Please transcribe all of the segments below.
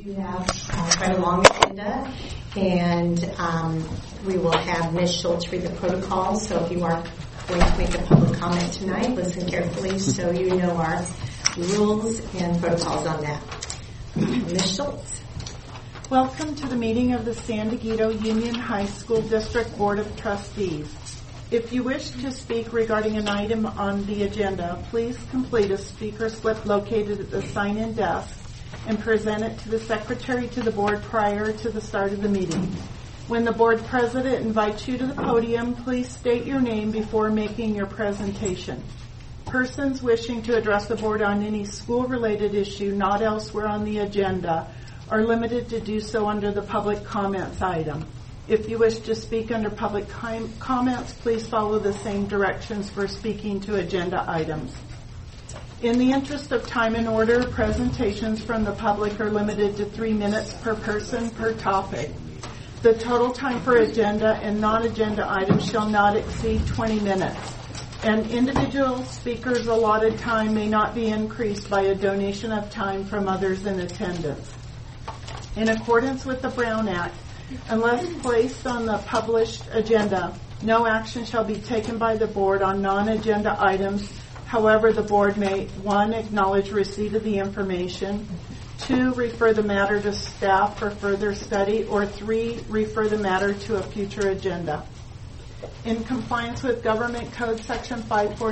We have quite a long agenda, and we will have Ms. Schultz read the protocol. So if you are going to make a public comment tonight, listen carefully so you know our rules and protocols on that. Ms. Schultz. Welcome to the meeting of the San Diego Union High School District Board of Trustees. If you wish to speak regarding an item on the agenda, please complete a speaker slip located at the sign-in desk and present it to the secretary to the board prior to the start of the meeting. When the board president invites you to the podium, please state your name before making your presentation. Persons wishing to address the board on any school-related issue not elsewhere on the agenda are limited to do so under the public comments item. If you wish to speak under public comments, please follow the same directions for speaking to agenda items. In the interest of time and order, presentations from the public are limited to 3 minutes per person per topic. The total time for agenda and non-agenda items shall not exceed 20 minutes, and individual speakers' allotted time may not be increased by a donation of time from others in attendance. In accordance with the Brown Act, unless placed on the published agenda, no action shall be taken by the board on non-agenda items. However, the board may, 1, acknowledge receipt of the information, 2, refer the matter to staff for further study, or 3, refer the matter to a future agenda. In compliance with Government Code Section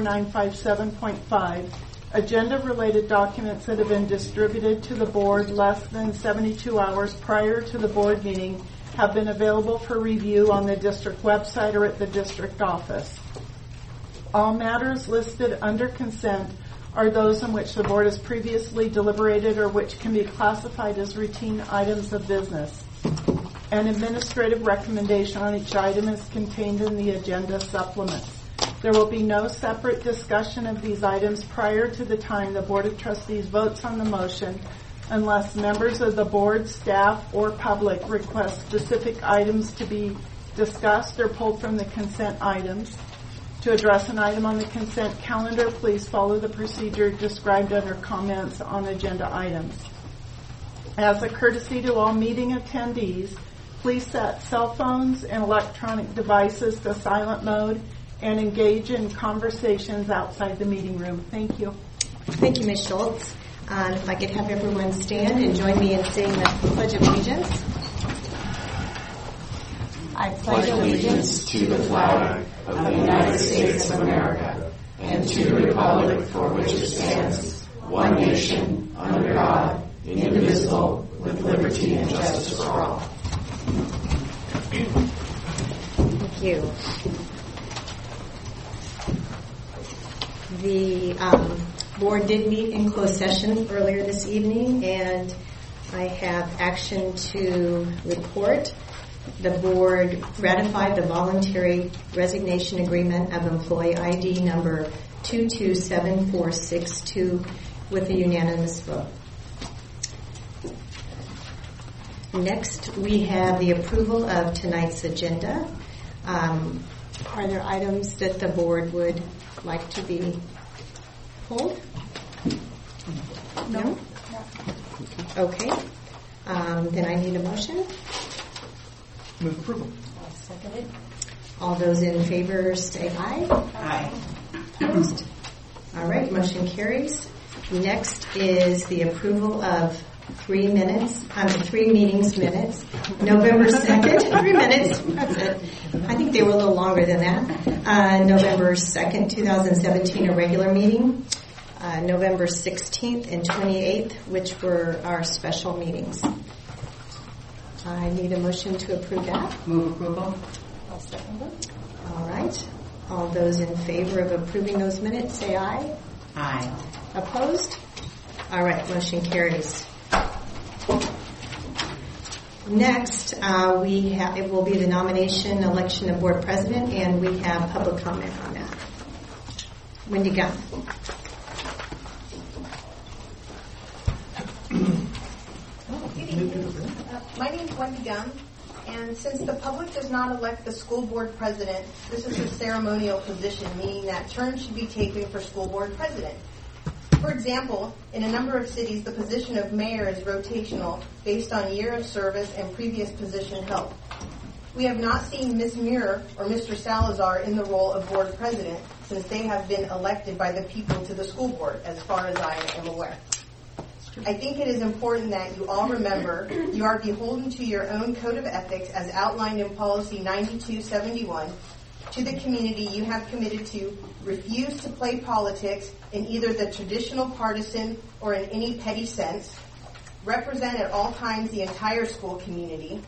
54957.5, agenda-related documents that have been distributed to the board less than 72 hours prior to the board meeting have been available for review on the district website or at the district office. All matters listed under consent are those in which the board has previously deliberated or which can be classified as routine items of business. An administrative recommendation on each item is contained in the agenda supplements. There will be no separate discussion of these items prior to the time the Board of Trustees votes on the motion unless members of the board, staff, or public request specific items to be discussed or pulled from the consent items. To address an item on the consent calendar, please follow the procedure described under comments on agenda items. As a courtesy to all meeting attendees, please set cell phones and electronic devices to silent mode and engage in conversations outside the meeting room. Thank you. Thank you, Ms. Schultz. If I could have everyone stand and join me in saying the Pledge of Allegiance. I pledge allegiance to the flag of the United States of America and to the republic for which it stands, one nation, under God, indivisible, with liberty and justice for all. Thank you. The board did meet in closed session earlier this evening, and I have action to report. The board ratified the voluntary resignation agreement of employee ID number 227462 with a unanimous vote. Next, we have the approval of tonight's agenda. Are there items that the board would like to be pulled? No? Okay. Then I need a motion. Move approval. I'll second it. All those in favor say aye. Aye. Opposed? All right, motion carries. Next is the approval of 3 meetings minutes. November 2nd, 3 minutes, that's it. I think they were a little longer than that. November 2nd, 2017, a regular meeting. November 16th and 28th, which were our special meetings. I need a motion to approve that. Move approval. I'll second it. All right. All those in favor of approving those minutes, say aye. Aye. Opposed? All right, motion carries. Next, it will be the nomination, election of board president, and we have public comment on that. Wendy Gunn. My name is Wendy Gunn, and since the public does not elect the school board president, this is a ceremonial position, meaning that turns should be taken for school board president. For example, in a number of cities, the position of mayor is rotational based on year of service and previous position held. We have not seen Ms. Muir or Mr. Salazar in the role of board president since they have been elected by the people to the school board, as far as I am aware. I think it is important that you all remember you are beholden to your own code of ethics as outlined in Policy 9271. To the community, you have committed to refuse to play politics in either the traditional partisan or in any petty sense, represent at all times the entire school community,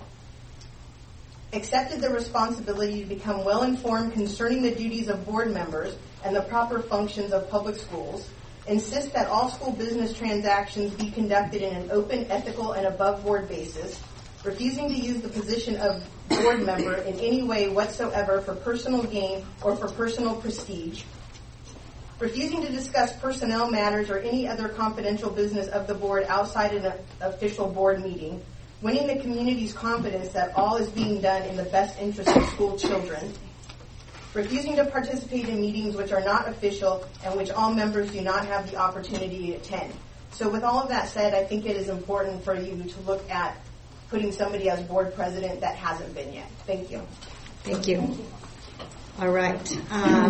accepted the responsibility to become well-informed concerning the duties of board members and the proper functions of public schools, insist that all school business transactions be conducted in an open, ethical, and above-board basis, refusing to use the position of board member in any way whatsoever for personal gain or for personal prestige, refusing to discuss personnel matters or any other confidential business of the board outside an official board meeting, winning the community's confidence that all is being done in the best interest of school children, refusing to participate in meetings which are not official and which all members do not have the opportunity to attend. So with all of that said, I think it is important for you to look at putting somebody as board president that hasn't been yet. Thank you. Thank you. All right.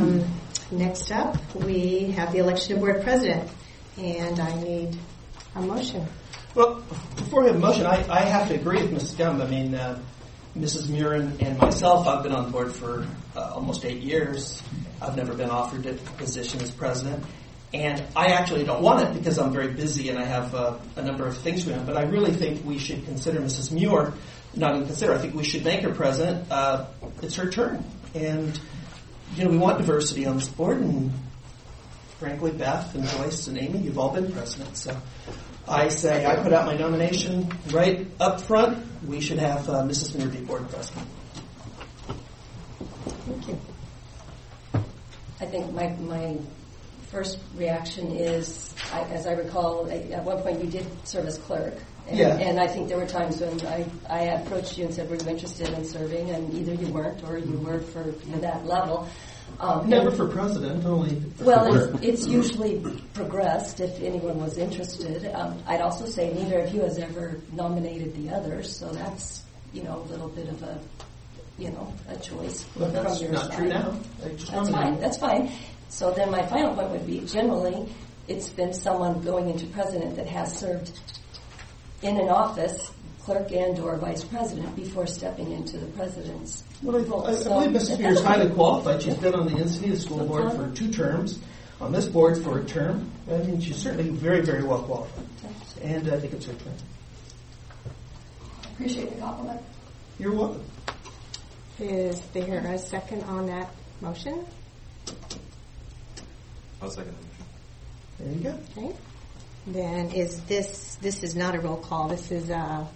Next up, we have the election of board president, and I need a motion. Well, before we have a motion, I have to agree with Mrs. Gumb. I mean, Mrs. Muir and myself, I've been on the board for almost 8 years. I've never been offered a position as president. And I actually don't want it because I'm very busy and I have a number of things going on. But I really think we should consider Mrs. Muir, not even consider, I think we should make her president. It's her turn. And, you know, we want diversity on this board. And frankly, Beth and Joyce and Amy, you've all been president. So I say I put out my nomination right up front. We should have Mrs. Muir be board president. Thank you. I think my first reaction is, as I recall, at one point you did serve as clerk. And I think there were times when I approached you and said, were you interested in serving? And either you weren't or you were for that level. Never for president, only for well, it's usually progressed if anyone was interested. I'd also say neither of you has ever nominated the others, so that's, a little bit of a choice well, from that's your not side. true now. That's fine. So then my final point would be, generally, it's been someone going into president that has served in an office, clerk and or vice president, before stepping into the president's role. I believe Mrs. Muir is highly qualified. She's been on the Encinitas School Board for 2 terms, on this board for a term. I mean, she's certainly very, very well qualified. And I think it's her turn. Appreciate the compliment. You're welcome. Is there a second on that motion? I'll second the motion. There you go. Okay. Then this is not a roll call. This is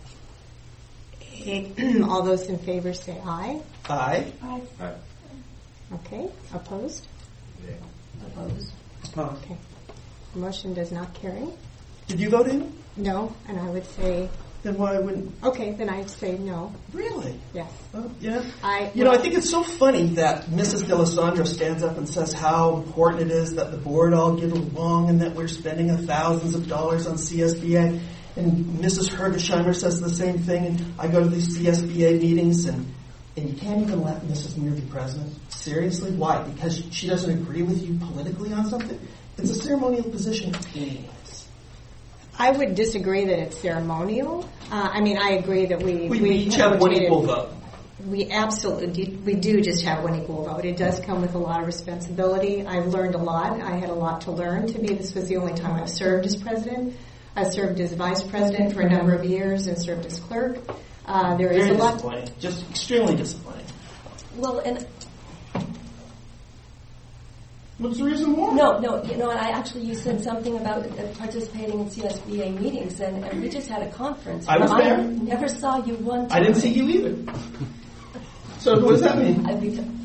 all those in favor say aye. Aye. Aye. Okay. Opposed? Yeah. Opposed. Okay. The motion does not carry. Did you vote in? No, and I would say, Then why wouldn't? okay, then I'd say no. Really? Yes. Yeah. I think it's so funny that Mrs. D'Alessandro stands up and says how important it is that the board all get along and that we're spending thousands of dollars on CSBA. And Mrs. Hergesheimer says the same thing. And I go to these CSBA meetings and you can't even let Mrs. Muir be president. Seriously? Why? Because she doesn't agree with you politically on something? It's a ceremonial position anyways. I would disagree that it's ceremonial. I agree that we each have one equal vote. We do just have one equal vote. It does come with a lot of responsibility. I've learned a lot. I had a lot to learn. To me, this was the only time I've served as president. I served as vice president for a number of years and served as clerk. There is a lot. Disappointing. Just extremely disappointing. Well, and What's the reason why? No, you said something about participating in CSBA meetings, and we just had a conference. I was there. I never saw you one time. I didn't see you either. So what does that mean? Well,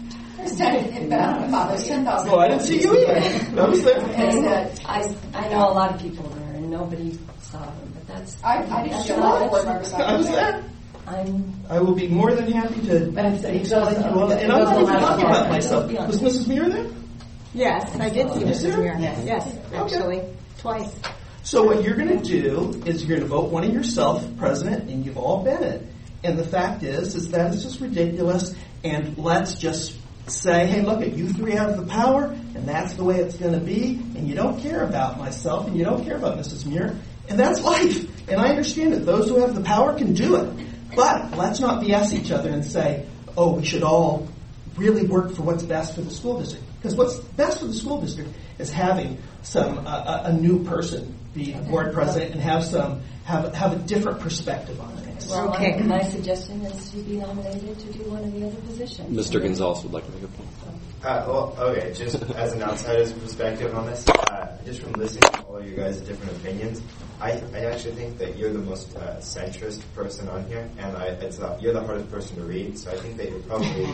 I didn't see you either. I was there. I know a lot of people there, and nobody saw them, but that's... I didn't show up. I was there. I will be more than happy to thank you all. And I'm not even talking about myself. Was Mrs. Muir there? Yes, I did see Mrs. Muir. Yes. Yes, actually. Twice. So what you're going to do is you're going to vote one of yourself president, and you've all been it. And the fact is that it's just ridiculous. And let's just say, hey, look, you three have the power, and that's the way it's going to be. And you don't care about myself, and you don't care about Mrs. Muir, and that's life. And I understand that those who have the power can do it. But let's not BS each other and say, oh, we should all really work for what's best for the school district. Because what's best for the school district is having a new person be the board president and have a different perspective on things. Well, okay. My suggestion is to be nominated to do one of the other positions. Mr. Gonzalez would like to make a point. Okay, just as an outsider's perspective on this, just from listening to all of you guys' different opinions, I actually think that you're the most centrist person on here, and you're the hardest person to read, so I think that you're probably you're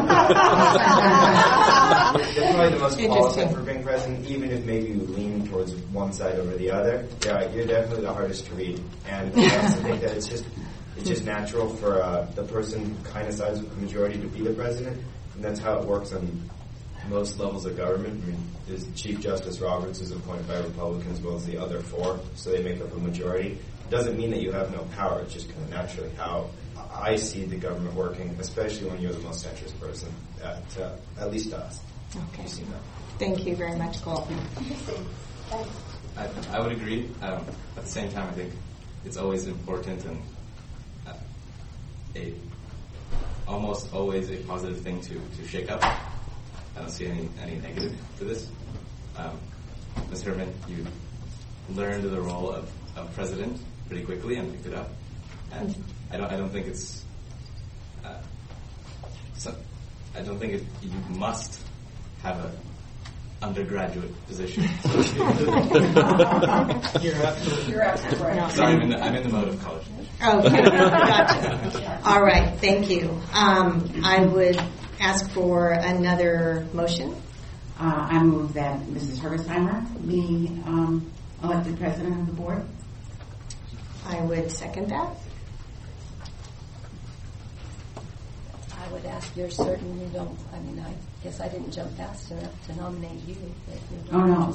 probably the most qualified for being president, even if maybe you lean towards one side over the other. Yeah, you're definitely the hardest to read, and I also think that it's just natural for the person who kind of sides with the majority to be the president, and that's how it works on most levels of government. I mean, Chief Justice Roberts is appointed by Republicans as well as the other four, so they make up a majority. It doesn't mean that you have no power. It's just kind of naturally how I see the government working, especially when you're the most centrist person, at least to us. Okay. Thank you very much, Cole. I would agree. At the same time, I think it's always important and almost always a positive thing to shake up. I don't see any negative to this. Ms. Herman, you learned the role of president pretty quickly and picked it up. And I don't think it's. I don't think you must have an undergraduate position. You're absolutely right. So I'm in the mode of college. Okay, gotcha. All right, thank you. I would ask for another motion. I move that Mrs. Hergesheimer be elected president of the board. I would second that. I would ask, you're certain you don't, I guess I didn't jump fast enough to nominate you. No.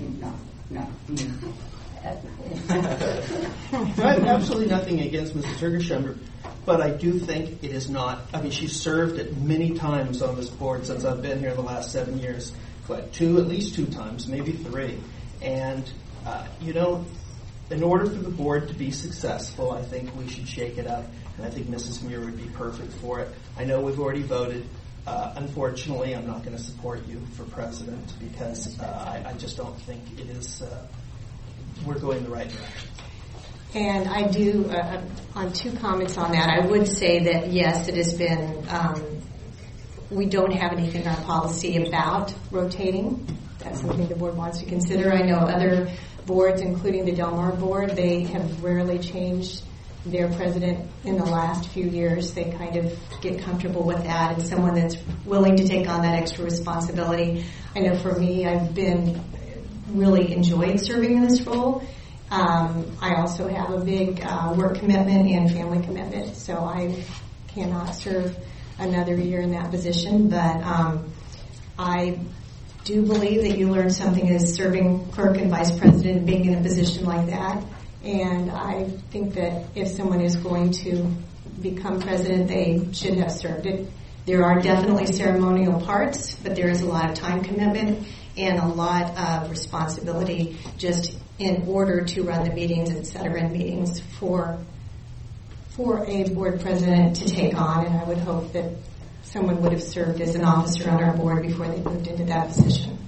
I have absolutely nothing against Mrs. Hergesheimer, but I do think it is not. I mean, she's served it many times on this board since I've been here the last 7 years. At least two times, maybe three. And, in order for the board to be successful, I think we should shake it up. And I think Mrs. Muir would be perfect for it. I know we've already voted. Unfortunately, I'm not going to support you for president because I just don't think it is. We're going the right direction. And I do, on two comments on that, I would say that, yes, it has been, we don't have anything in our policy about rotating. That's something the board wants to consider. I know other boards, including the Del Mar board, they have rarely changed their president in the last few years. They kind of get comfortable with that, and someone that's willing to take on that extra responsibility. I know for me, I've been really enjoyed serving in this role. I also have a big work commitment and family commitment, so I cannot serve another year in that position. But I do believe that you learn something as serving clerk and vice president and being in a position like that. And I think that if someone is going to become president, they should have served it. There are definitely ceremonial parts, but there is a lot of time commitment and a lot of responsibility just in order to run the meetings and set run meetings for a board president to take on. And I would hope that someone would have served as an officer on our board before they moved into that position.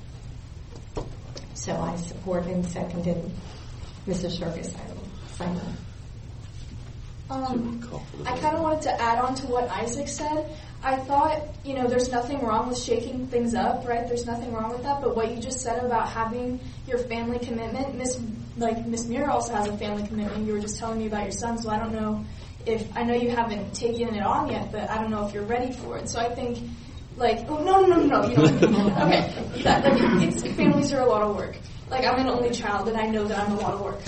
So I support and seconded Mrs. Hergesheimer. I kind of wanted to add on to what Isaac said. I thought, there's nothing wrong with shaking things up, right? There's nothing wrong with that. But what you just said about having your family commitment, Miss Muir also has a family commitment. You were just telling me about your son, so I don't know I know you haven't taken it on yet, but I don't know if you're ready for it. So I think, no. Okay, families are a lot of work. I'm an only child, and I know that I'm a lot of work.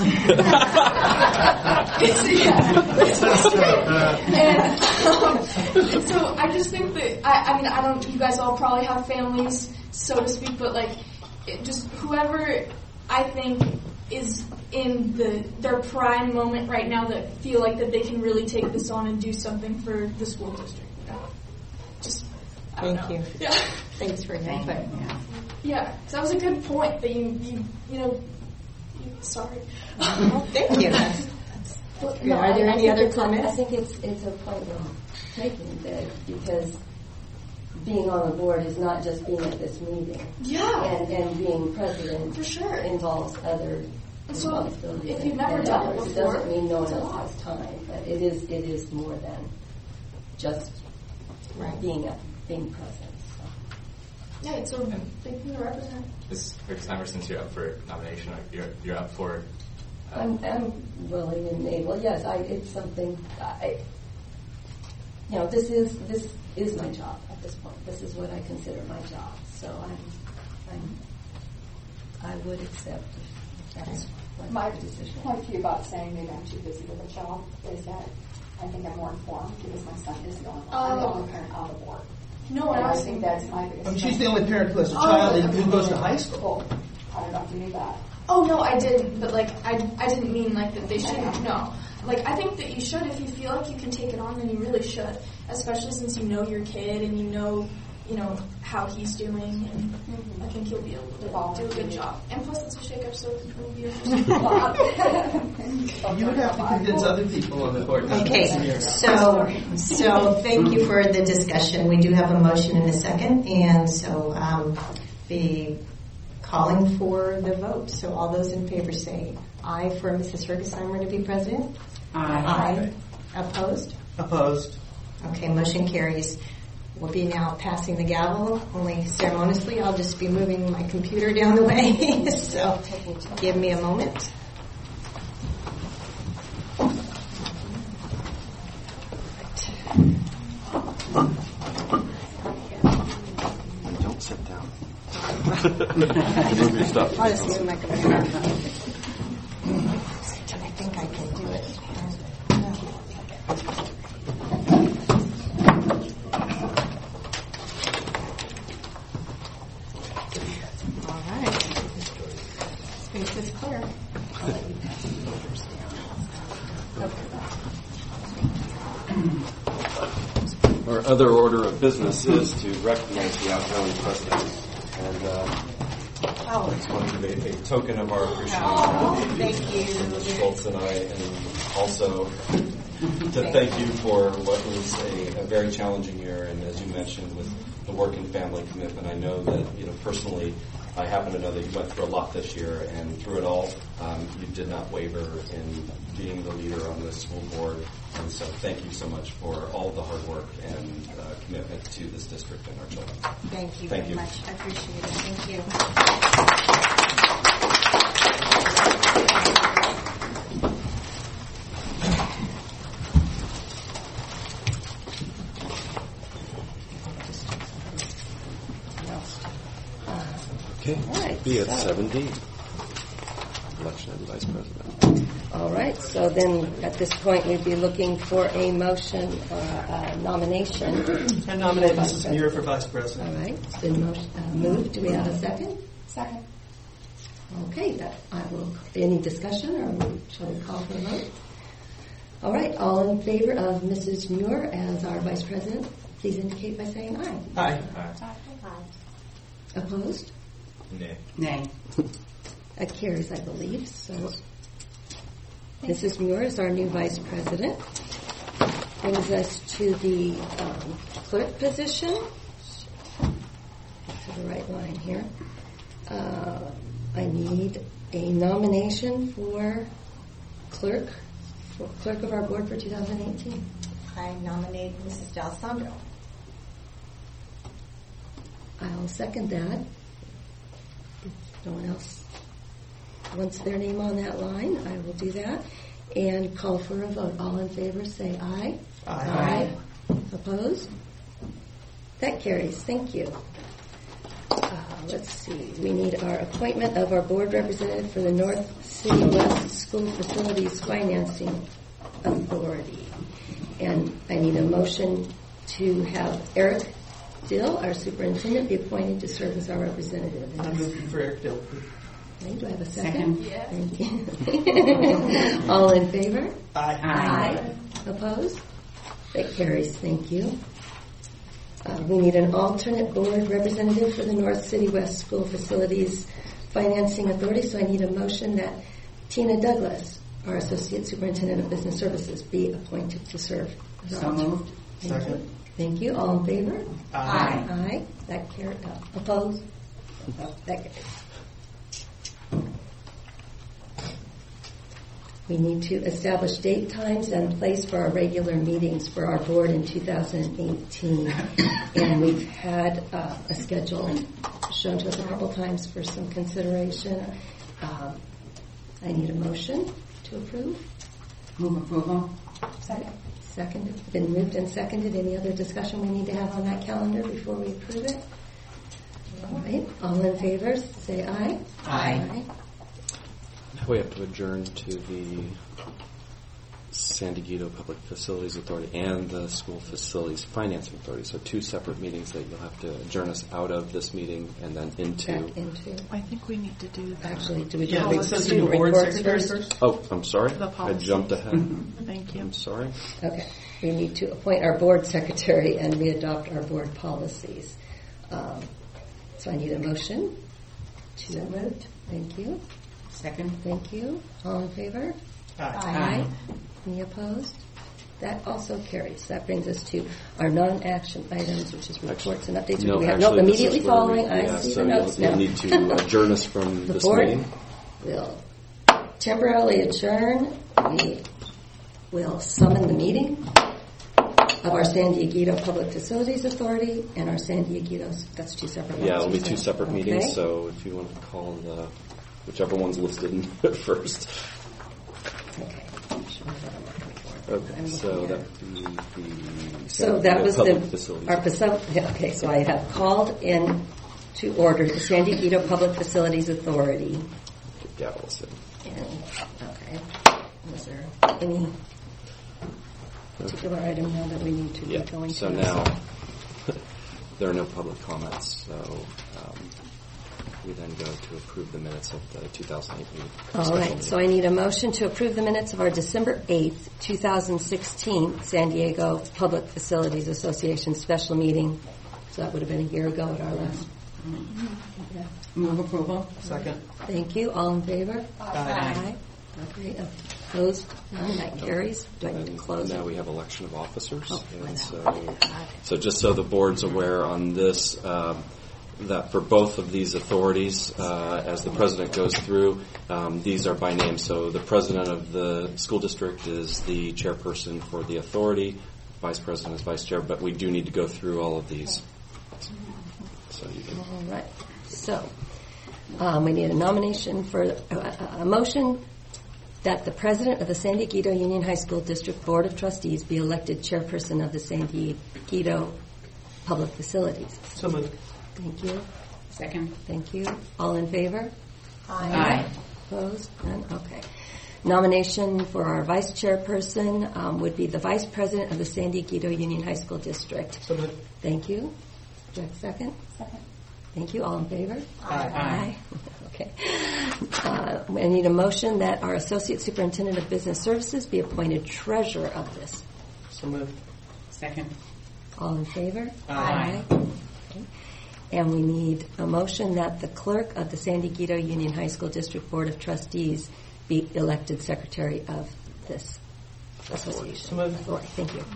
And so I just think that I don't. You guys all probably have families, so to speak, but just whoever. I think is in their prime moment right now that feel like that they can really take this on and do something for the school district. Thank you. Yeah. Thanks for your input. Yeah, so that was a good point that you sorry. Well, thank you. No, Are there any other I comments? think it's a point worth taking that because being on the board is not just being at this meeting. Yeah. And being president for sure involves other so responsibilities. if you've never done it before, it doesn't mean no one else has time, but it is more than just being present. So. Yeah, it's a big thing to represent. Ms. Hergesheimer, since you're up for nomination, you're up for. I'm willing and able. Yes, it's something. This is my job at this point. This is what I consider my job. So I would accept if that's my decision. point of view about saying maybe I'm too busy with a job is that I think I'm more informed because my son is the only one. I'm the only parent on the board. No, and I think that's my biggest. She's the only parent who has a child who goes to high school. I don't know if you knew that. Oh no, I didn't. But I didn't mean that they shouldn't. No, I think that you should. If you feel like you can take it on, then you really should. Especially since you know your kid and you know how he's doing, and I think he'll be able to do a good job. And plus, it's a shake-up, so it will be interesting. You would have to convince other people on the board. Okay, so thank you for the discussion. We do have a motion in a second, and so the calling for the vote. So all those in favor say aye for Mrs. Hergesheimer to be president. Aye. Opposed? Opposed. Okay, motion carries. We'll be now passing the gavel, only ceremoniously. I'll just be moving my computer down the way, so give me a moment. Don't sit down. Move your stuff. I'll just move my computer. I think I can do it. Space is clear. Our other order of business is to recognize the outgoing president. And I just want to give a token of our appreciation. Thank you. Mr. Schultz and I, and also to thank you for what was a very challenging year, and as you mentioned, with the work and family commitment. I know that, personally, I happen to know that you went through a lot this year, and through it all, you did not waver in being the leader on this school board. And so thank you so much for all the hard work and commitment to this district and our children. Thank you Thank very you. much. I appreciate it. Thank you. Okay. All right, Be at so- 17. Election of the vice president. All right, so then at this point we'd be looking for a motion or a nomination. I nominate Mrs. Muir for vice president. All right, it's been moved. Do we have a second? Second. Okay, any discussion or shall we call for a vote? All right, all in favor of Mrs. Muir as our vice president, please indicate by saying aye. Aye. Opposed? Nay. That carries, I believe. So Mrs. Muir is our new vice president. Brings us to the clerk position. To the right line here. I need a nomination for clerk of our board for 2018. I nominate Mrs. D'Alessandro. I'll second that. If no one else wants their name on that line, I will do that. And call for a vote. All in favor say aye. Aye. Opposed? That carries. Thank you. Let's see. We need our appointment of our board representative for the North City West School Facilities Financing Authority. And I need a motion to have Eric Dill, our superintendent, be appointed to serve as our representative. I'm moving for Eric Dill. Okay, do I have a second? Second. Thank you. All in favor? Aye. Opposed? That carries. Thank you. We need an alternate board representative for the North City West School Facilities Financing Authority, so I need a motion that Tina Douglas, our Associate Superintendent of Business Services, be appointed to serve. So moved. Second. Thank you. All in favor? Aye. Aye. That carries. Opposed? That carries. We need to establish date, times, and place for our regular meetings for our board in 2018. And we've had a schedule shown to us a couple times for some consideration. I need a motion to approve. Move approval. Seconded. Been moved and seconded. Any other discussion we need to have on that calendar before we approve it? All right. All in favor, say aye. Aye. We have to adjourn to the San Diego Public Facilities Authority and the School Facilities Financing Authority. So two separate meetings that you'll have to adjourn us out of this meeting and then into. Back into. I think we need to do that. Actually, do we do Yeah, the let's do the student board reports secretary first? first. Oh, I'm sorry. The I policy. jumped ahead. Thank you. I'm sorry. Okay. We need to appoint our board secretary and readopt our board policies. So I need a motion. So moved. Thank you. Second. Thank you. All in favor? Aye. Any opposed? That also carries. That brings us to our non-action items, which is reports and updates. No, we have actually, this immediately is where following. I yeah, see so the notes you'll now. need to adjourn us from The this board meeting. will temporarily adjourn. We will summon the meeting of our San Diego Public Facilities Authority and our San Diego. That's two separate ones. Yeah, it'll be you two said. separate Okay. meetings. So if you want to call whichever one's listed first. Okay. Sure what I'm looking for. Okay, I'm so looking that at- would be the So that was public the facilities. Okay, so I have called in to order the San Diego Public Facilities Authority. Galveston. Okay. Was there any particular item now that we need to be going to? So now there are no public comments. So we then go to approve the minutes of the 2008 meeting. All right. So I need a motion to approve the minutes of our December 8th, 2016 San Diego Public Facilities Association special meeting. So that would have been a year ago at our last. Yeah. Move approval. Second. Thank you. All in favor? Aye. Okay. Opposed? None. That carries. Do I need to And close now it? we have election of officers. Oh, I And know. so just so the board's aware on this, that for both of these authorities, as the president goes through, these are by name. So the president of the school district is the chairperson for the authority, vice president is vice chair, but we do need to go through all of these. So you can. All right. So we need a nomination for a motion that the president of the San Diego Union High School District Board of Trustees be elected chairperson of the San Diego Public Facilities. So moved. Thank you. Second. Thank you. All in favor? Aye. Opposed? None? Okay. Nomination for our vice chairperson would be the vice president of the San Diego Union High School District. So moved. Thank you. Do I have a second? Second. Thank you. All in favor? Aye. Okay. I need a motion that our Associate Superintendent of Business Services be appointed treasurer of this. So moved. Second. All in favor? Aye. Okay. And we need a motion that the clerk of the San Diego Union High School District Board of Trustees be elected secretary of this association. So moved. Authority. Thank you.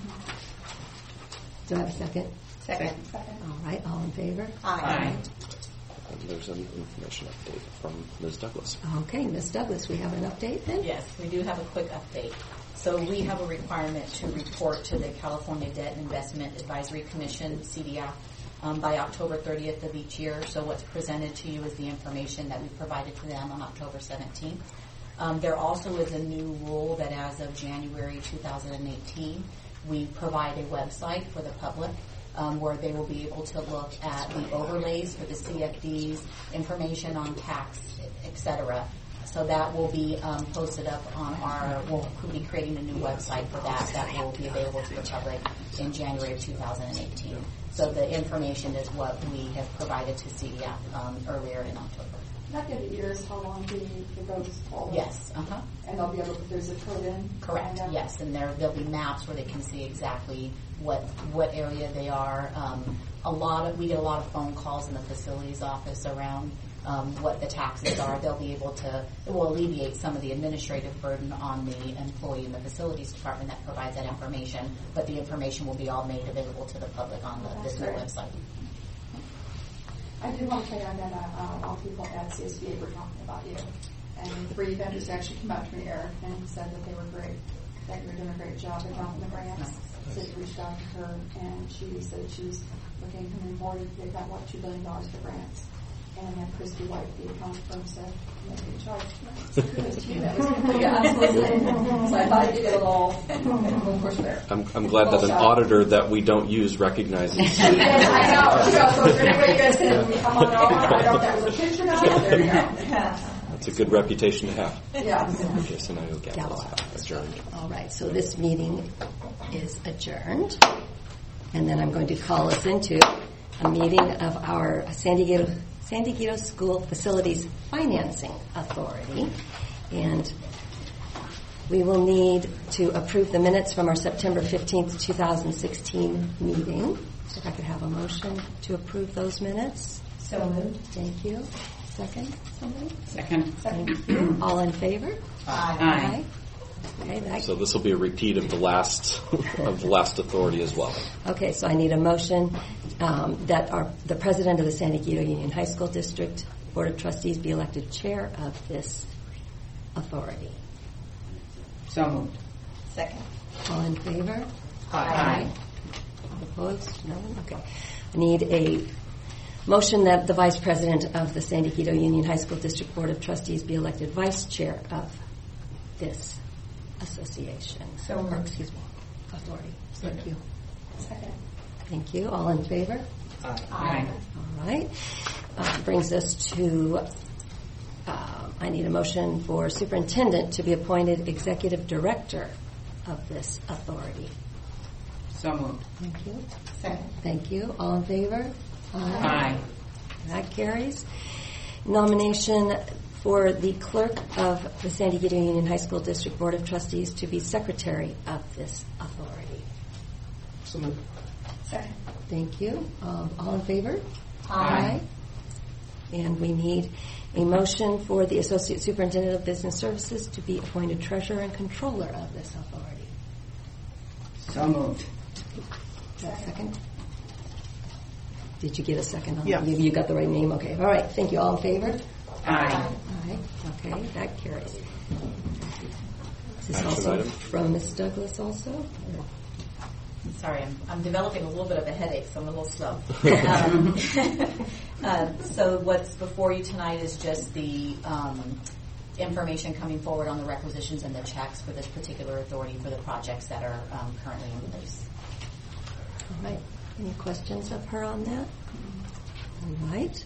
Do I have a second? Second. All right. All in favor? Aye. And there's an information update from Ms. Douglas. Okay, Ms. Douglas, we have an update then? Yes, we do have a quick update. So we have a requirement to report to the California Debt and Investment Advisory Commission, CDF, by October 30th of each year. So what's presented to you is the information that we provided to them on October 17th. There also is a new rule that as of January 2018, we provide a website for the public where they will be able to look at the overlays for the CFDs, information on tax, etc. So that will be posted up on we'll be creating a new website for that will be available to the public in January of 2018. So the information is what we have provided to CDF earlier in October. Not the years, how long it goes forward? Yes. And they'll be able to, there's a code in? Correct. Yes, and there'll be maps where they can see exactly what area they are. We get a lot of phone calls in the facilities office around what the taxes are. They'll be able to, it will alleviate some of the administrative burden on the employee in the facilities department that provides that information, but the information will be all made available to the public on this new website. I did want to say that all people at CSBA were talking about you. And 3 vendors actually came out to me, Eric, and said that they were great, that you were doing a great job at dropping the grants. So they reached out to her, and she said she was looking coming forward. They got, $2 billion for grants. And then Christy White, the accounting firm, said, "You can charge." So I thought I'd give it a little push there. I'm glad that an auditor that we don't use recognizes. Yes, I know. So is there any way you guys can come on over? I don't know if that was a picture now. There you go. That's a good reputation to have. Yeah. Okay, so now you'll get adjourned. All right, so this meeting is adjourned. And then I'm going to call us into a meeting of our San Diego School Facilities Financing Authority. And we will need to approve the minutes from our September 15th, 2016 meeting. So if I could have a motion to approve those minutes. So moved. Thank you. Second, somebody? Second. Thank you. All in favor? Aye. Okay, so this will be a repeat of the last authority as well. Okay, so I need a motion that the president of the San Diego Union High School District Board of Trustees be elected chair of this authority. So moved. Second. All in favor? Aye. All opposed? No one? Okay. I need a motion that the vice president of the San Diego Union High School District Board of Trustees be elected vice chair of this association. Authority. Thank you. Second. Thank you. All in favor? Aye. All right. Brings us to, I need a motion for superintendent to be appointed executive director of this authority. So moved. Thank you. Second. Thank you. All in favor? Aye. That carries. Nomination for the clerk of the San Diego Union High School District Board of Trustees to be secretary of this authority. So moved. Second. Thank you. All in favor? Aye. And we need a motion for the associate superintendent of business services to be appointed treasurer and controller of this authority. So moved. Second. Did you get a second on Yes. that? You got the right name? Okay. All right. Thank you. All in favor? Aye. All right. Okay. That carries. Is this Action also item? from Ms. Douglas also? Or? Sorry, I'm developing a little bit of a headache, so I'm a little slow. So what's before you tonight is just the information coming forward on the requisitions and the checks for this particular authority for the projects that are currently in place. All right. Any questions of her on that? All right.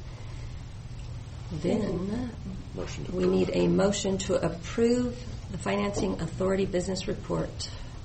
Then we need a motion to approve the Financing Authority Business Report.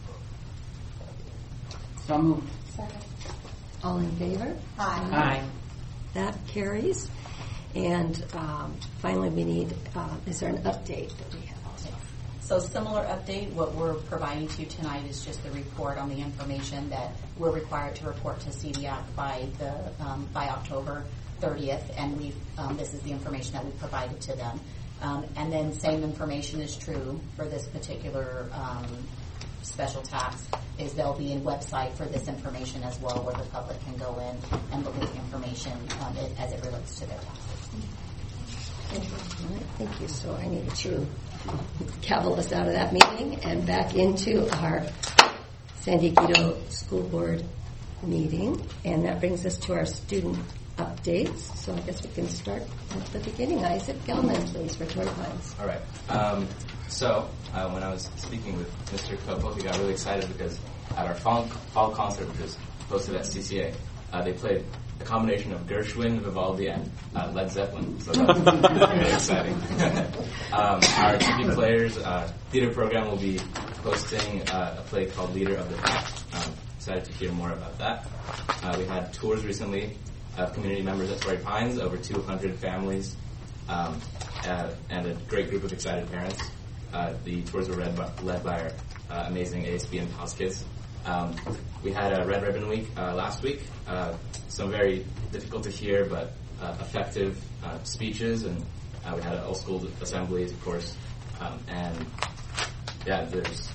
So moved. Second. All in favor? Aye. That carries. And finally, we need, is there an update that we have also? So similar update, what we're providing to you tonight is just the report on the information that we're required to report to CDAC by October 30th, and this is the information that we provided to them. And then same information is true for this particular special tax, is there'll be a website for this information as well where the public can go in and look at the information as it relates to their taxes. Thank you. So I need to gavel us out of that meeting and back into our San Diego School Board meeting. And that brings us to our student updates. So I guess we can start at the beginning. Isaac Gelman, please, for Torrey Pines. All right. So when I was speaking with Mr. Copo, he got really excited because at our fall concert, which was hosted at CCA, they played a combination of Gershwin, Vivaldi, and Led Zeppelin. So that was really exciting. Our TV Players theater program will be hosting a play called Leader of the Pack. Excited to hear more about that. We had tours recently of community members at Torrey Pines, over 200 families and a great group of excited parents. The tours were led by our amazing ASB and House kids. We had a Red Ribbon Week last week. Some very difficult to hear but effective speeches, and we had all school assemblies, of course. There's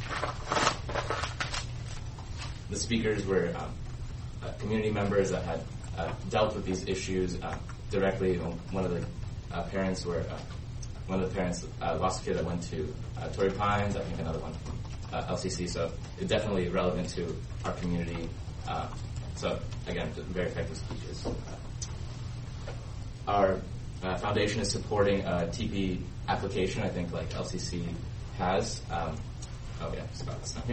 the speakers were community members that had dealt with these issues directly. One of the parents lost a kid that went to Torrey Pines. I think another one from LCC. So it's definitely relevant to our community. So again, very effective speeches. Our foundation is supporting a TP application. I think like LCC has. Scott's not here.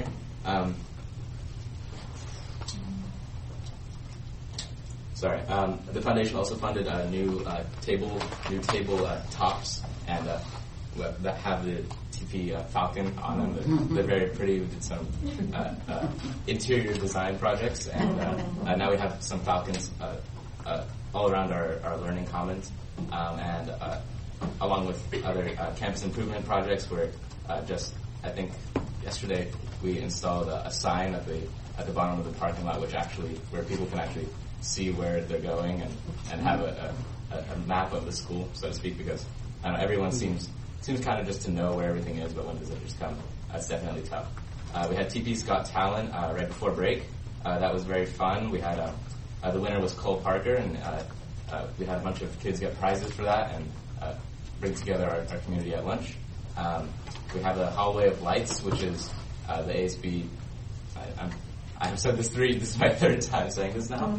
The foundation also funded new table tops and that have the TP Falcon on them. They're very pretty. We did some interior design projects, and now we have some Falcons all around our learning commons, and along with other campus improvement projects. Where I think yesterday we installed a sign at the bottom of the parking lot, where people can actually see where they're going and have a map of the school, so to speak, because I don't know, everyone seems kind of just to know where everything is, but when visitors come, that's definitely tough. We had TP's Got Talent right before break. That was very fun. We had the winner was Cole Parker, and we had a bunch of kids get prizes for that and bring together our community at lunch. We have the Hallway of Lights, which is the ASB. I've said this this is my third time saying this now.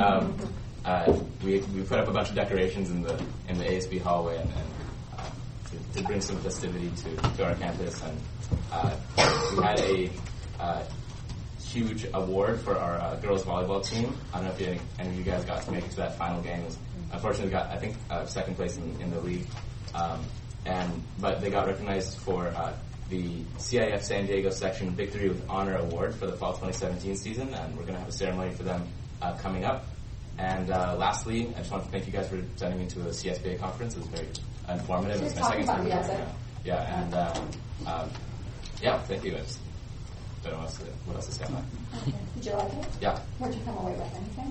We put up a bunch of decorations in the ASB hallway and to bring some festivity to our campus, and we had a huge award for our girls volleyball team. I don't know if any of you guys got to make it to that final game. Unfortunately, we got, I think, second place in the league, but they got recognized for the CIF San Diego Section Victory with Honor Award for the Fall 2017 season, and we're going to have a ceremony for them coming up. And lastly, I just want to thank you guys for sending me to the CSBA conference. It was very informative. It's my second time. Thank you. I just don't know what else to say on that. Okay. Did you like it? Yeah. What did you come away with? Anything?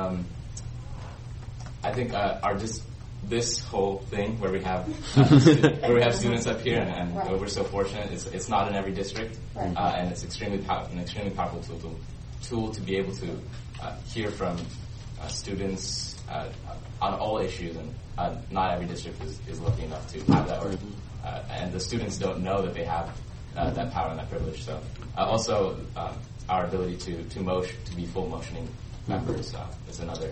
I think this whole thing where we have students up here and right. We're so fortunate. It's not in every district, right. And it's an extremely powerful tool to be able to hear from students on all issues, and not every district is lucky enough to have that, and the students don't know that they have that power and that privilege. So also our ability to be full motioning members is another.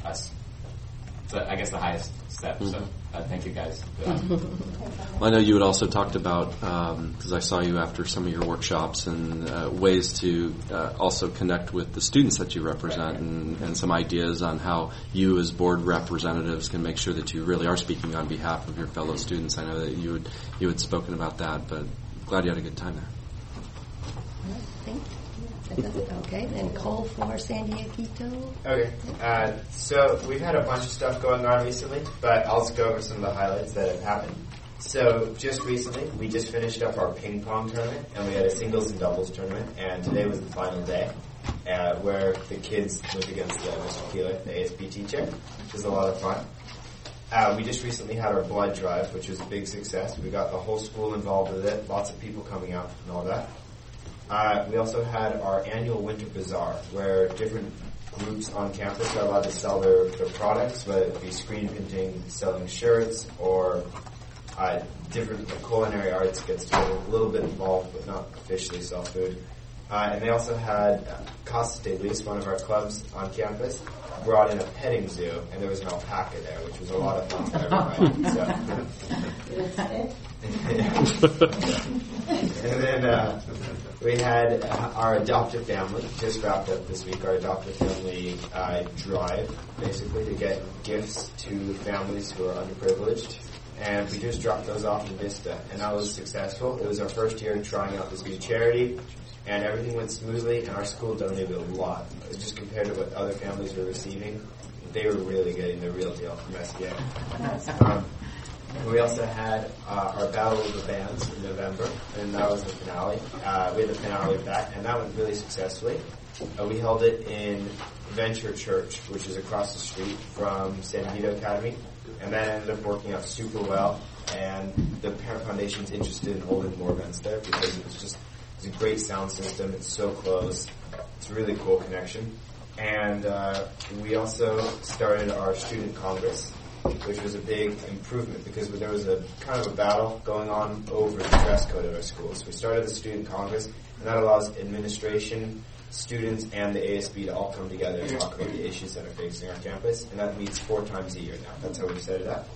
I guess the highest step. So thank you guys for that. Well, I know you had also talked about, because I saw you after some of your workshops, and ways to also connect with the students that you represent, and some ideas on how you as board representatives can make sure that you really are speaking on behalf of your fellow students. I know that you had spoken about that, but glad you had a good time there. Thank you. Okay, then Cole for San Diego. Okay, so we've had a bunch of stuff going on recently, but I'll just go over some of the highlights that have happened. So just recently, we just finished up our ping pong tournament, and we had a singles and doubles tournament, and today was the final day, where the kids went against Mr. Keeler, the ASB teacher, which was a lot of fun. We just recently had our blood drive, which was a big success. We got the whole school involved with it, lots of people coming out and all that. We also had our annual winter bazaar, where different groups on campus are allowed to sell their products, whether it be screen printing, selling shirts, or different culinary arts gets a little bit involved, but not officially sell food. And they also had Casa de Luis, one of our clubs on campus, brought in a petting zoo, and there was an alpaca there, which was a lot of fun for everybody. And then we had our adoptive family just wrapped up this week. Our adoptive family drive, basically, to get gifts to families who are underprivileged. And we just dropped those off in Vista, and that was successful. It was our first year trying out this new charity, and everything went smoothly, and our school donated a lot. Just compared to what other families were receiving, they were really getting the real deal from SDA. And we also had our Battle of the Bands in November, and that was the finale. We had the finale of that, and that went really successfully. We held it in Venture Church, which is across the street from San Diego Academy, and that ended up working out super well. And the Parent Foundation's interested in holding more events there because it's a great sound system. It's so close. It's a really cool connection. And we also started our student congress, which was a big improvement because there was a kind of a battle going on over the dress code at our school. So we started the student congress, and that allows administration, students, and the ASB to all come together and talk about the issues that are facing our campus. And that meets 4 times a year now. That's how we've set it up.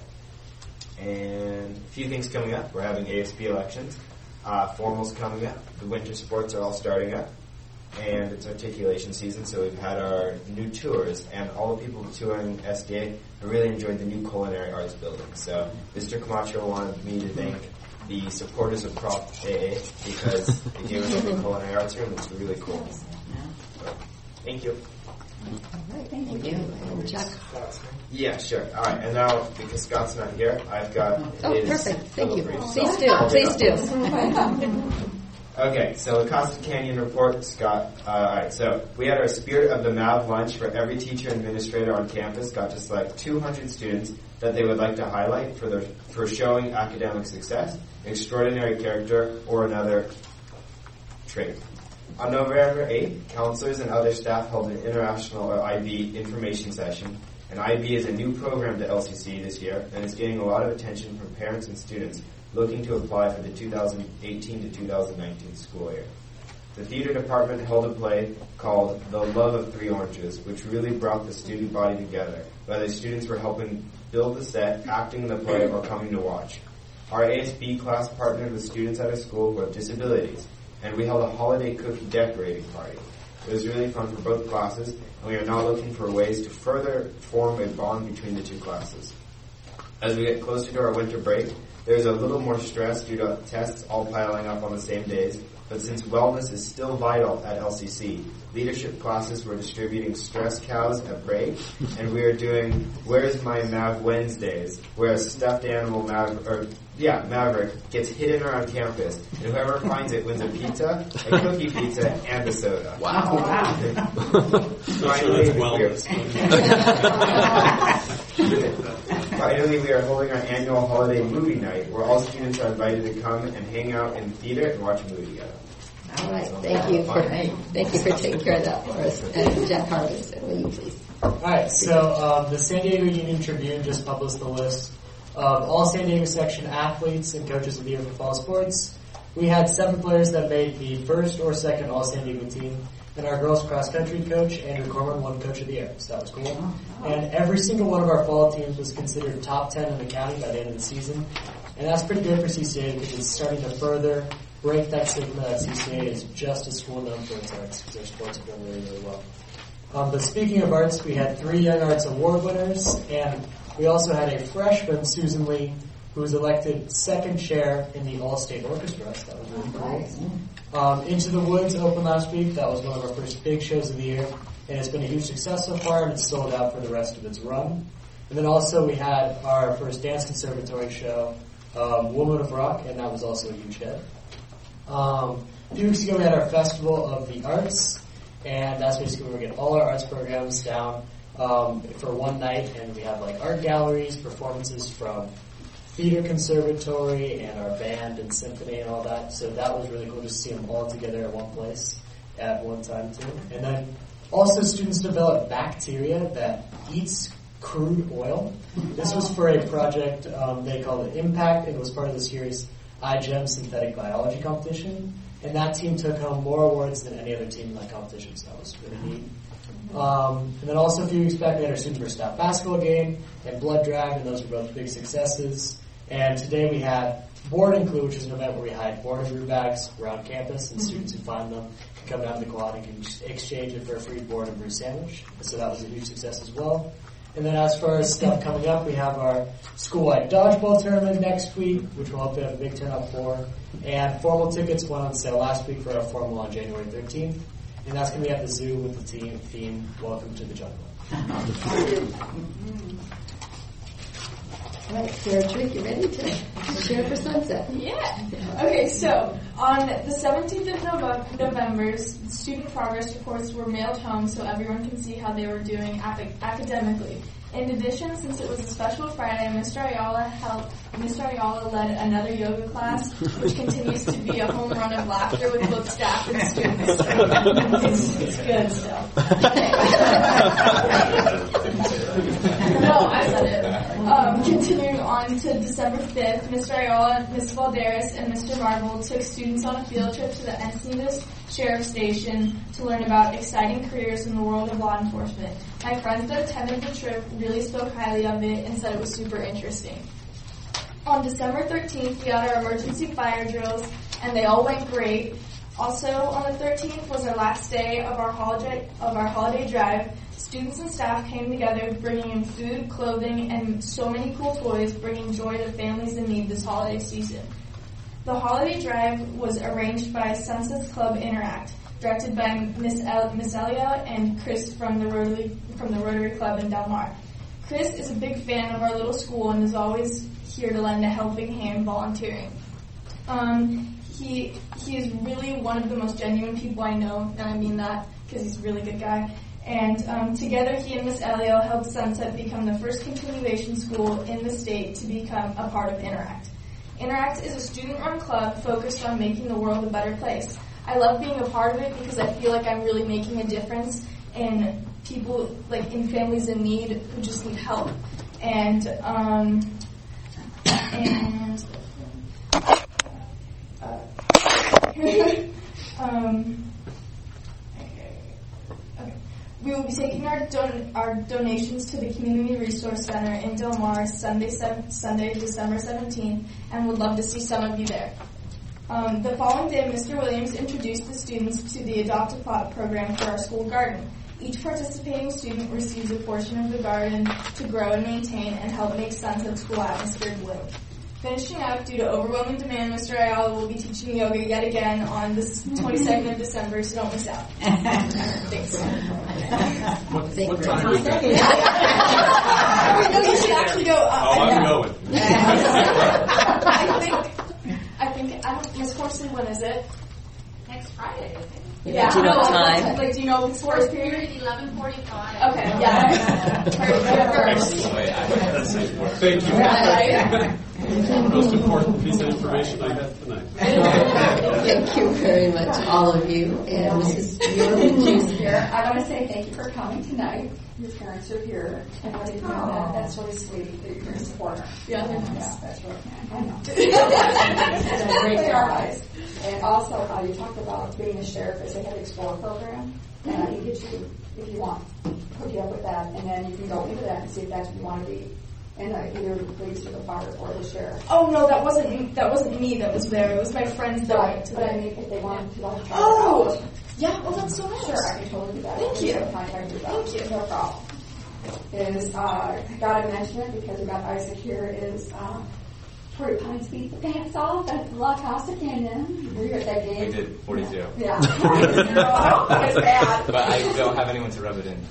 And a few things coming up. We're having ASB elections. Formals coming up. The winter sports are all starting up. And it's articulation season, so we've had our new tours, and all the people touring SDA have really enjoyed the new culinary arts building. So Mr. Camacho wanted me to thank the supporters of Prop AA because they gave us a new culinary arts room. It's really cool. So, thank you. All right, thank you. And Chuck? Yeah, sure. All right, and now, because Scott's not here, I've got perfect. Thank you. Please Please do. Okay, so the Costa Canyon report, Scott. Alright, so we had our Spirit of the Mav lunch for every teacher and administrator on campus. Got to select 200 students that they would like to highlight for showing academic success, extraordinary character, or another trait. On November 8th, counselors and other staff held an international or IB information session. And IB is a new program to LCC this year, and is getting a lot of attention from parents and students looking to apply for the 2018 to 2019 school year. The theater department held a play called The Love of Three Oranges, which really brought the student body together, whether students were helping build the set, acting in the play, or coming to watch. Our ASB class partnered with students at our school who have disabilities, and we held a holiday cookie decorating party. It was really fun for both classes, and we are now looking for ways to further form a bond between the two classes. As we get closer to our winter break, there's a little more stress due to tests all piling up on the same days, but since wellness is still vital at LCC, leadership classes were distributing stress cows at break, and we are doing Where's My Mav Wednesdays, where a stuffed animal Maverick gets hidden around campus, and whoever finds it wins a pizza, a cookie pizza, and a soda. Wow. Finally, we are holding our annual holiday movie night, where all students are invited to come and hang out in the theater and watch a movie together. All right, thank you for taking care of that for us. And Jack Harbison, will you please? All right, so the San Diego Union Tribune just published the list of all San Diego section athletes and coaches of the year for fall sports. We had 7 players that made the first or second All San Diego team, and our girls cross country coach, Andrew Corman, won Coach of the Year, so that was cool. And every single one of our fall teams was considered top 10 in the county by the end of the season, and that's pretty good for CCA because it's starting to further break that stigma that CCA is just a school known for its arts, because their sports are doing really, really well. But speaking of arts, we had 3 Young Arts Award winners, and we also had a freshman, Susan Lee, who was elected second chair in the All-State Orchestra. So that was really cool. Into the Woods opened last week. That was one of our first big shows of the year, and it's been a huge success so far, and it's sold out for the rest of its run. And then also we had our first dance conservatory show, Woman of Rock, and that was also a huge hit. A few weeks ago we had our Festival of the Arts, and that's basically where we get all our arts programs down for one night, and we have like art galleries, performances from theater conservatory, and our band and symphony and all that. So that was really cool to see them all together at one place at one time too. And then also students developed bacteria that eats crude oil. This was for a project they called it Impact, and it was part of the series iGEM Synthetic Biology Competition. And that team took home more awards than any other team in that competition, so that was really neat. And then also a few weeks back we had our Student vs. Staff basketball game and Blood Drive, and those were both big successes. And today we had Board and Clue, which is an event where we hide board and brew bags around campus, and students who find them can come down to the quad and can exchange it for a free board and brew sandwich. So that was a huge success as well. And then as far as stuff coming up, we have our school-wide dodgeball tournament next week, which we'll hopefully have a big turnout for. And formal tickets went on sale last week for our formal on January 13th. And that's going to be at the zoo with the theme, Welcome to the Jungle. All right, Sarah Trick, you ready to share for Sunset? Yeah. Okay, so on the 17th of November, student progress reports were mailed home so everyone can see how they were doing academically. In addition, since it was a special Friday, Mr. Ayala led another yoga class, which continues to be a home run of laughter with both staff and students. It's good stuff. No, I said it. Continuing on to December 5th, Mr. Ayala, Ms. Valderas, and Mr. Marvel took students on a field trip to the Encinitas Sheriff Station to learn about exciting careers in the world of law enforcement. My friends that attended the trip really spoke highly of it and said it was super interesting. On December 13th, we had our emergency fire drills, and they all went great. Also, on the 13th was our last day of our holiday drive. Students and staff came together, bringing in food, clothing, and so many cool toys, bringing joy to families in need this holiday season. The holiday drive was arranged by Sunsets Club Interact, directed by Miss Elia and Chris from the Rotary Club in Del Mar. Chris is a big fan of our little school and is always here to lend a helping hand volunteering. He is really one of the most genuine people I know, and I mean that because he's a really good guy. And together he and Miss Elio helped Sunset become the first continuation school in the state to become a part of Interact. Interact is a student-run club focused on making the world a better place. I love being a part of it because I feel like I'm really making a difference in people, like in families in need who just need help. We will be taking our donations to the Community Resource Center in Del Mar Sunday, December 17th, and would love to see some of you there. The following day, Mr. Williams introduced the students to the Adopt a Plot program for our school garden. Each participating student receives a portion of the garden to grow and maintain and help make Sunset School atmosphere bloom. Finishing up, due to overwhelming demand, Mr. Ayala will be teaching yoga yet again on the 22nd of December, so don't miss out. Thanks. What time is that? No, you should actually go. I'm going. I think, Ms. Corson, when is it? Next Friday, I think. Yeah. Do you know what time? Like, do you know the sports period? 11:45. Okay, yeah. Thank you. Right. The most important piece of information I had tonight. Thank you very much, all of you. And Mrs. Muir, here. I want to say thank you for coming tonight. Your parents are here, and I didn't know that. That's really sweet that you're going to support her. Yeah, they're nice. That's really nice. I know. They are nice. And also, you talked about being a sheriff as a head explorer program, and I can get you, if you want, hook you up with that, and then you can go into that and see if that's what you want to be. And either the police or the fire or the sheriff. Oh no, that wasn't me that was there. It was my friends that went to that. that. If they wanted to try it out. Oh, yeah. Well, that's so nice. Sure, I can totally do that. Thank you. Thank you. No problem. I gotta mention it because we got Isaac here. Torrey Pines beat the pants off at La Costa Canyon. Were you at that game? We did 42. Yeah. It's bad. But I don't have anyone to rub it in.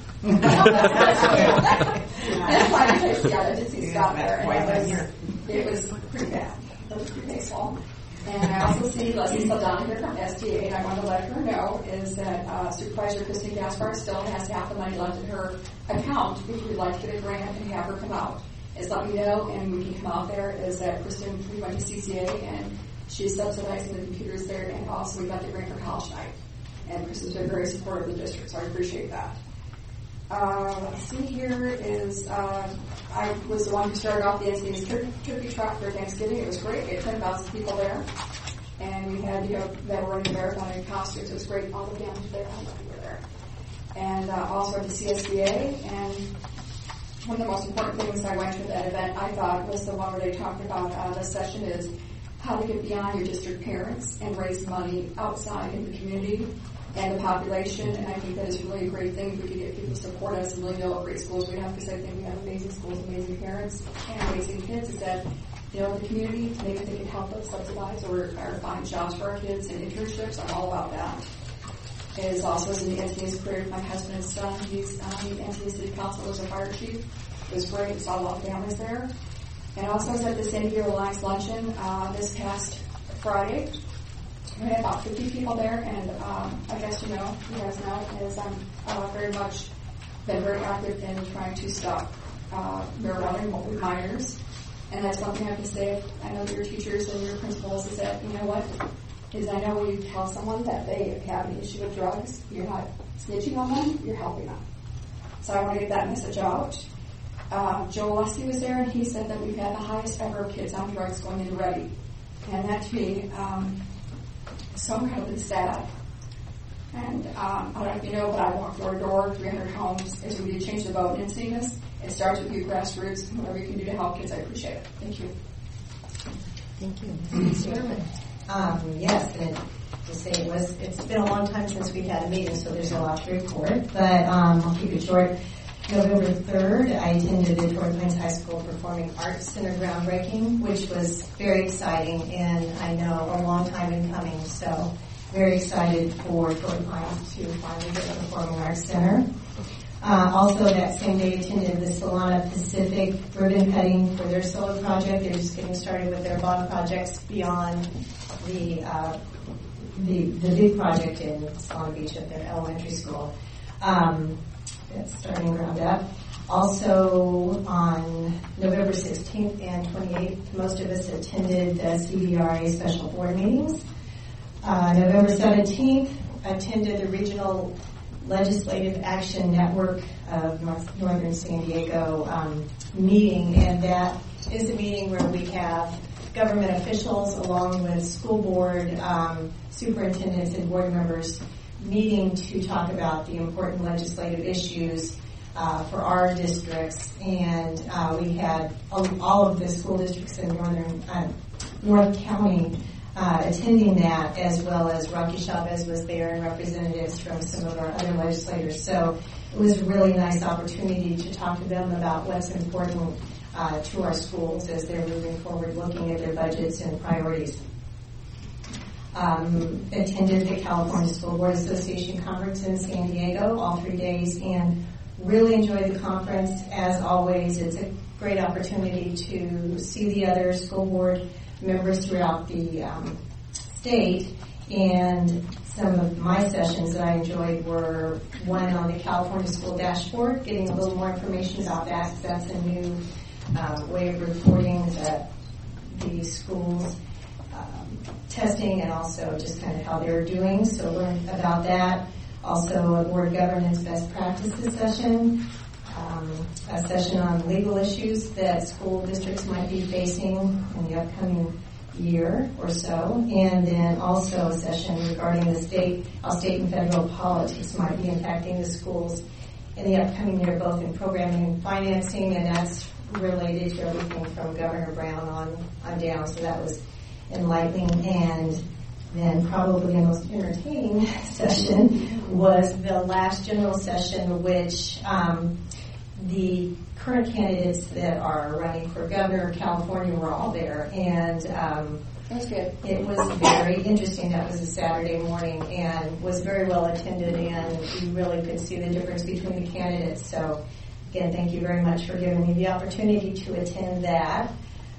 That's why I did see Scott there, and it was pretty bad. It was pretty painful. And I also see Leslie Saldana here from STA, and I want to let her know is that Supervisor Kristen Gaspar still has half the money left in her account if you'd like to get a grant and have her come out. As let me know, and we can come out there, is that Kristen, we went to CCA, and she's subsidizing the computers there, and also we got the grant for college night. And Kristen's been very supportive of the district, so I appreciate that. Let's see here is, I was the one who started off the NCA's turkey trot for Thanksgiving. It was great. We had 10,000 people there. And we had, that were running marathon in costumes. It was great. All the families there, all the people were there. And also at the CSBA, and one of the most important things I went to that event, I thought, was the one where they talked about this session is how to get beyond your district parents and raise money outside in the community and the population. And I think that is really a great thing if we could get people to support us and really know what great schools we have, because I think we have amazing schools, amazing parents, and amazing kids. Is that, the community, maybe they can help us subsidize or find jobs for our kids and internships. I'm all about that. Is also in the NCA's career with my husband and son. He's the NCA City Council as a fire chief. It was great. Saw a lot of families there. And also I was at the San Diego Alliance Luncheon this past Friday. We had about 50 people there, and I guess you guys know, is I'm very much been very active in trying to stop marijuana with minors. And that's one thing I have to say. I know that your teachers and your principals is that, you know what, is I know when you tell someone that they have an issue with drugs, you're not snitching on them, you're helping them. So I want to get that message out. Joe Lusty was there, and he said that we've had the highest ever of kids on drugs going into Ready. And that to me, so incredibly sad. And I don't know if you know, but I walk door to door, 300 homes, as we need to change the vote. And seeing this, it starts with you, grassroots, and whatever you can do to help kids, I appreciate it. Thank you. Thank you. Yes, and to say it's been a long time since we've had a meeting, so there's a lot to report, but I'll keep it short. November 3rd, I attended the Torrey Pines High School Performing Arts Center groundbreaking, which was very exciting, and I know a long time in coming, so very excited for Torrey Pines to finally get a Performing Arts Center. Also, that same day, attended the Solana Pacific ribbon cutting for their solar project. They're just getting started with their bond projects beyond the big project in Solana Beach at their elementary school. That's starting ground up. Also, on November 16th and 28th, most of us attended the CBRA special board meetings. November 17th, attended the Regional Legislative Action Network of Northern San Diego meeting, and that is a meeting where we have government officials along with school board superintendents and board members meeting to talk about the important legislative issues for our districts, and we had all of the school districts in North County attending that, as well as Rocky Chavez was there and representatives from some of our other legislators. So it was a really nice opportunity to talk to them about what's important to our schools as they're moving forward, looking at their budgets and priorities. Attended the California School Board Association conference in San Diego all 3 days and really enjoyed the conference. As always, it's a great opportunity to see the other school board members throughout the state, and some of my sessions that I enjoyed were one on the California School Dashboard, getting a little more information about that. That's a new way of reporting that the schools testing and also just kind of how they're doing, so learn about that. Also a board governance best practices session, a session on legal issues that school districts might be facing in the upcoming year or so, and then also a session regarding how state and federal politics might be impacting the schools in the upcoming year, both in programming and financing, and that's related to everything from Governor Brown on down, so that was enlightening. And then probably the most entertaining session was the last general session, which the current candidates that are running for governor of California were all there, and that's good. It was very interesting. That was a Saturday morning and was very well attended, and you really could see the difference between the candidates. So again, thank you very much for giving me the opportunity to attend that.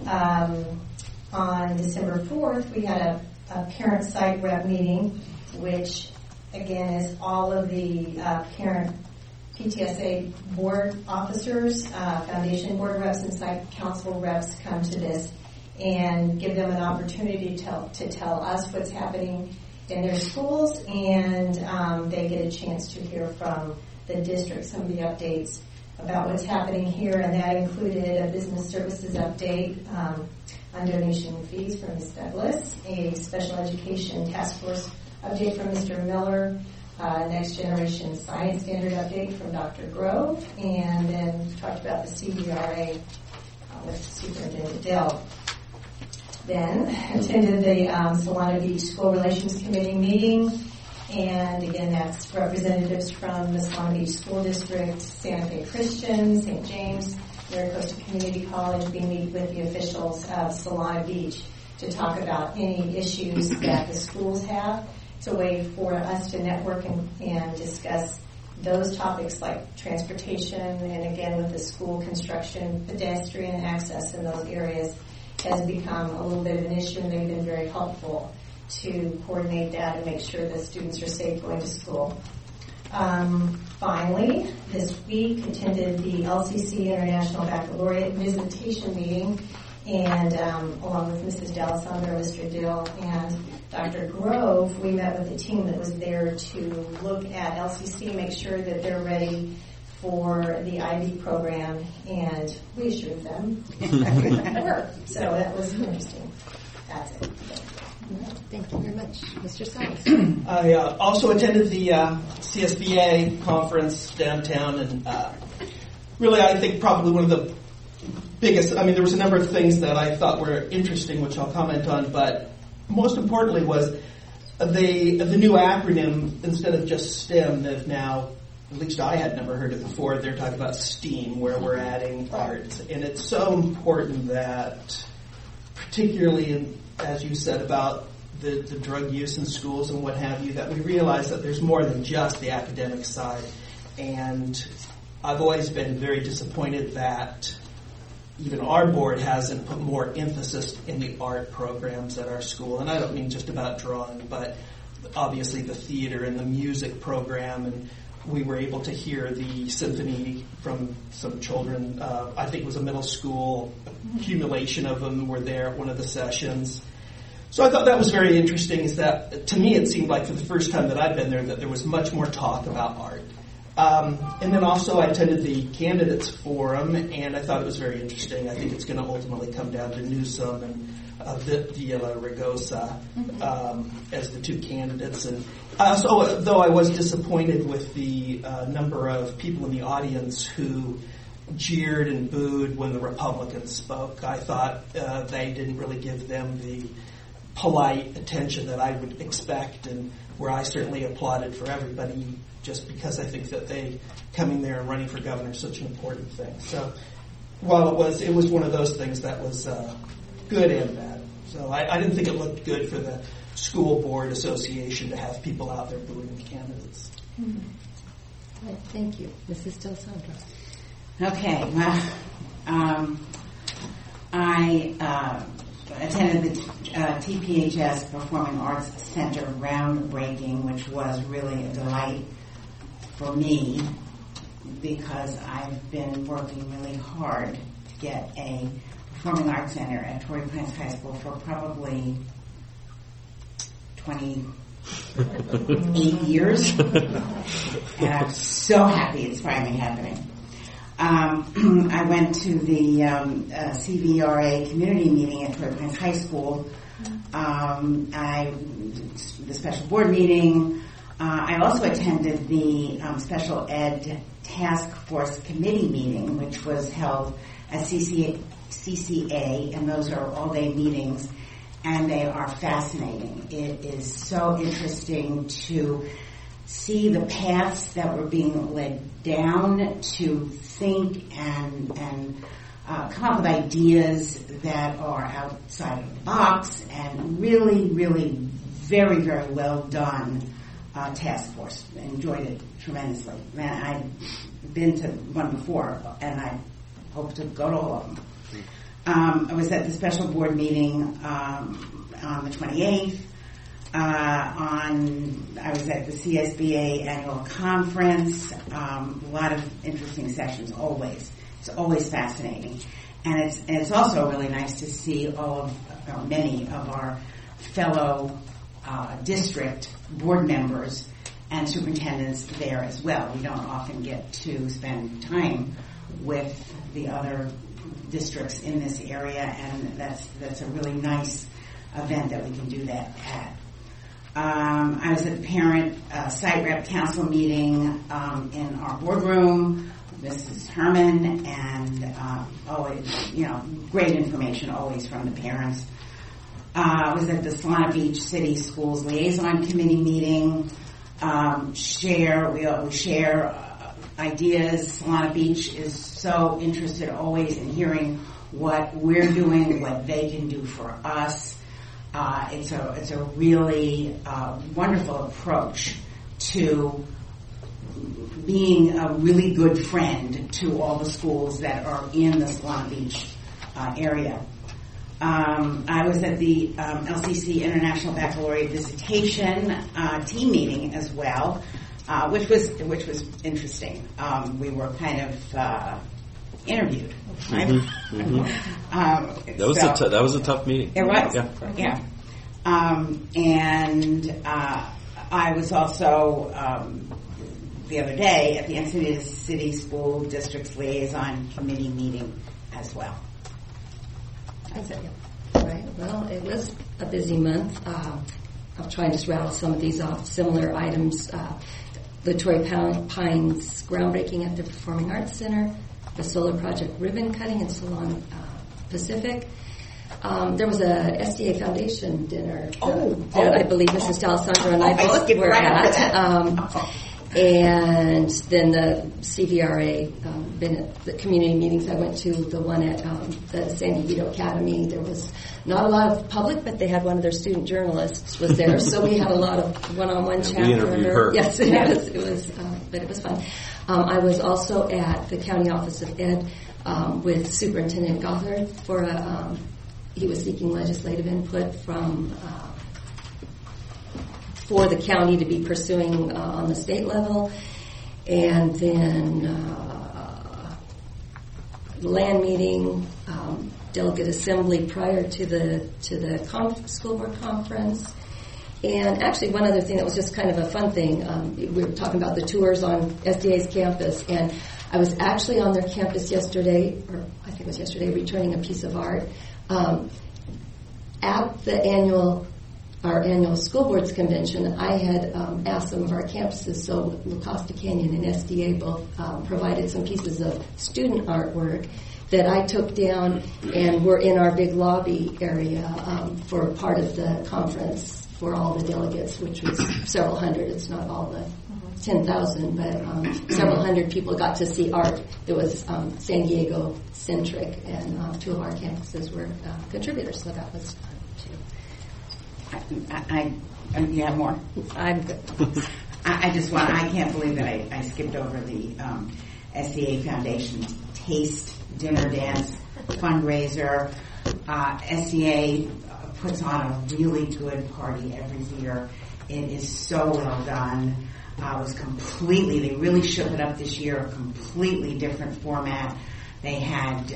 On December 4th, we had a parent site rep meeting, which again is all of the parent PTSA board officers, foundation board reps, and site council reps come to this and give them an opportunity to tell us what's happening in their schools, and they get a chance to hear from the district some of the updates about what's happening here, and that included a business services update on donation fees from Ms. Douglas, a special education task force update from Mr. Miller, next generation science standard update from Dr. Grove, and then talked about the CBRA with Superintendent Dell. Then attended the Solana Beach School Relations Committee meeting, and again that's representatives from the Solana Beach School District, Santa Fe Christian, St. James, Maricosta Community College. We meet with the officials of Solana Beach to talk about any issues that the schools have. It's a way for us to network and discuss those topics like transportation and again with the school construction, pedestrian access in those areas has become a little bit of an issue, and they've been very helpful to coordinate that and make sure that students are safe going to school. Finally, this week attended the LCC International Baccalaureate Visitation Meeting, and along with Mrs. D'Alessandro, Mr. Dill, and Dr. Grove, we met with a team that was there to look at LCC, make sure that they're ready for the IB program, and we assured them that would work. So that was interesting. That's it. Thank you very much. Mr. Silas. I also attended the CSBA conference downtown, and really I think probably one of the biggest, there was a number of things that I thought were interesting, which I'll comment on, but most importantly was the new acronym, instead of just STEM, that now, at least I had never heard it before, they're talking about STEAM, where we're adding art. And it's so important that, particularly as you said about the drug use in schools and what have you, that we realize that there's more than just the academic side. And I've always been very disappointed that even our board hasn't put more emphasis in the art programs at our school. And I don't mean just about drawing, but obviously the theater and the music program. And we were able to hear the symphony from some children. I think it was a middle school. Accumulation of them were there at one of the sessions. So I thought that was very interesting, is that to me it seemed like for the first time that I'd been there that there was much more talk about art. And then also I attended the candidates forum, and I thought it was very interesting. I think it's going to ultimately come down to Newsom and Villaraigosa as the two candidates. And also, though I was disappointed with the number of people in the audience who jeered and booed when the Republicans spoke, I thought they didn't really give them the polite attention that I would expect, and where I certainly applauded for everybody, just because I think that they coming there and running for governor is such an important thing. So while it was one of those things that was good and bad. So I didn't think it looked good for the school board association to have people out there booing the candidates. Mm-hmm. Right, thank you. Mrs. D'Alessandro. Okay, well, I attended the TPHS Performing Arts Center groundbreaking, which was really a delight for me because I've been working really hard to get a Performing Arts Center at Torrey Pines High School for probably 28 years. And I'm so happy it's finally happening. I went to the CVRA community meeting at Torrey Pines High School. The special board meeting. I also attended the special ed task force committee meeting, which was held at CCA, and those are all-day meetings, and they are fascinating. It is so interesting to see the paths that were being led down, to think and come up with ideas that are outside of the box, and really, really very, very well done task force. Enjoyed it tremendously. Man, I've been to one before, and I hope to go to all of them. I was at the special board meeting on the 28th. I was at the CSBA annual conference. A lot of interesting sessions. Always, it's always fascinating, and it's also really nice to see many of our fellow district board members and superintendents there as well. We don't often get to spend time with the other districts in this area, and that's a really nice event that we can do that at. I was at the parent site rep council meeting in our boardroom, Mrs. Herman, and always, great information always from the parents. I was at the Solana Beach City Schools Liaison Committee meeting. We share ideas. Solana Beach is so interested always in hearing what we're doing, what they can do for us. It's a really wonderful approach to being a really good friend to all the schools that are in the Solana Beach area. I was at the LCC International Baccalaureate Visitation team meeting as well, which was interesting. We were kind of interviewed, right? That was a tough meeting. It was, yeah. And I was also the other day at the Encinitas City School District's Liaison Committee meeting as well. Right. Well, it was a busy month. I'll try and just rattle some of these off. Similar items: the Torrey Pines groundbreaking at the Performing Arts Center, the solar project ribbon cutting in Solana Pacific. There was a SDA Foundation dinner that I believe Mrs. D'Alessandro and I both were at. And then the CVRA, been at the community meetings. I went to the one at the San Diego Academy. There was not a lot of public, but they had one of their student journalists was there, so we had a lot of one-on-one chat. We interviewed her. Yes, it was, but it was fun. I was also at the County Office of Ed with Superintendent Gothard for he was seeking legislative input for the county to be pursuing on the state level, and then land meeting, delegate assembly prior to the school board conference, and actually one other thing that was just kind of a fun thing. We were talking about the tours on SDA's campus, and I was actually on their campus yesterday, or I think it was yesterday, returning a piece of art at the our annual school boards convention. I had asked some of our campuses, so La Costa Canyon and SDA both provided some pieces of student artwork that I took down and were in our big lobby area for part of the conference for all the delegates, which was several hundred. It's not all the 10,000, but several hundred people got to see art that was San Diego centric, and two of our campuses were contributors, so that was fun too. You have more? I'm good. I can't believe that I skipped over the SDA Foundation Taste Dinner Dance fundraiser. SDA puts on a really good party every year. It is so well done. They really shook it up this year, a completely different format. They had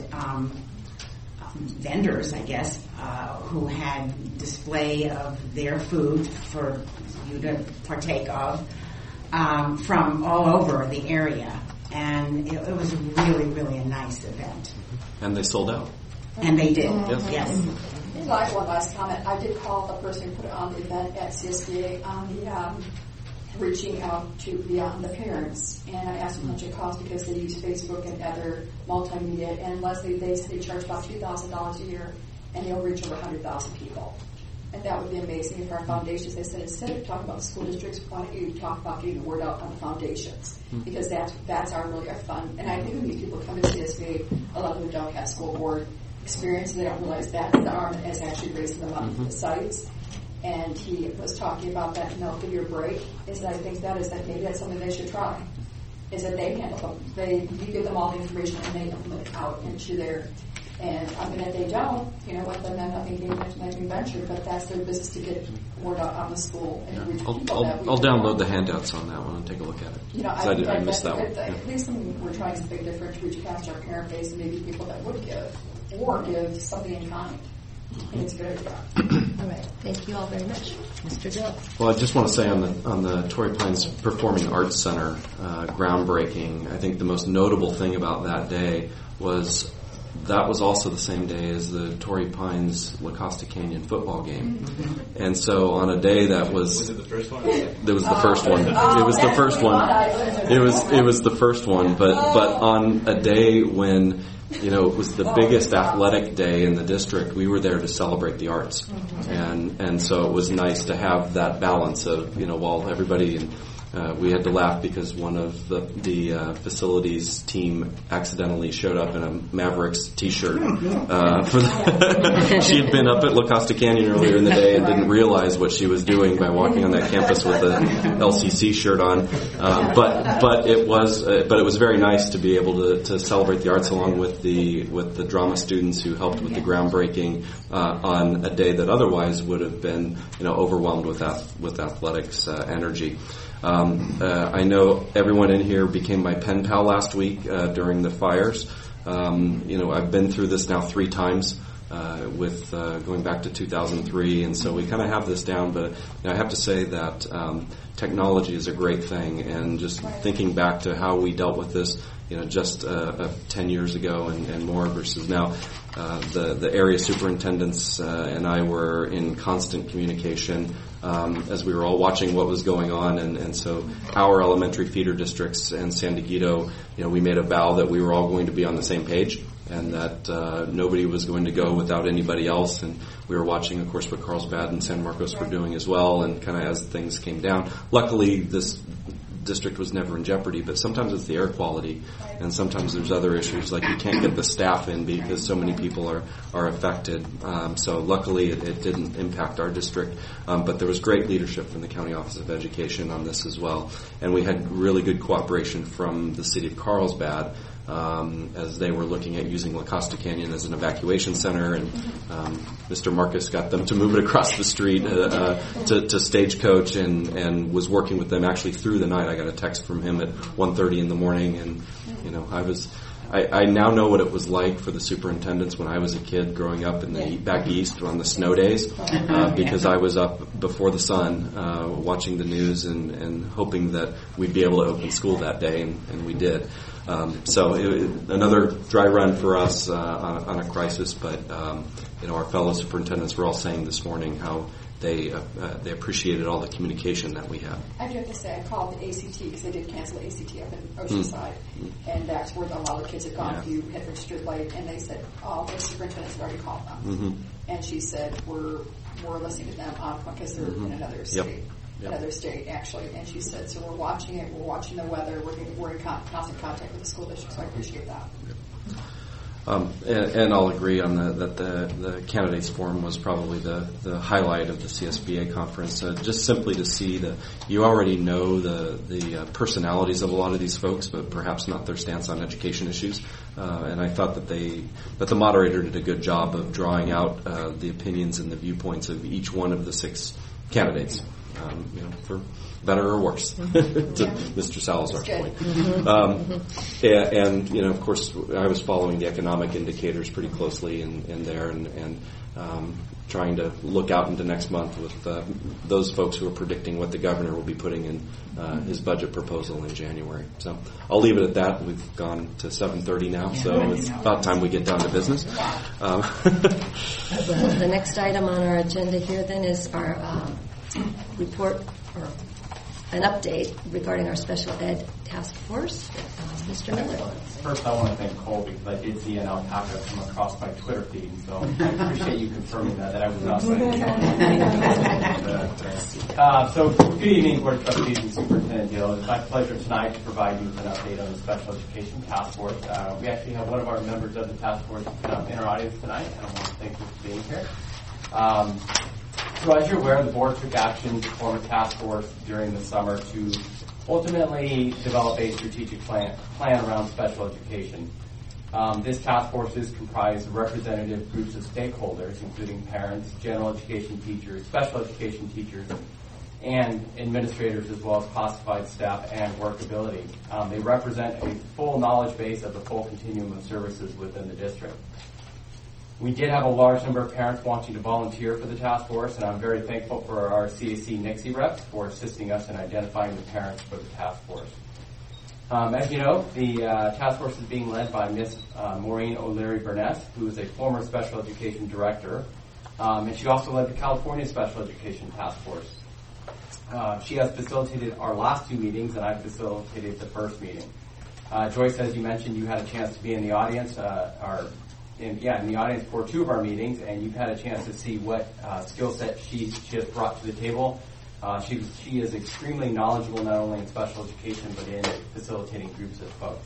vendors, I guess, who had display of their food for you to partake of from all over the area. And it was really, really a nice event. And they sold out. And they did, yes. So I have one last comment. I did call the person who put it on the event at CSBA on the reaching out to beyond the parents, and I asked them how much it cost because they use Facebook and other multimedia, and Leslie, they said they charge about $2,000 a year, and they'll reach over 100,000 people. And that would be amazing if our foundations, they said, instead of talking about the school districts, why don't you talk about getting the word out on the foundations? Because that's our fun. And I think when these people come to CSBA, a lot of them don't have school board experience, they don't realize that's the arm that is actually raising them up for the sites. And he was talking about that milk of your break. Is that I think that maybe that's something they should try. Is that they handle them. You give them all the information and they implement it out into their. And I mean, if they don't, let them end up making venture. But that's their business to get word out on the school and reach people. I'll download the handouts on that one and take a look at it. I missed that one. At least we're trying to make a difference to reach past our parent base and maybe people that would give or give something in kind. It's very all right. Thank you all very much. Mr. Dill. Well, I just want to say on the Torrey Pines Performing Arts Center groundbreaking, I think the most notable thing about that day was that was also the same day as the Torrey Pines La Costa Canyon football game. And so on a day that was it the first one? It was the first one. It was the first one. It was the first one, but on a day when it was the biggest athletic day in the district, we were there to celebrate the arts. And so it was nice to have that balance of, while everybody we had to laugh because one of the facilities team accidentally showed up in a Mavericks T-shirt. She had been up at La Costa Canyon earlier in the day and didn't realize what she was doing by walking on that campus with an LCC shirt on. But it was very nice to be able to celebrate the arts along with the drama students who helped with the groundbreaking on a day that otherwise would have been overwhelmed with athletics energy. I know everyone in here became my pen pal last week during the fires. I've been through this now 3 times with going back to 2003, and so we kind of have this down. But I have to say that technology is a great thing, and just thinking back to how we dealt with this, just 10 years ago and more versus now. The area superintendents and I were in constant communication as we were all watching what was going on, and so our elementary feeder districts and San Diego, we made a vow that we were all going to be on the same page and that nobody was going to go without anybody else, and we were watching, of course, what Carlsbad and San Marcos were doing as well, and kind of as things came down. Luckily, this district was never in jeopardy, but sometimes it's the air quality, and sometimes there's other issues, like you can't get the staff in because so many people are affected. So luckily it didn't impact our district, but there was great leadership from the County Office of Education on this as well, and we had really good cooperation from the City of Carlsbad as they were looking at using La Costa Canyon as an evacuation center, and Mr. Marcus got them to move it across the street to Stagecoach, and was working with them actually through the night. I got a text from him at 1:30 in the morning, and I now know what it was like for the superintendents when I was a kid growing up in the back east on the snow days, because I was up before the sun watching the news and hoping that we'd be able to open school that day, and we did. So another dry run for us on a crisis, but our fellow superintendents were all saying this morning how they appreciated all the communication that we had. I do have to say, I called the ACT because they did cancel ACT up in Oceanside, and that's where a lot of the kids had gone to had registered late, and they said, the superintendent's already called them. And she said, we're listening to them because they're in another state. Another state, actually, and she said, so we're watching it, we're watching the weather, we're in constant contact with the school district, so I appreciate that. And I'll agree on that the candidates forum was probably the highlight of the CSBA conference. Just simply to see you already know the personalities of a lot of these folks, but perhaps not their stance on education issues. And I thought that the moderator did a good job of drawing out the opinions and the viewpoints of each one of the 6 candidates. For better or worse, to Mr. Salazar's point. And of course, I was following the economic indicators pretty closely in there, and trying to look out into next month with those folks who are predicting what the governor will be putting in his budget proposal in January. So I'll leave it at that. We've gone to 7:30 now, so it's about time we get down to business. Well, the next item on our agenda here then is our report or an update regarding our special ed task force. Mr. Miller. First, I want to thank Cole because I did see an alpaca come across my Twitter feed, so I appreciate you confirming that I was not saying. So, good evening, Board of Trustees and Superintendent Gill. It's my pleasure tonight to provide you with an update on the Special Education Task Force. We actually have one of our members of the task force in our audience tonight, and I want to thank you for being here. So as you're aware, the board took action to form a task force during the summer to ultimately develop a strategic plan around special education. This task force is comprised of representative groups of stakeholders, including parents, general education teachers, special education teachers, and administrators, as well as classified staff and workability. They represent a full knowledge base of the full continuum of services within the district. We did have a large number of parents wanting to volunteer for the task force, and I'm very thankful for our CAC Nixie reps for assisting us in identifying the parents for the task force. As you know, the task force is being led by Ms. Maureen O'Leary-Burness, who is a former special education director, and she also led the California Special Education Task Force. She has facilitated our last 2 meetings, and I facilitated the first meeting. Joyce, as you mentioned, you had a chance to be in the audience, in the audience for 2 of our meetings, and you've had a chance to see what skill set she has brought to the table. She is extremely knowledgeable not only in special education but in facilitating groups of folks.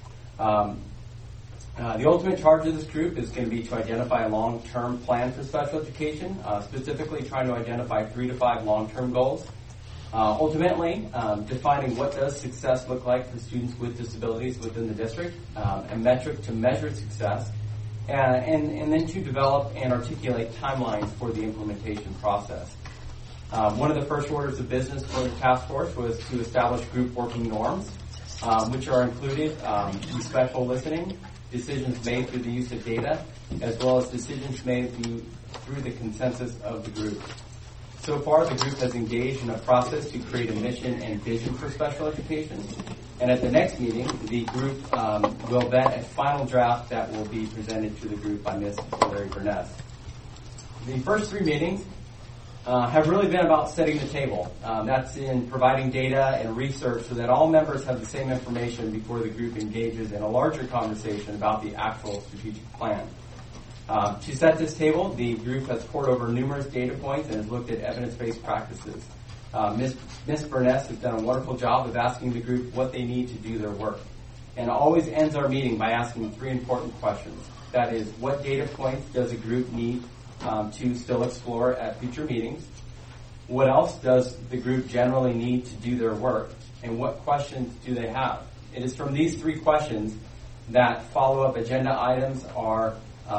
The ultimate charge of this group is going to be to identify a long-term plan for special education, specifically trying to identify 3 to 5 long-term goals. Ultimately, defining what does success look like for students with disabilities within the district, a metric to measure success, and then to develop and articulate timelines for the implementation process. One of the first orders of business for the task force was to establish group working norms, which are included through special listening, decisions made through the use of data, as well as decisions made through the consensus of the group. So far, the group has engaged in a process to create a mission and vision for special education. And at the next meeting, the group will vet a final draft that will be presented to the group by Ms. Larry Burness. The first 3 meetings have really been about setting the table. That's in providing data and research so that all members have the same information before the group engages in a larger conversation about the actual strategic plan. To set this table, the group has poured over numerous data points and has looked at evidence-based practices. Ms. Burness has done a wonderful job of asking the group what they need to do their work, and always ends our meeting by asking 3 important questions. That is, what data points does a group need to still explore at future meetings? What else does the group generally need to do their work? And what questions do they have? It is from these 3 questions that follow-up agenda items are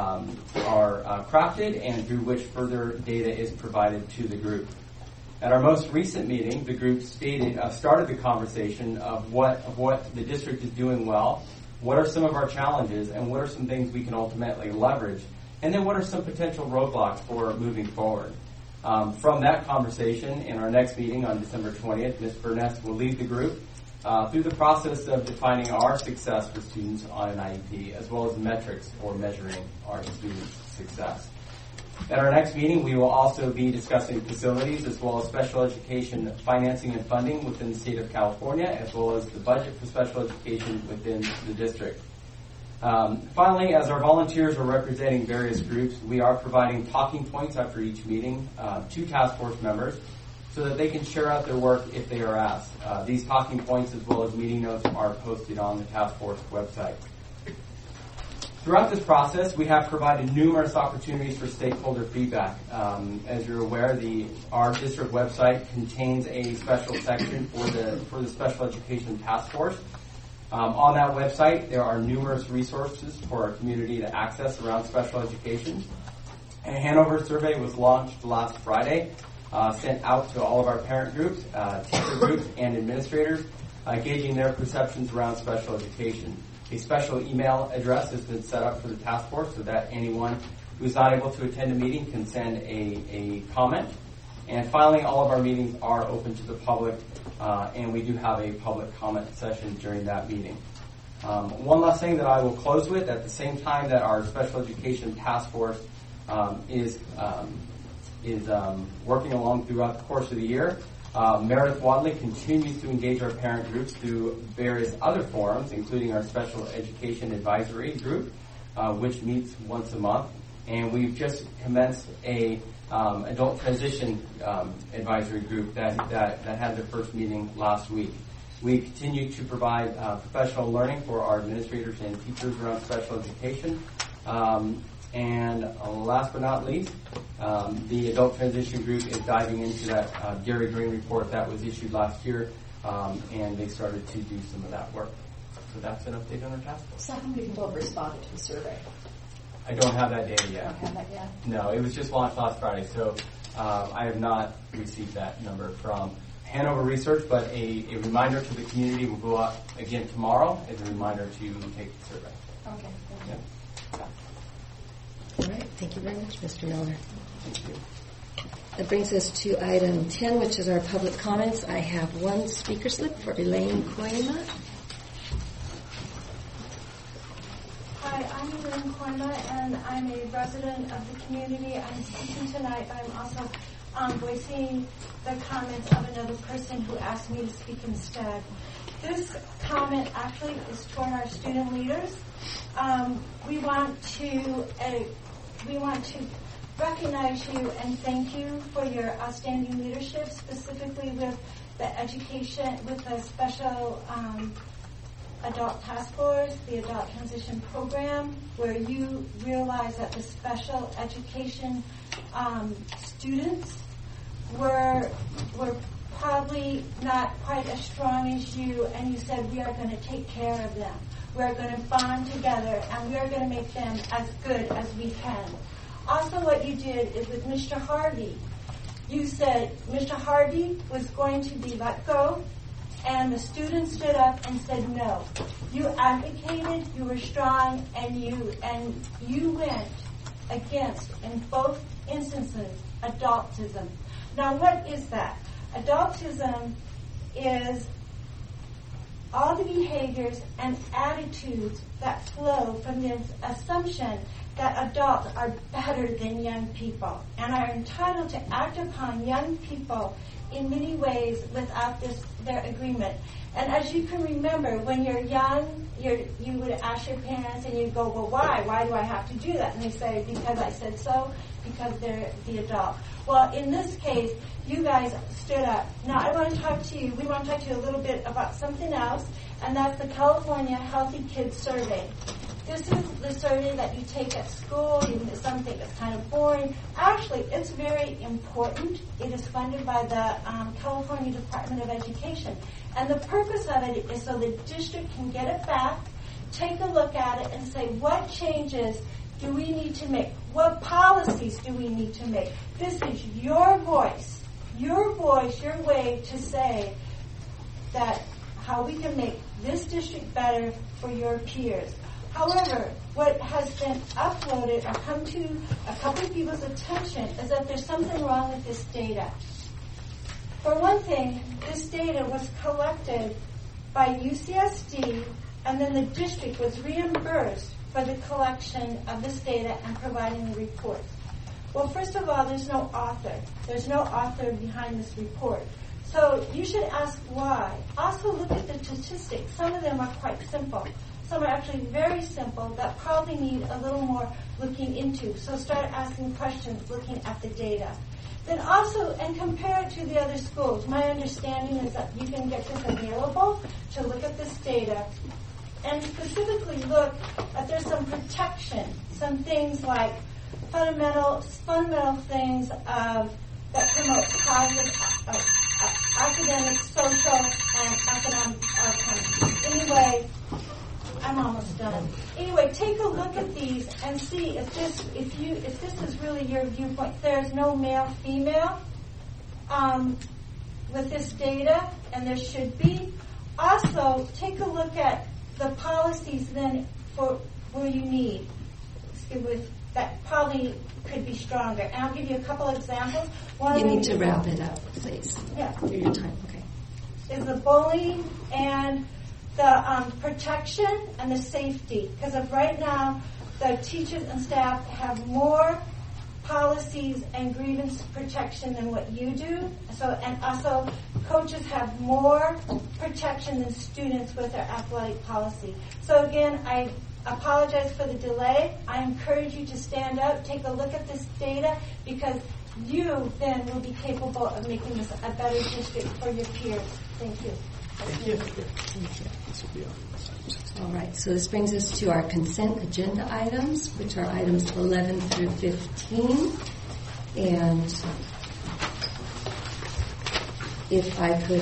crafted and through which further data is provided to the group. At our most recent meeting, the group started the conversation of what the district is doing well, what are some of our challenges, and what are some things we can ultimately leverage, and then what are some potential roadblocks for moving forward. From that conversation, in our next meeting on December 20th, Ms. Burness will lead the group through the process of defining our success for students on an IEP, as well as metrics for measuring our students' success. At our next meeting, we will also be discussing facilities as well as special education financing and funding within the state of California, as well as the budget for special education within the district. Finally, as our volunteers are representing various groups, we are providing talking points after each meeting to task force members so that they can share out their work if they are asked. These talking points as well as meeting notes are posted on the task force website. Throughout this process, we have provided numerous opportunities for stakeholder feedback. As you're aware, our district website contains a special section for the special education task force. On that website, there are numerous resources for our community to access around special education. A Hanover survey was launched last Friday, sent out to all of our parent groups, teacher groups, and administrators, gauging their perceptions around special education. A special email address has been set up for the task force so that anyone who's not able to attend a meeting can send a comment. And finally, all of our meetings are open to the public, and we do have a public comment session during that meeting. One last thing that I will close with, at the same time that our special education task force is working along throughout the course of the year, Meredith Wadley continues to engage our parent groups through various other forums, including our special education advisory group, which meets once a month. And we've just commenced a adult transition advisory group that had their first meeting last week. We continue to provide professional learning for our administrators and teachers around special education. And last but not least, the adult transition group is diving into that Gary Green report that was issued last year, and they started to do some of that work. So that's an update on our task force. So how many people have responded to the survey? I don't have that data yet. Don't have that yet? No, it was just launched last Friday, so I have not received that number from Hanover Research, but a reminder to the community will go out again tomorrow as a reminder to take the survey. Okay, thank you. Yeah. All right. Thank you very much, Mr. Miller. Thank you. That brings us to item 10, which is our public comments. I have one speaker slip for Elaine Koima. Hi, I'm Elaine Koima, and I'm a resident of the community. I'm speaking tonight, but I'm also voicing the comments of another person who asked me to speak instead. This comment actually is toward our student leaders. We want to recognize you and thank you for your outstanding leadership, specifically with the education, with the special adult task force, the adult transition program, where you realize that the special education students were probably not quite as strong as you, and you said, we are going to take care of them. We are going to bond together, and we are going to make them as good as we can. Also, what you did is with Mr. Harvey, you said Mr. Harvey was going to be let go, and the students stood up and said no. You advocated, you were strong, and you went against, in both instances, adultism. Now, what is that? Adultism is all the behaviors and attitudes that flow from this assumption that adults are better than young people and are entitled to act upon young people in many ways without their agreement. And as you can remember, when you're young, you would ask your parents and you go, well, why? Why do I have to do that? And they say, because I said so, because they're the adult. Well, in this case, you guys stood up. Now, I want to talk to you, we want to talk to you a little bit about something else, and that's the California Healthy Kids Survey. This is the survey that you take at school. Some think it's kind of boring. Actually, it's very important. It is funded by the California Department of Education. And the purpose of it is so the district can get it back, take a look at it, and say, what changes do we need to make? What policies do we need to make? This is your voice, your way to say that how we can make this district better for your peers. However, what has been uploaded or come to a couple of people's attention is that there's something wrong with this data. For one thing, this data was collected by UCSD, and then the district was reimbursed for the collection of this data and providing the reports. Well, first of all, there's no author. There's no author behind this report. So you should ask why. Also look at the statistics. Some of them are quite simple. Some are actually very simple that probably need a little more looking into. So start asking questions looking at the data. Then also, and compare it to the other schools. My understanding is that you can get this available to look at this data and specifically look at there's some protection, some things like fundamental things that promote positive academic, social, and economic outcomes. Anyway, I'm almost done. Anyway, take a look at these and see if this is really your viewpoint. There's no male, female with this data, and there should be. Also, take a look at the policies then for where you need that probably could be stronger. And I'll give you a couple examples. One you need to wrap it up, please. Yeah. Your time. Okay. Is the bullying and the protection and the safety. Because of right now, the teachers and staff have more policies and grievance protection than what you do. So, and also, coaches have more protection than students with their athletic policy. So again, I apologize for the delay. I encourage you to stand up, take a look at this data, because you then will be capable of making this a better district for your peers. Thank you. Thank you. All right, so this brings us to our consent agenda items, which are items 11 through 15. And if I could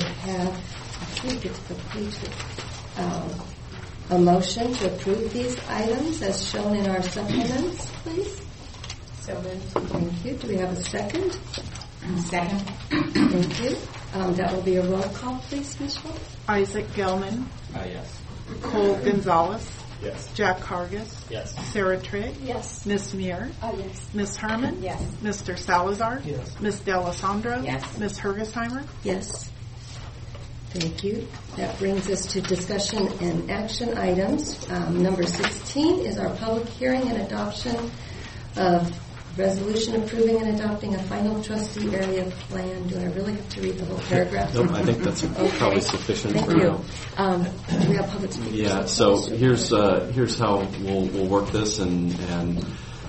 have a motion to approve these items as shown in our supplements, please. So moved. Thank you. Do we have a second? Second. Thank you. That will be a roll call, please, Ms. Schultz. Isaac Gelman. Yes. Cole Gonzalez. Yes. Jack Hargis. Yes. Sarah Trigg. Yes. Miss Muir. Yes. Miss Herman. Yes. Mr. Salazar. Yes. Miss D'Alessandro. Yes. Miss Hergesheimer. Yes. Thank you. That brings us to discussion and action items. Number 16 is our public hearing and adoption of resolution approving and adopting a final trustee area plan. Do I really have to read the whole paragraph? Nope, I think that's probably sufficient Thank for you. now. Do we have public speakers? Yeah, so here's how we'll work this, and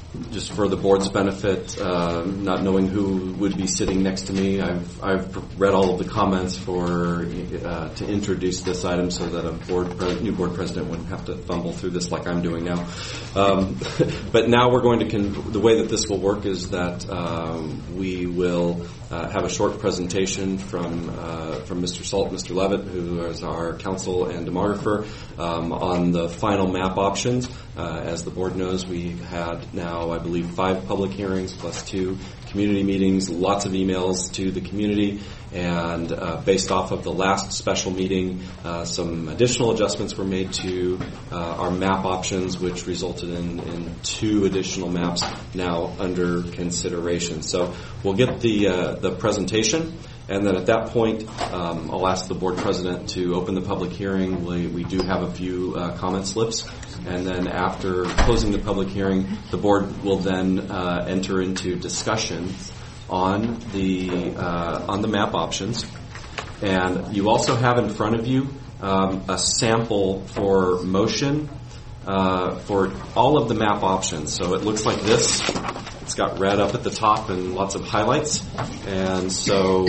just for the board's benefit, not knowing who would be sitting next to me, I've read all of the comments to introduce this item so that a new board president wouldn't have to fumble through this like I'm doing now. But now we're going to the way that this will work is that we will have a short presentation from Mr. Salt, Mr. Levitt, who is our counsel and demographer, on the final map options. As the board knows, we had now, I believe, 5 public hearings plus 2 community meetings, lots of emails to the community, and based off of the last special meeting, some additional adjustments were made to our map options, which resulted in 2 additional maps now under consideration. So we'll get the presentation, and then at that point, I'll ask the board president to open the public hearing. We do have a few comment slips, and then after closing the public hearing, the board will then enter into discussion on the map options. And you also have in front of you a sample for motion for all of the map options. So it looks like this. It's got red up at the top and lots of highlights. And so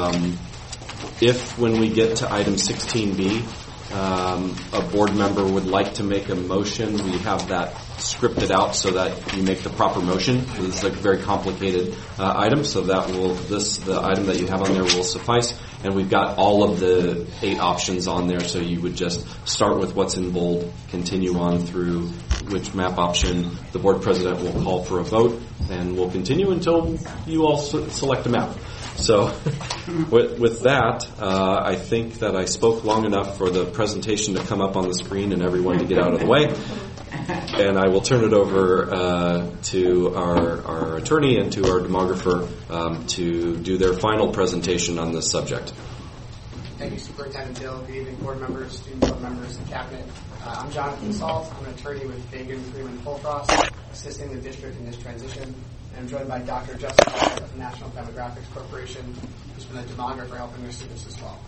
if when we get to item 16B, a board member would like to make a motion, we have that scripted out so that you make the proper motion. This is a very complicated item, so that the item that you have on there will suffice. And we've got all of the 8 options on there, so you would just start with what's in bold, continue on through which map option. The board president will call for a vote, and we'll continue until you all select a map. So with that, I think that I spoke long enough for the presentation to come up on the screen and everyone to get out of the way. And I will turn it over to our attorney and to our demographer to do their final presentation on this subject. Thank you, Superintendent Dill. Good evening, board members, student board members, and cabinet. I'm Jonathan Salt. I'm an attorney with Fagan, Freeman, Fulfrost, assisting the district in this transition. And I'm joined by Dr. Justin Hall of the National Demographics Corporation, who's been a demographer helping their students as well.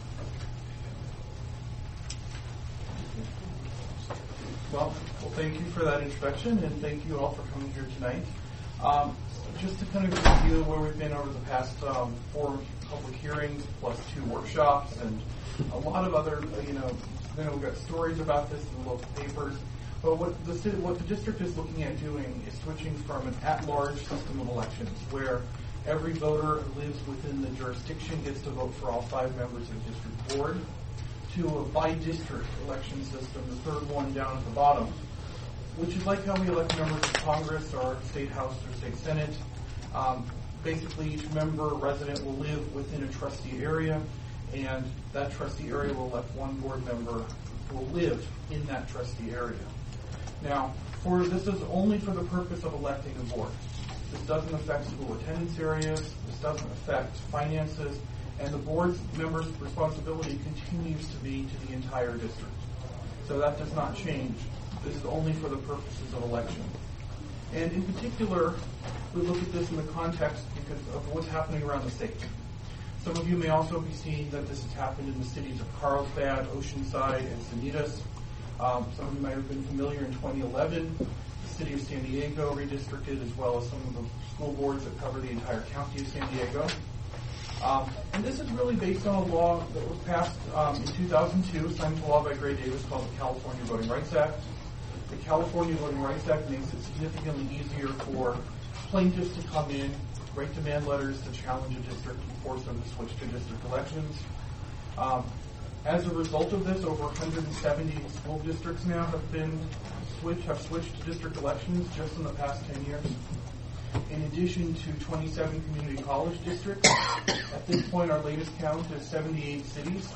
Well, thank you for that introduction, and thank you all for coming here tonight. Just to kind of review where we've been over the past 4 public hearings, plus 2 workshops, and a lot of other, we've got stories about this in the local papers. But what the district is looking at doing is switching from an at-large system of elections, where every voter who lives within the jurisdiction gets to vote for all 5 members of the district board, to a by-district election system, the third one down at the bottom, which is like how we elect members of Congress or state house or state senate. Basically, each member resident will live within a trustee area, and that trustee area will elect 1 board member who will live in that trustee area. Now, this is only for the purpose of electing a board. This doesn't affect school attendance areas. This doesn't affect finances. And the board's members' responsibility continues to be to the entire district. So that does not change. This is only for the purposes of election. And in particular, we look at this in the context because of what's happening around the state. Some of you may also be seeing that this has happened in the cities of Carlsbad, Oceanside, and Sanitas. Some of you might have been familiar in 2011. The city of San Diego redistricted, as well as some of the school boards that cover the entire county of San Diego. And this is really based on a law that was passed in 2002, signed into law by Gray Davis, called the California Voting Rights Act. The California Voting Rights Act makes it significantly easier for plaintiffs to come in, write demand letters to challenge a district and force them to switch to district elections. As a result of this, over 170 school districts now have switched to district elections just in the past 10 years. In addition to 27 community college districts, at this point our latest count is 78 cities,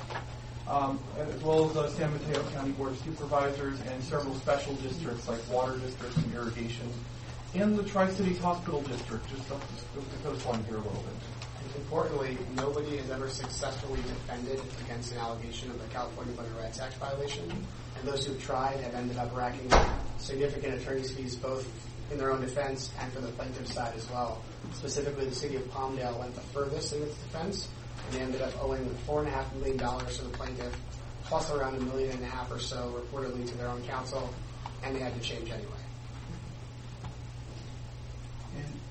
as well as the San Mateo County Board of Supervisors and several special districts like water districts and irrigation, and the Tri-Cities Hospital District, just up the coastline here a little bit. Importantly, nobody has ever successfully defended against an allegation of a California Voting Rights Act violation, and those who've tried have ended up racking up significant attorney's fees both in their own defense and for the plaintiff's side as well. Specifically, the city of Palmdale went the furthest in its defense, and they ended up owing $4.5 million to the plaintiff, plus around $1.5 million or so reportedly to their own counsel, and they had to change anyway.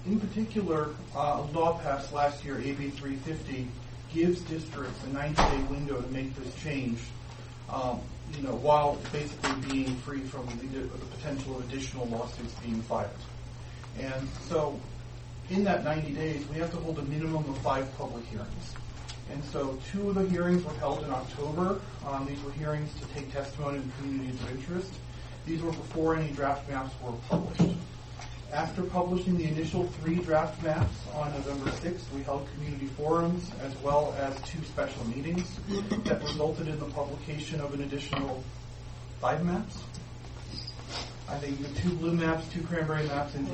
in particular, a law passed last year, AB 350, gives districts a 90-day window to make this change, while basically being free from the potential of additional lawsuits being filed. And so, in that 90 days, we have to hold a minimum of 5 public hearings. And so 2 of the hearings were held in October. These were hearings to take testimony in communities of interest. These were before any draft maps were published. After publishing the initial 3 draft maps on November 6th, we held community forums as well as 2 special meetings that resulted in the publication of an additional 5 maps. I think the 2 blue maps, 2 cranberry maps, and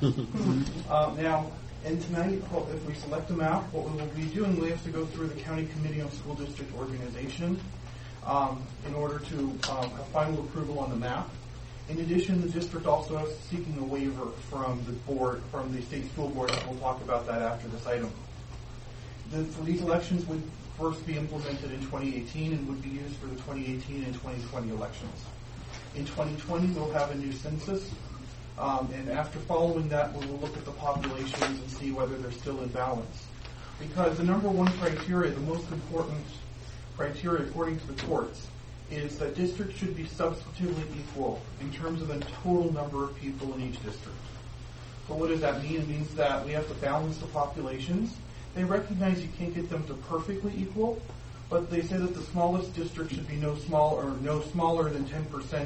and tonight, if we select a map, what we will be doing, we have to go through the County Committee on School District Organization in order to have final approval on the map. In addition, the district also is seeking a waiver from the board, from the state school board, and we'll talk about that after this item. For these elections would first be implemented in 2018 and would be used for the 2018 and 2020 elections. In 2020, we'll have a new census. And after following that, we will look at the populations and see whether they're still in balance. Because the number one criteria, the most important criteria according to the courts, is that districts should be substantively equal in terms of the total number of people in each district. So what does that mean? It means that we have to balance the populations. They recognize you can't get them to perfectly equal, but they say that the smallest district should be no smaller than 10%.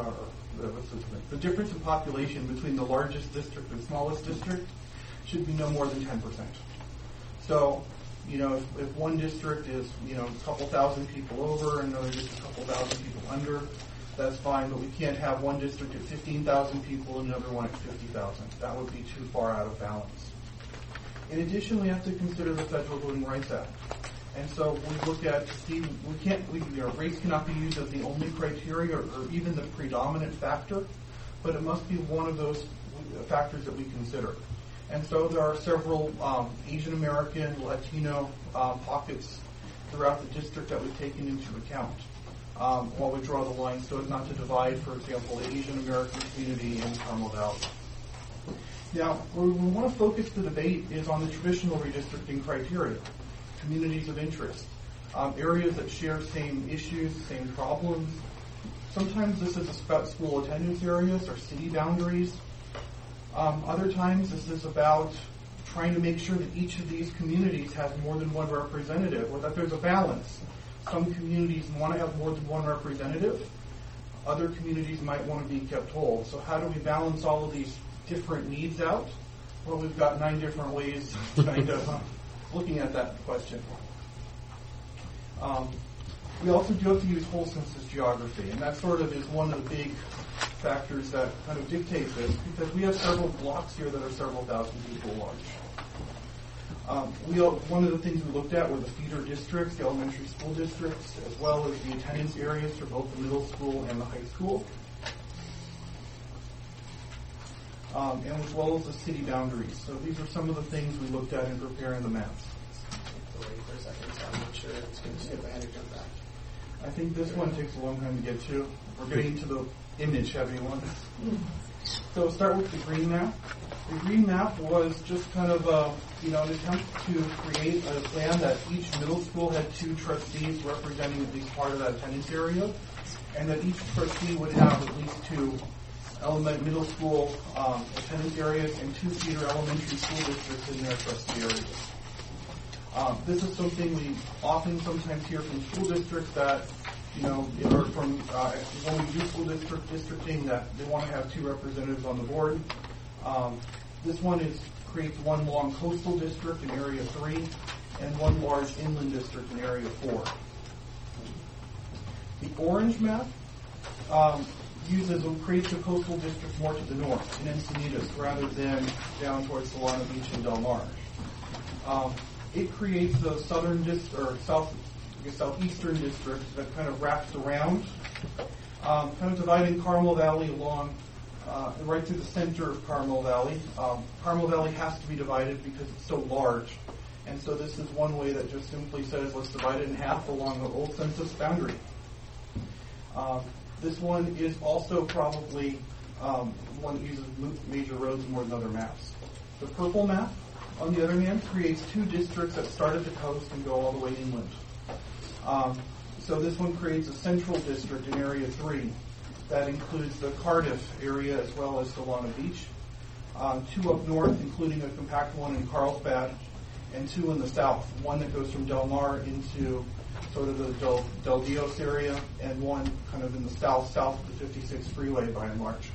The difference in population between the largest district and smallest district should be no more than 10%. So, if one district is, a couple thousand people over and another just a couple thousand people under, that's fine, but we can't have one district at 15,000 people and another one at 50,000. That would be too far out of balance. In addition, we have to consider the Federal Voting Rights Act. And so we look at, race cannot be used as the only criteria or even the predominant factor, but it must be one of those factors that we consider. And so there are several Asian American, Latino pockets throughout the district that we've taken into account while we draw the line so as not to divide, for example, the Asian American community in Carmel Valley. Now, where we want to focus the debate is on the traditional redistricting criteria. Communities of interest, areas that share same issues, same problems. Sometimes this is about school attendance areas or city boundaries. Other times this is about trying to make sure that each of these communities has more than one representative or that there's a balance. Some communities want to have more than one representative. Other communities might want to be kept whole. So how do we balance all of these different needs out? Well, we've got 9 different ways of kind of looking at that question. We also do have to use whole census geography, and that sort of is one of the big factors that kind of dictate this, because we have several blocks here that are several thousand people large. One of the things we looked at were the feeder districts, the elementary school districts, as well as the attendance areas for both the middle school and the high school, and as well as the city boundaries. So these are some of the things we looked at in preparing the maps. Wait for a second, so I'm not sure it's going to skip ahead or jump back. I think this one takes a long time to get to. We're getting to the image-heavy ones. So we'll start with the green map. The green map was just kind of an attempt to create a plan that each middle school had 2 trustees representing at least part of that attendance area, and that each trustee would have at least 2 middle school attendance areas and 2 feeder elementary school districts in their trustee areas. This is something we often sometimes hear from school districts that, or from when we do school districting, that they want to have 2 representatives on the board. This one creates one long coastal district in Area 3 and one large inland district in Area 4. The orange map creates a coastal district more to the north in Encinitas rather than down towards Solana Beach and Del Mar. It creates a southern southeastern district that kind of wraps around, kind of dividing Carmel Valley along right through the center of Carmel Valley. Carmel Valley has to be divided because it's so large, and so this is one way that just simply says let's divide it in half along the old census boundary. This one is also probably one that uses major roads more than other maps. The purple map, on the other hand, creates two districts that start at the coast and go all the way inland. So this one creates a central district in Area 3 that includes the Cardiff area as well as Solana Beach. Two up north, including a compact one in Carlsbad, and two in the south, one that goes from Del Mar into sort of the Del Dios area, and one kind of in the south of the 56 freeway by and large.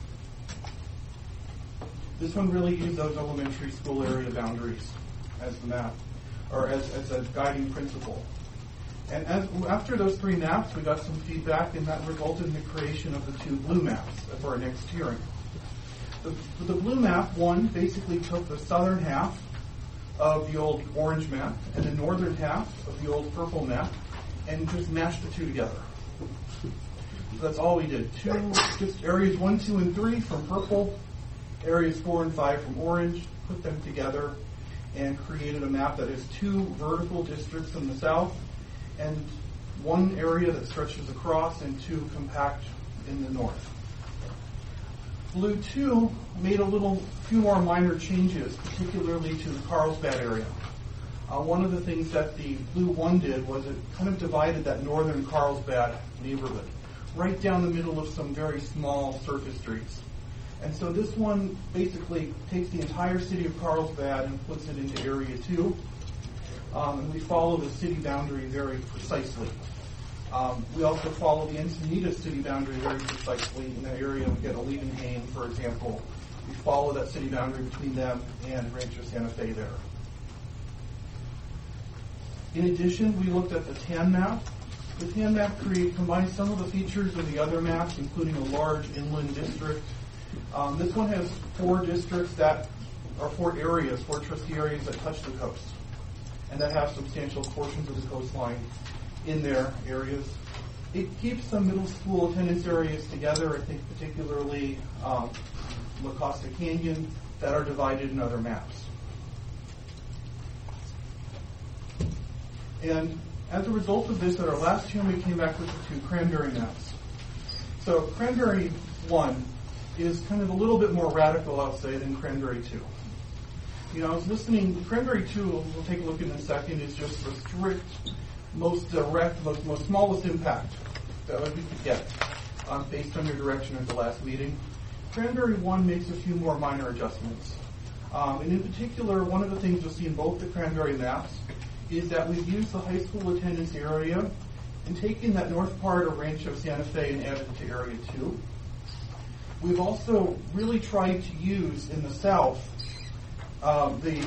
This one really used those elementary school area boundaries as the map, or as a guiding principle. And after those three maps, we got some feedback, and that resulted in the creation of the two blue maps for our next hearing. The blue map, one, basically took the southern half of the old orange map and the northern half of the old purple map and just mashed the two together. So that's all we did. Just areas 1, 2, and 3 from purple, areas 4 and 5 from orange, put them together and created a map that has two vertical districts in the south and one area that stretches across and two compact in the north. Blue 2 made few more minor changes, particularly to the Carlsbad area. One of the things that the Blue 1 did was it kind of divided that northern Carlsbad neighborhood right down the middle of some very small surface streets. And so this one basically takes the entire city of Carlsbad and puts it into Area 2. And we follow the city boundary very precisely. We also follow the Encinitas city boundary very precisely. In that area, we get Olevenhain, for example. We follow that city boundary between them and Rancho Santa Fe there. In addition, we looked at the TAN map. The TAN map combines some of the features of the other maps, including a large inland district. This one has 4 districts that are 4 areas, 4 trustee areas that touch the coast and that have substantial portions of the coastline in their areas. It keeps some middle school attendance areas together, I think particularly La Costa Canyon, that are divided in other maps. And as a result of this, at our last hearing, we came back with the 2 Cranberry maps. So Cranberry 1 is kind of a little bit more radical, I'll say, than Cranberry 2. I was listening, Cranberry 2, we'll take a look at in a second, is just the strict, most direct, most smallest impact that we could get based on your direction at the last meeting. Cranberry 1 makes a few more minor adjustments. And in particular, one of the things you'll see in both the Cranberry maps is that we've used the high school attendance area and taken that north part of Rancho Santa Fe and added it to Area 2. We've also really tried to use in the south we've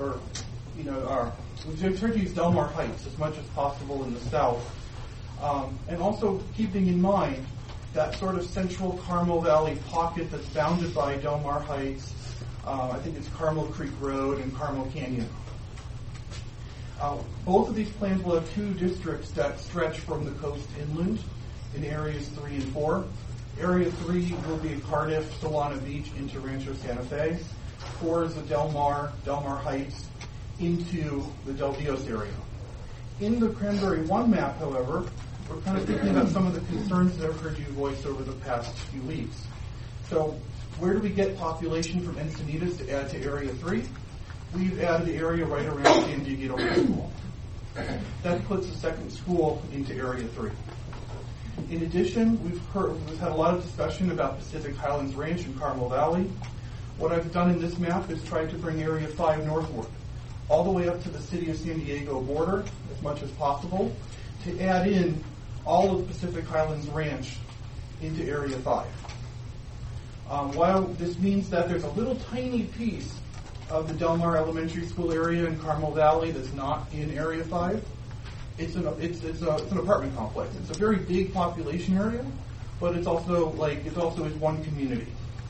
tried to use Del Mar Heights as much as possible in the south, and also keeping in mind that sort of central Carmel Valley pocket that's bounded by Del Mar Heights. I think it's Carmel Creek Road and Carmel Canyon. Both of these plans will have 2 districts that stretch from the coast inland in areas 3 and 4. Area 3 will be Cardiff, Solana Beach into Rancho Santa Fe. 4 is the Del Mar Heights into the Del Dios area. In the Cranberry 1 map, however, we're kind of thinking about some of the concerns that I've heard you voice over the past few weeks. So where do we get population from Encinitas to add to Area 3? We've added the area right around San Diego High School. That puts a second school into Area 3. In addition, we've had a lot of discussion about Pacific Highlands Ranch in Carmel Valley. What I've done in this map is tried to bring Area 5 northward, all the way up to the city of San Diego border as much as possible, to add in all of Pacific Highlands Ranch into Area 5. While this means that there's a little tiny piece of the Del Mar Elementary School area in Carmel Valley that's not in Area 5, it's an apartment complex. It's a very big population area, but it's also is one community.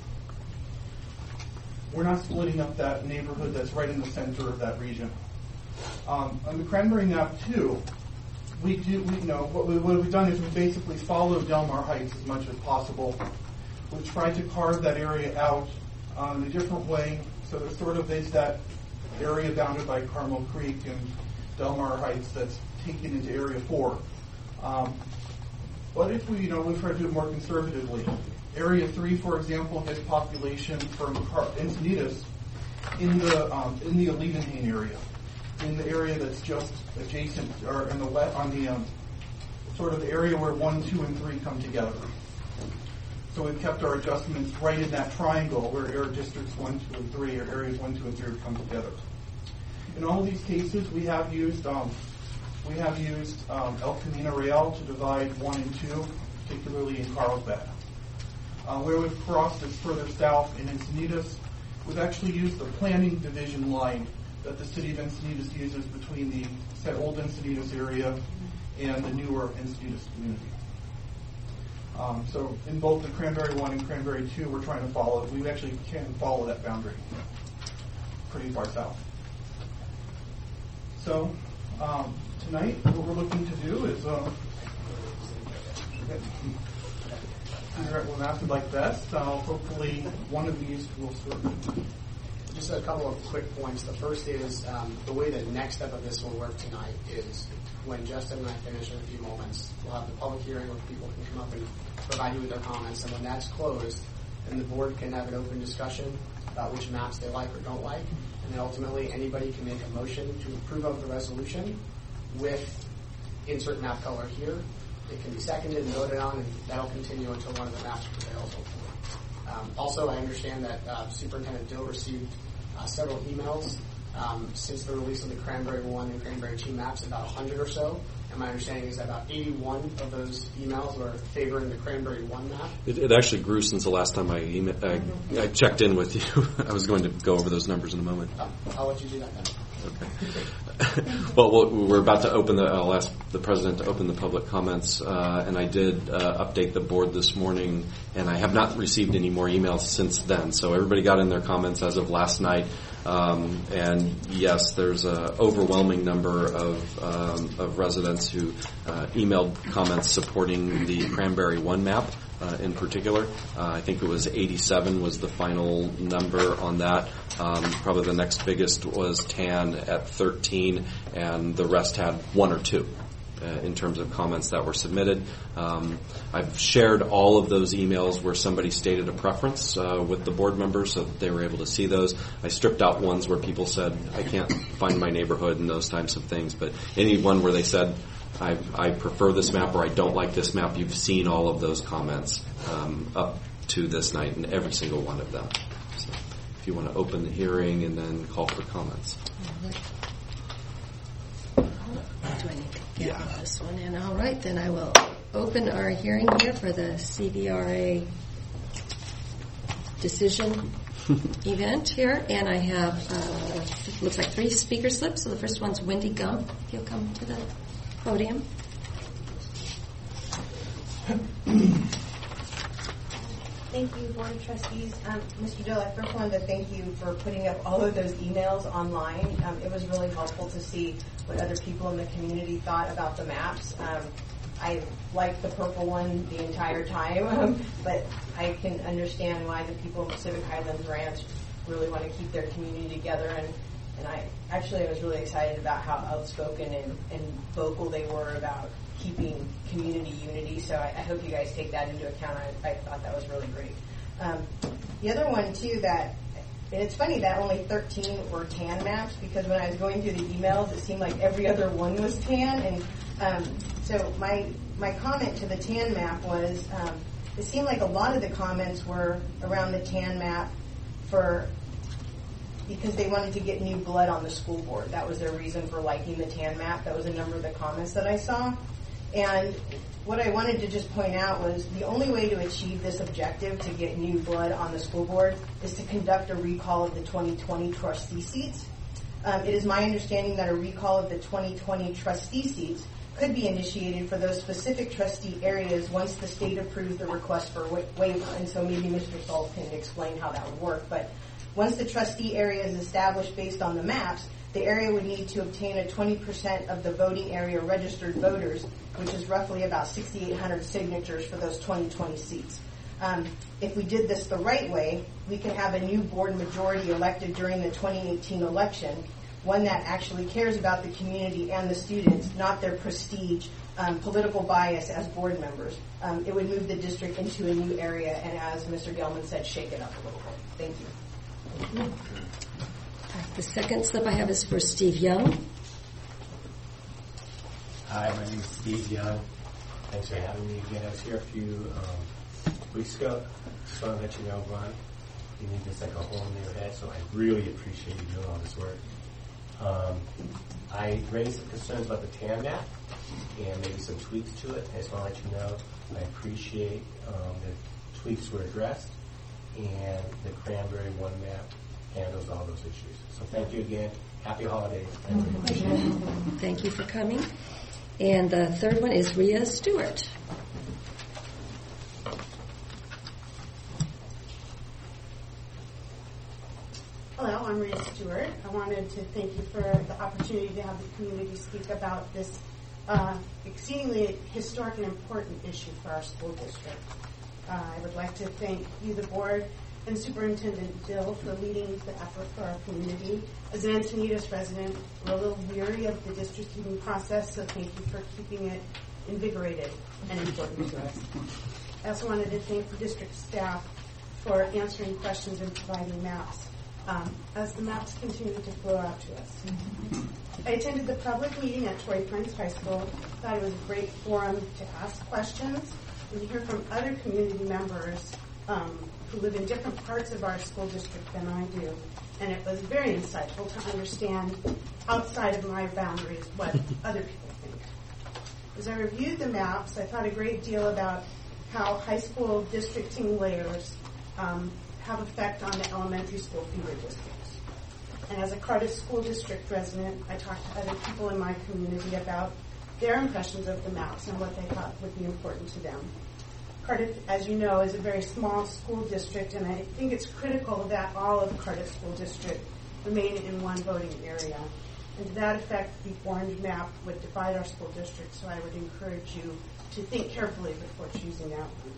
We're not splitting up that neighborhood that's right in the center of that region. On the Cranberry map too, what we've done is we basically followed Del Mar Heights as much as possible. We've tried to carve that area out in a different way, so there sort of is that area bounded by Carmel Creek and Del Mar Heights that's taken into Area 4. But if we try to do it more conservatively, Area 3, for example, gets population from Encinitas in the Allevenhain area, in the area that's just adjacent, or in the sort of the area where 1, 2, and 3 come together. So we've kept our adjustments right in that triangle where area districts 1, 2, and 3, or areas 1, 2, and 3 come together. In all these cases, we have used El Camino Real to divide 1 and 2, particularly in Carlsbad. Where we've crossed is further south in Encinitas. We've actually used the planning division line that the city of Encinitas uses between the old Encinitas area and the newer Encinitas community. So in both the Cranberry 1 and Cranberry 2, we're trying to follow it. We actually can follow that boundary pretty far south. So tonight, what we're looking to do is figure out what math would like best. Hopefully, one of these will serve. Just a couple of quick points. The first is the way the next step of this will work tonight is when Justin and I finish in a few moments, we'll have the public hearing where people can come up and provide you with their comments. And when that's closed, then the board can have an open discussion about which maps they like or don't like. And then ultimately, anybody can make a motion to approve of the resolution with insert map color here. It can be seconded and voted on, and that'll continue until one of the maps prevails. Also, I understand that Superintendent Dill received several emails since the release of the Cranberry 1 and Cranberry 2 maps, about 100 or so. And my understanding is that about 81 of those emails were favoring the Cranberry 1 map. It actually grew since the last time I checked in with you. I was going to go over those numbers in a moment. I'll let you do that then. Okay. Well, we're about to I'll ask the president to open the public comments, and I did update the board this morning, and I have not received any more emails since then. So everybody got in their comments as of last night, and yes, there's an overwhelming number of residents who emailed comments supporting the Cranberry 1 map. In particular, I think it was 87 was the final number on that. Probably the next biggest was TAN at 13, and the rest had 1 or 2 in terms of comments that were submitted. I've shared all of those emails where somebody stated a preference with the board members so that they were able to see those. I stripped out ones where people said, I can't find my neighborhood and those types of things, but any one where they said, I prefer this map or I don't like this map, you've seen all of those comments up to this night in every single one of them. So if you want to open the hearing and then call for comments. Do I need to get this one in? All right, then I will open our hearing here for the CVRA decision event here, and I have looks like 3 speaker slips. So the first one's Wendy Gump. If you'll come to the podium. Thank you, Board of Trustees. Mr. Dill, I first wanted to thank you for putting up all of those emails online. It was really helpful to see what other people in the community thought about the maps. I liked the purple one the entire time, but I can understand why the people in Pacific Highlands Ranch really want to keep their community together. And I was really excited about how outspoken and vocal they were about keeping community unity. So I hope you guys take that into account. I thought that was really great. The other one, too, and it's funny that only 13 were TAN maps, because when I was going through the emails, it seemed like every other one was TAN. And so my comment to the TAN map was it seemed like a lot of the comments were around the TAN map because they wanted to get new blood on the school board. That was their reason for liking the TAN map. That was a number of the comments that I saw. And what I wanted to just point out was the only way to achieve this objective, to get new blood on the school board, is to conduct a recall of the 2020 trustee seats. It is my understanding that a recall of the 2020 trustee seats could be initiated for those specific trustee areas once the state approves the request for waiver. And so maybe Mr. Salt can explain how that would work. But once the trustee area is established based on the maps, the area would need to obtain a 20% of the voting area registered voters, which is roughly about 6,800 signatures for those 2020 seats. If we did this the right way, we could have a new board majority elected during the 2018 election, one that actually cares about the community and the students, not their prestige, political bias as board members. It would move the district into a new area and, as Mr. Gelman said, shake it up a little bit. Thank you. The second slip I have is for Steve Young. Hi, my name is Steve Young. Thanks for having me again. I was here a few weeks ago. Just want to let you know, Ron, you need just like a hole in your head, so I really appreciate you doing all this work. I raised some concerns about the TAM map and maybe some tweaks to it. I just want to let you know I appreciate the tweaks were addressed, and the Cranberry One map handles all those issues. So thank you again. Happy holidays. Thank you for coming. And the third one is Rhea Stewart. Hello, I'm Rhea Stewart. I wanted to thank you for the opportunity to have the community speak about this exceedingly historic and important issue for our school district. I would like to thank you, the board, and Superintendent Dill for leading the effort for our community. As an Encinitas resident, we're a little weary of the district heating process, so thank you for keeping it invigorated and important to us. I also wanted to thank the district staff for answering questions and providing maps as the maps continue to flow out to us. I attended the public meeting at Torrey Pines High School. Thought it was a great forum to ask questions and to hear from other community members who live in different parts of our school district than I do. And it was very insightful to understand outside of my boundaries what other people think. As I reviewed the maps, I thought a great deal about how high school districting layers have effect on the elementary school feeder districts. And as a Cardiff School District resident, I talked to other people in my community about their impressions of the maps and what they thought would be important to them. Cardiff, as you know, is a very small school district, and I think it's critical that all of Cardiff School District remain in one voting area. And to that effect, the orange map would divide our school district, so I would encourage you to think carefully before choosing that one.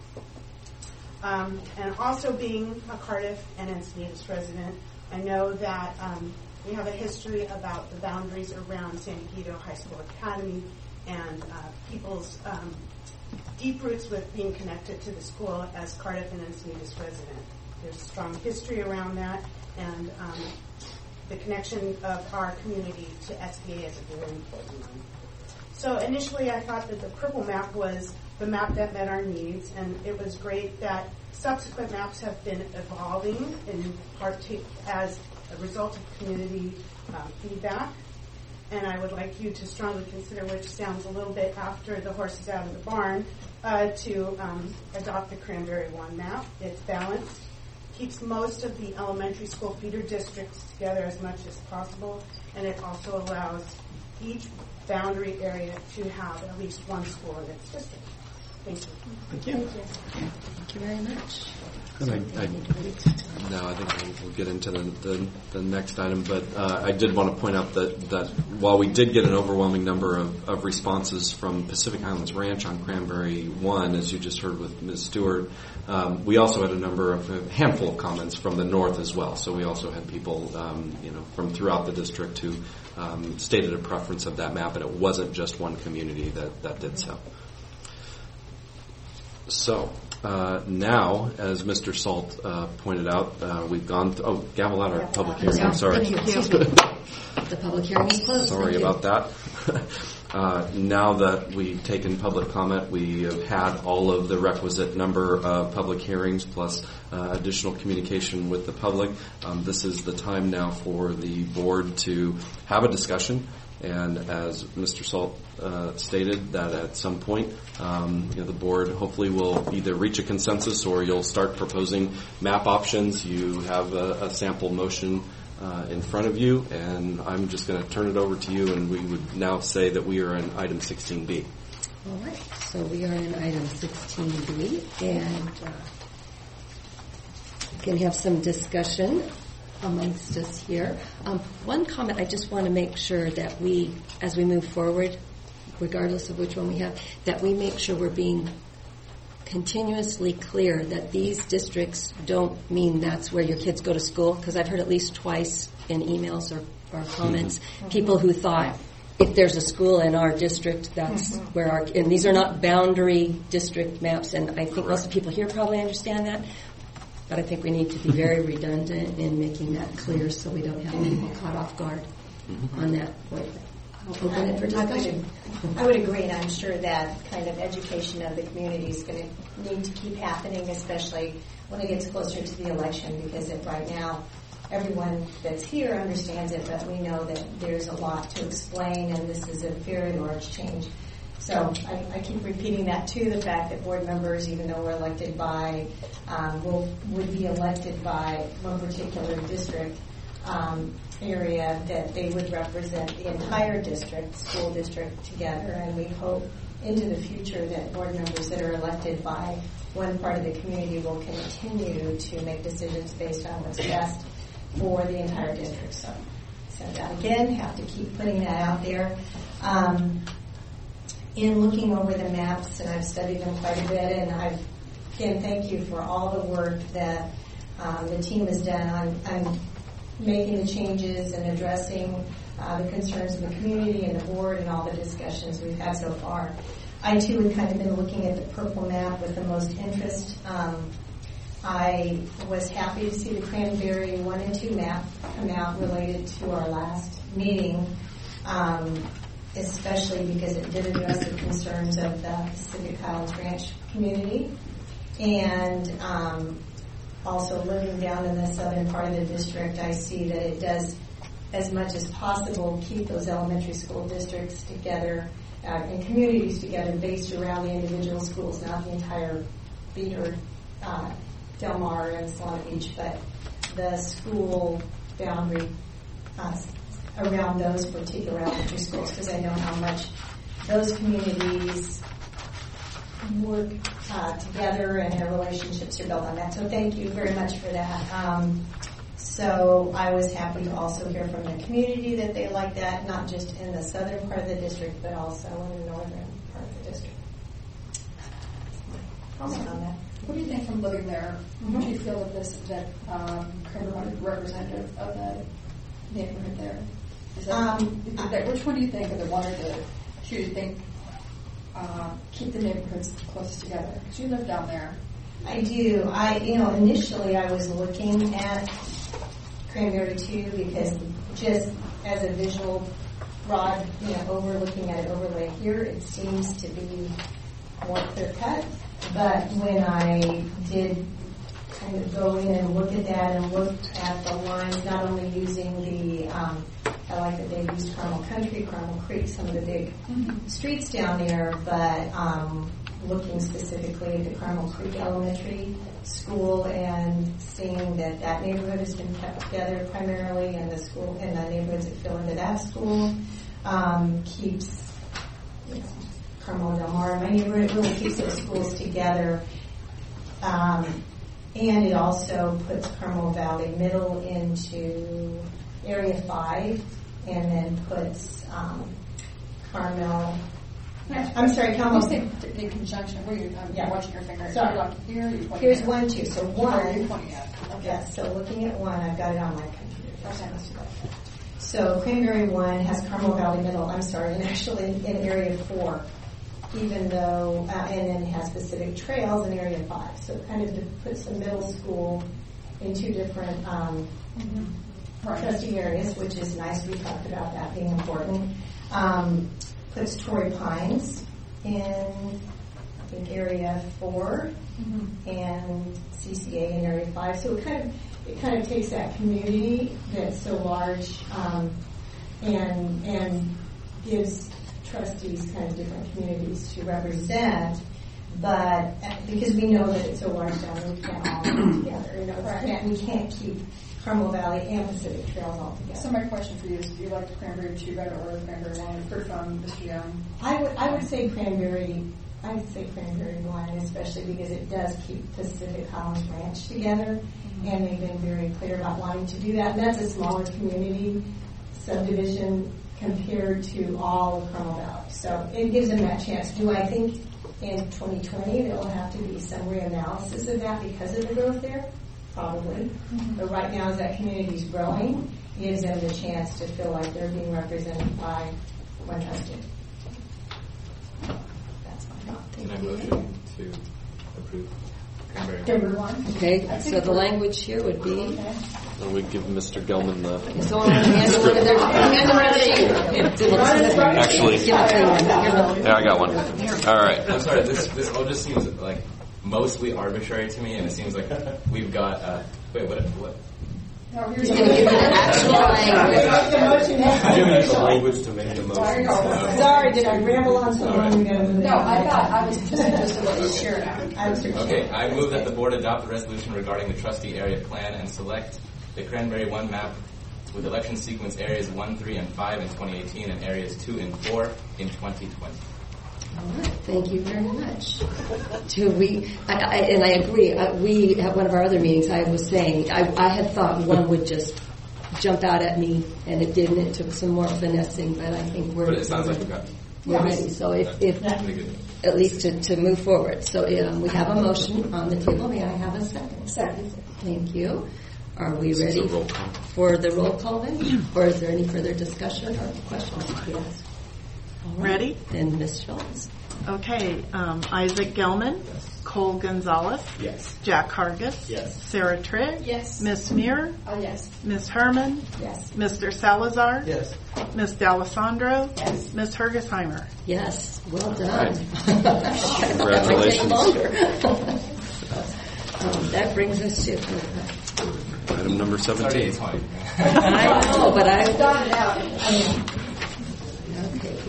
And also being a Cardiff and Encinitas resident, I know that we have a history about the boundaries around San Diego High School Academy and people's deep roots with being connected to the school as Cardiff and Encinitas resident. There's a strong history around that, and the connection of our community to SBA is a very important one. So initially I thought that the purple map was the map that met our needs, and it was great that subsequent maps have been evolving in part as a result of community feedback. And I would like you to strongly consider, which sounds a little bit after the horse is out of the barn, to adopt the Cranberry One map. It's balanced, keeps most of the elementary school feeder districts together as much as possible, and it also allows each boundary area to have at least one school in its district. Thank you. Thank you. Thank you very much. I think we'll get into the next item, but I did want to point out that while we did get an overwhelming number of responses from Pacific Highlands Ranch on Cranberry One, as you just heard with Ms. Stewart, we also had a handful of comments from the north as well. So we also had people, from throughout the district who stated a preference of that map, and it wasn't just one community that did so. So now, as Mr. Salt pointed out, we've gone through... gavel out our public hearing. I'm sorry. The public hearing is closed. Sorry about that. Now that we've taken public comment, we have had all of the requisite number of public hearings plus additional communication with the public. This is the time now for the board to have a discussion. And as Mr. Salt stated, that at some point, the board hopefully will either reach a consensus or you'll start proposing map options. You have a sample motion in front of you, and I'm just going to turn it over to you, and we would now say that we are in item 16B. All right, so we are in item 16B, and we can have some discussion amongst us here. One comment, I just want to make sure that we, as we move forward, regardless of which one we have, that we make sure we're being continuously clear that these districts don't mean that's where your kids go to school, because I've heard at least twice in emails or comments, people who thought if there's a school in our district, that's where our, and these are not boundary district maps, and I think most of the people here probably understand that. But I think we need to be very redundant in making that clear so we don't have people caught off guard on that point. I'll open it for discussion. I would agree, and I'm sure that kind of education of the community is going to need to keep happening, especially when it gets closer to the election, because if right now everyone that's here understands it, but we know that there's a lot to explain, and this is a very large change. So I keep repeating that too, the fact that board members, even though we're elected by, would be elected by one particular district area, that they would represent the entire district, school district together, and we hope into the future that board members that are elected by one part of the community will continue to make decisions based on what's best for the entire district. So that again, have to keep putting that out there. In looking over the maps, and I've studied them quite a bit, and again, thank you for all the work that the team has done on making the changes and addressing the concerns of the community and the board and all the discussions we've had so far. I too have kind of been looking at the purple map with the most interest. I was happy to see the Cranberry 1 and 2 map come out related to our last meeting, especially because it did address the concerns of the Pacific Highlands Ranch community. And also living down in the southern part of the district, I see that it does, as much as possible, keep those elementary school districts together and communities together based around the individual schools, not the entire feeder, Del Mar and Solana Beach, but the school boundary around those particular elementary schools, because I know how much those communities work together and their relationships are built on that. So thank you very much for that. So I was happy to also hear from the community that they like that, not just in the southern part of the district, but also in the northern part of the district. Comment on that. What do you think from living there? Do you feel that Cranberry is representative of the neighborhood there? Is that, which one do you think, of the one or the two, do you think keep the neighborhoods close together? Because you live down there. I do. Initially I was looking at Cranberry 2 because just as a visual broad, overlooking at it overlay here, it seems to be more clear cut. But when I did kind of go in and look at that and look at the lines, not only using the, I like that they used Carmel Country, Carmel Creek, some of the big streets down there, but looking specifically at the Carmel Creek Elementary School and seeing that neighborhood has been kept together primarily, and the school and the neighborhoods that fill into that school keeps Carmel Del Mar, my neighborhood, really keeps those schools together. And it also puts Carmel Valley Middle into Area 5, and then puts Carmel. Carmel. In conjunction, where I'm watching your finger. Sorry. Here, here's 1, 2. So 1. Where are you pointing at? Okay. Yeah, so looking at 1, I've got it on my computer. Okay. So Cranberry 1 has Carmel Valley Middle, and actually in Area 4, even though, and then has Pacific Trails in Area 5. So it kind of puts the middle school in two different trustee areas, which is nice. We talked about that being important. Puts Torrey Pines in, I think, Area 4, and CCA in Area 5. So it kind of takes that community that's so large, and gives trustees kind of different communities to represent. But because we know that it's so large down, we can't all come together. We can't keep Carmel Valley and Pacific Trails all together. So my question for you is, do you like the Cranberry 2 better or the Cranberry 1? We've heard from Mr. Young. I would say Cranberry 1, especially because it does keep Pacific Highlands Ranch together, and they've been very clear about wanting to do that. And that's a smaller community subdivision compared to all of Carmel Valley. So it gives them that chance. Do I think in 2020 there will have to be some reanalysis of that because of the growth there? Probably. But right now, as that community is growing, it gives them the chance to feel like they're being represented by one trustee. That's my thought. Can I motion to approve? Cranberry. Okay, so the language here would be. And we give Mr. Gelman the. So hand one of their. Actually, yeah, I got one. All right. I'm sorry. This all just seems like mostly arbitrary to me, and it seems like we've got. Wait, what? No, he's going to give you the actual language. I'm giving you the language to make the motion. Sorry, did I ramble on so long? No, I thought I was just interested in what you shared out. Okay, I move that the board adopt the resolution regarding the trustee area plan and select the Cranberry 1 map with election sequence areas 1, 3, and 5 in 2018 and areas 2 and 4 in 2020. All right, thank you very much. And I agree. We at one of our other meetings, I was saying I had thought one would just jump out at me, and it didn't. It took some more finessing, but I think we're. But it sounds like we're ready. So if at least to move forward. So we have a motion on the table. May I have a second? Second. Thank you. Are we ready for the roll call then, or is there any further discussion or questions? Yes. Ready? Then Ms. Schultz. Okay, Isaac Gelman. Yes. Cole Gonzalez. Yes. Jack Hargis. Yes. Sarah Trigg. Yes. Miss Muir. Yes. Ms. Herman. Yes. Mr. Salazar. Yes. Ms. D'Alessandro. Yes. Ms. Hergesheimer. Yes. Well done. Congratulations. That brings us to item number 17. I know, but I got it out. Okay.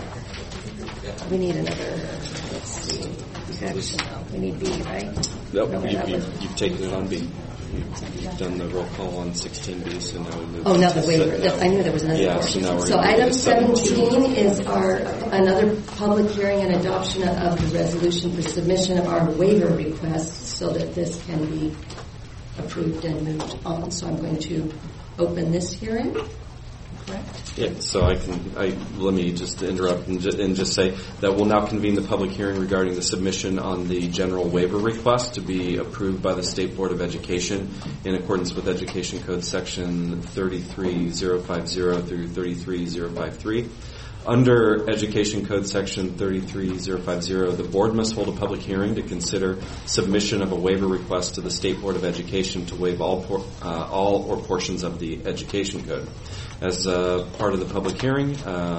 We need another. Let's see. Action. We need B, right? Nope. You've taken it on B. You've done the roll call on 16B, so now we move. Oh, now the waiver. I knew there was another. Yeah, so now we're. So item 17 is another public hearing and adoption of the resolution for submission of our waiver requests, so that this can be approved and moved on. So I'm going to open this hearing. Correct? Yeah, so let me just interrupt and just say that we'll now convene the public hearing regarding the submission on the general waiver request to be approved by the State Board of Education in accordance with Education Code Section 33050 through 33053. Under Education Code Section 33050, the board must hold a public hearing to consider submission of a waiver request to the State Board of Education to waive all or portions of the Education Code. As part of the public hearing,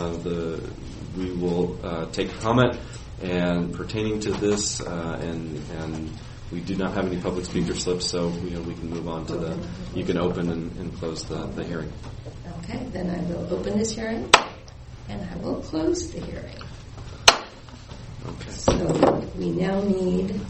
we will take comment and pertaining to this, and we do not have any public speaker slips, so we can move on to you can open and close the hearing. Okay, then I will open this hearing. And I will close the hearing. Okay. So we now need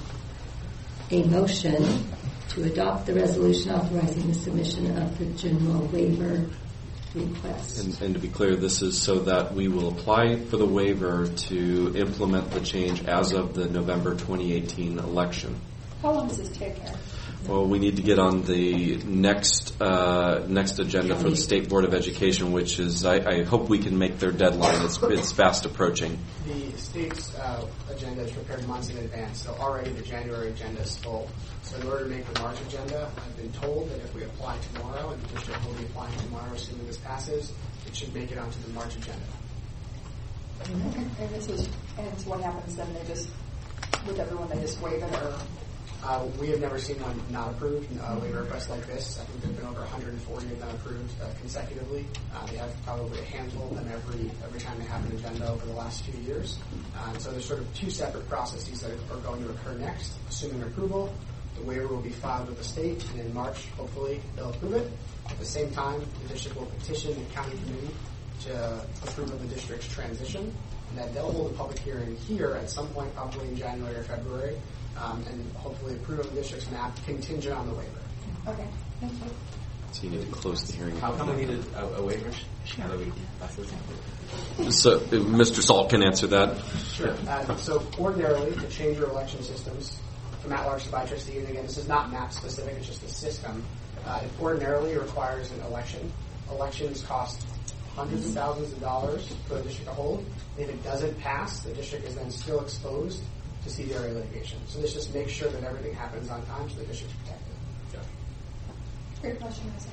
a motion to adopt the resolution authorizing the submission of the general waiver request. And to be clear, this is so that we will apply for the waiver to implement the change as of the November 2018 election. How long does this take, Eric? Well, we need to get on the next agenda for the State Board of Education, which is, I hope we can make their deadline. It's fast approaching. The state's agenda is prepared months in advance, so already the January agenda is full. So in order to make the March agenda, I've been told that if we apply tomorrow, and the district will be applying tomorrow assuming this passes, it should make it onto the March agenda. And so what happens then? With everyone, they just waive it, or? We have never seen one not approved, a waiver request like this. I think there have been over 140 of them approved consecutively. They have probably a handful of them every time they have an agenda over the last few years. So there's sort of two separate processes that are going to occur next. Assuming approval, the waiver will be filed with the state, and in March, hopefully, they'll approve it. At the same time, the district will petition the county committee to approve of the district's transition, and then they'll hold a public hearing here at some point, probably in January or February, and hopefully approve of the district's map contingent on the waiver. Okay, thank you. So you need to close the hearing. How come we need a waiver? So Mr. Salt can answer that. Sure. So ordinarily, to change your election systems from at-large to by trustee, and again, this is not map specific, it's just a system. It ordinarily requires an election. Elections cost hundreds of thousands of dollars for the district to hold. And if it doesn't pass, the district is then still exposed to CDRA litigation. So this just makes sure that everything happens on time so the district's protected. Yeah. Great question, Isaac.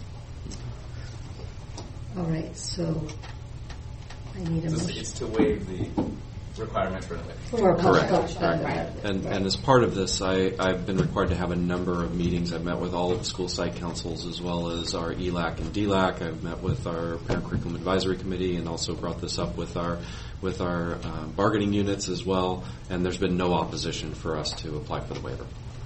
All right, so I need a motion. It's to waive requirement for Correct. And as part of this, I've been required to have a number of meetings. I've met with all of the school site councils as well as our ELAC and DLAC. I've met with our Parent Curriculum Advisory Committee and also brought this up with our bargaining units as well. And there's been no opposition for us to apply for the waiver.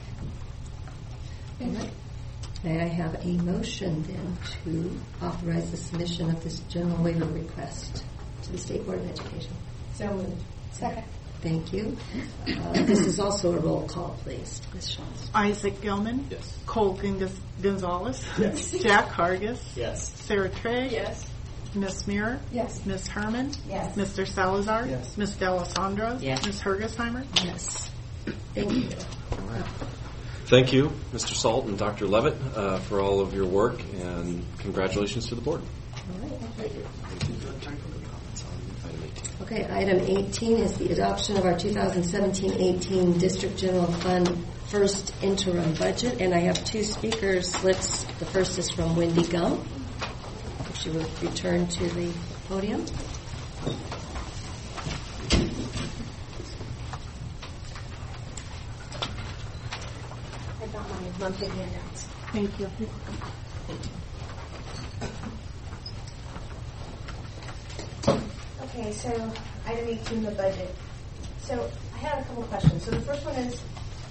May I have a motion then to authorize the submission of this general waiver request to the State Board of Education? So moved. Second. Thank you. This is also a roll call, please. Ms. Schultz. Isaac Gilman. Yes. Cole Gonzalez. Yes. Jack Hargis. Yes. Sarah Trey. Yes. Ms. Muir. Yes. Ms. Herman. Yes. Mr. Salazar. Yes. Ms. D'Alessandro. Yes. Ms. Hergesheimer. Yes. Thank you. Thank you, Mr. Salt and Dr. Levitt, for all of your work, and congratulations to the board. All right. Okay, item 18 is the adoption of our 2017-18 District General Fund first interim budget, and I have two speaker slips. The first is from Wendy Gump. If she would return to the podium. I got my monthly handouts. Thank you. Okay, so item 18, the budget. So I had a couple questions. So the first one is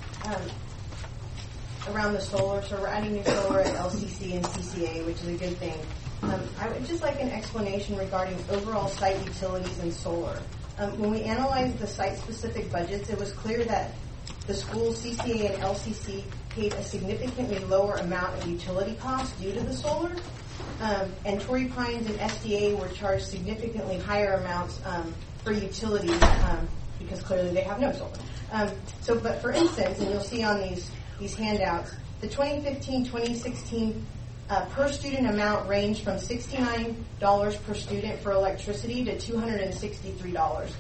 around the solar. So we're adding new solar at LCC and CCA, which is a good thing. I would just like an explanation regarding overall site utilities and solar. When we analyzed the site-specific budgets, it was clear that the schools, CCA and LCC, paid a significantly lower amount of utility costs due to the solar. And Torrey Pines and SDA were charged significantly higher amounts for utilities because clearly they have no solar. But for instance, and you'll see on these handouts, the 2015-2016 per student amount ranged from $69 per student for electricity to $263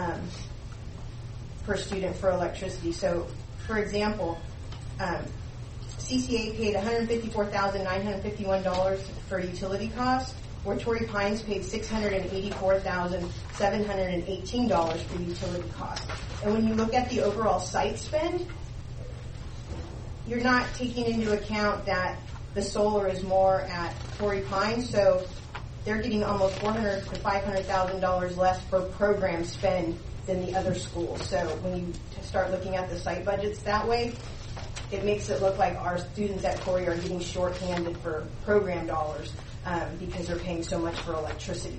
per student for electricity. So, for example, CCA paid $154,951 for utility costs, where Torrey Pines paid $684,718 for utility costs. And when you look at the overall site spend, you're not taking into account that the solar is more at Torrey Pines, so they're getting almost $400,000 to $500,000 less per program spend than the other schools. So when you start looking at the site budgets that way, it makes it look like our students at Torrey are getting shorthanded for program dollars because they're paying so much for electricity.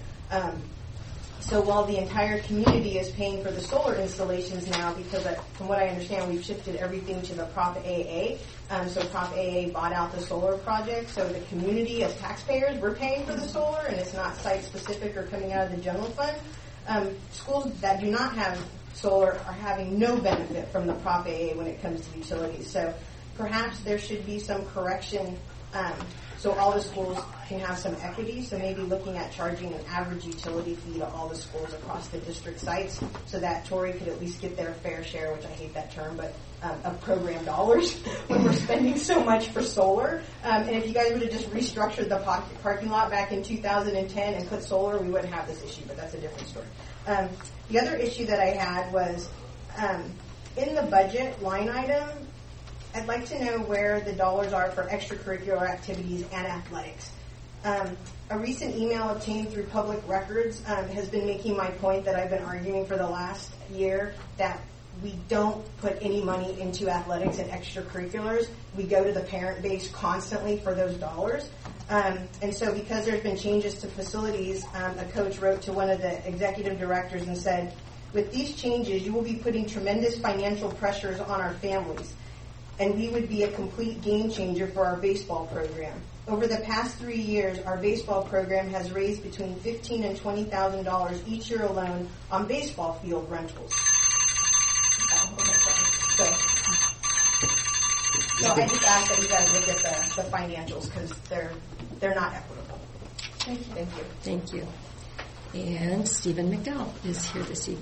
So while the entire community is paying for the solar installations now, because from what I understand, we've shifted everything to the Prop AA. So Prop AA bought out the solar project. So the community, as taxpayers, we're paying for the solar, and it's not site-specific or coming out of the general fund. Schools that do not have solar are having no benefit from the Prop AA when it comes to utilities. So perhaps there should be some correction so all the schools can have some equity. So maybe looking at charging an average utility fee to all the schools across the district sites so that Torrey could at least get their fair share, which I hate that term, but of program dollars when we're spending so much for solar. And if you guys would have just restructured the parking lot back in 2010 and put solar, we wouldn't have this issue, but that's a different story. The other issue that I had was in the budget line item, I'd like to know where the dollars are for extracurricular activities and athletics. A recent email obtained through public records has been making my point that I've been arguing for the last year, that we don't put any money into athletics and extracurriculars. We go to the parent base constantly for those dollars. And so because there's been changes to facilities, a coach wrote to one of the executive directors and said, with these changes, you will be putting tremendous financial pressures on our families, and we would be a complete game changer for our baseball program. Over the past 3 years, our baseball program has raised between $15,000 and $20,000 each year alone on baseball field rentals. So I just ask that you guys look at the financials because they're not equitable. Thank you. Thank you. And Stephen McDowell is here this evening.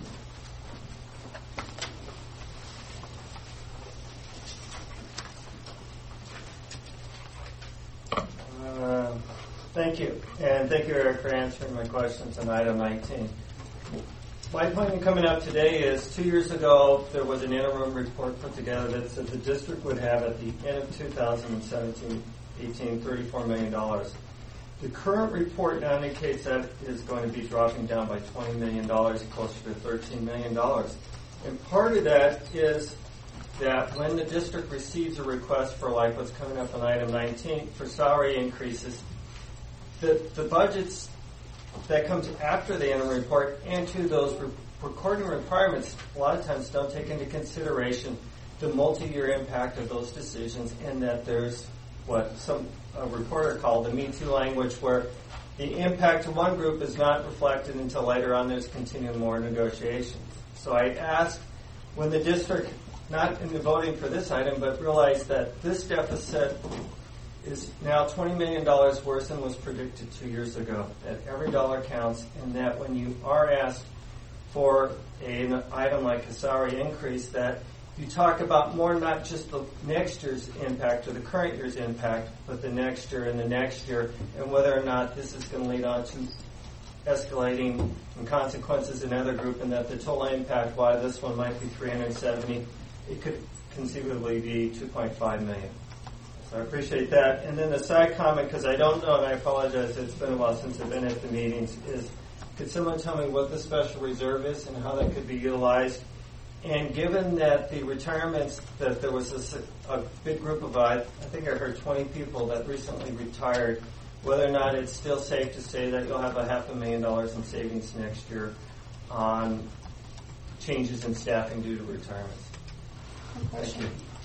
Thank you. And thank you, Eric, for answering my questions on item 19. My point in coming up today is 2 years ago there was an interim report put together that said the district would have at the end of 2017-18 $34 million. The current report now indicates that is going to be dropping down by $20 million, closer to $13 million. And part of that is that when the district receives a request for, like what's coming up on item 19, for salary increases, the budgets that comes after the interim report and to those recording requirements a lot of times don't take into consideration the multi-year impact of those decisions, and that there's what a reporter called the Me Too language, where the impact to one group is not reflected until later on there's continuing more negotiations. So I asked, when the district, not in the voting for this item, but realized that this deficit is now $20 million worse than was predicted 2 years ago, that every dollar counts, and that when you are asked for an item like a salary increase, that you talk about more not just the next year's impact or the current year's impact, but the next year and the next year, and whether or not this is going to lead on to escalating in consequences in another group, and that the total impact, why this one might be 370, it could conceivably be 2.5 million. So I appreciate that. And then the side comment, because I don't know, and I apologize, it's been a while since I've been at the meetings, is could someone tell me what the special reserve is and how that could be utilized? And given that the retirements, that there was a big group of, I think I heard 20 people that recently retired, whether or not it's still safe to say that you'll have $500,000 in savings next year on changes in staffing due to retirements. Thank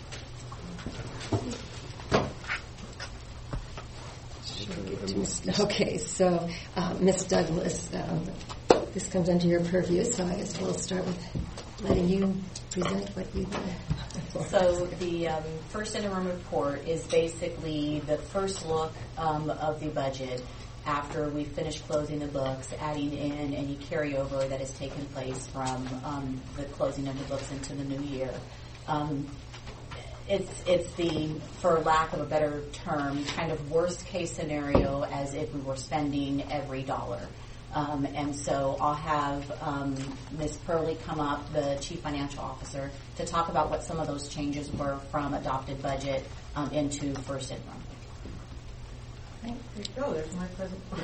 you. Okay, so Ms. Douglas, this comes under your purview, so I guess we'll start with letting you present what you did. So the first interim report is basically the first look of the budget after we finish closing the books, adding in any carryover that has taken place from the closing of the books into the new year. It's the, for lack of a better term, kind of worst case scenario as if we were spending every dollar. And so I'll have Ms. Purley come up, the Chief Financial Officer, to talk about what some of those changes were from adopted budget into first interim. There you go. There's my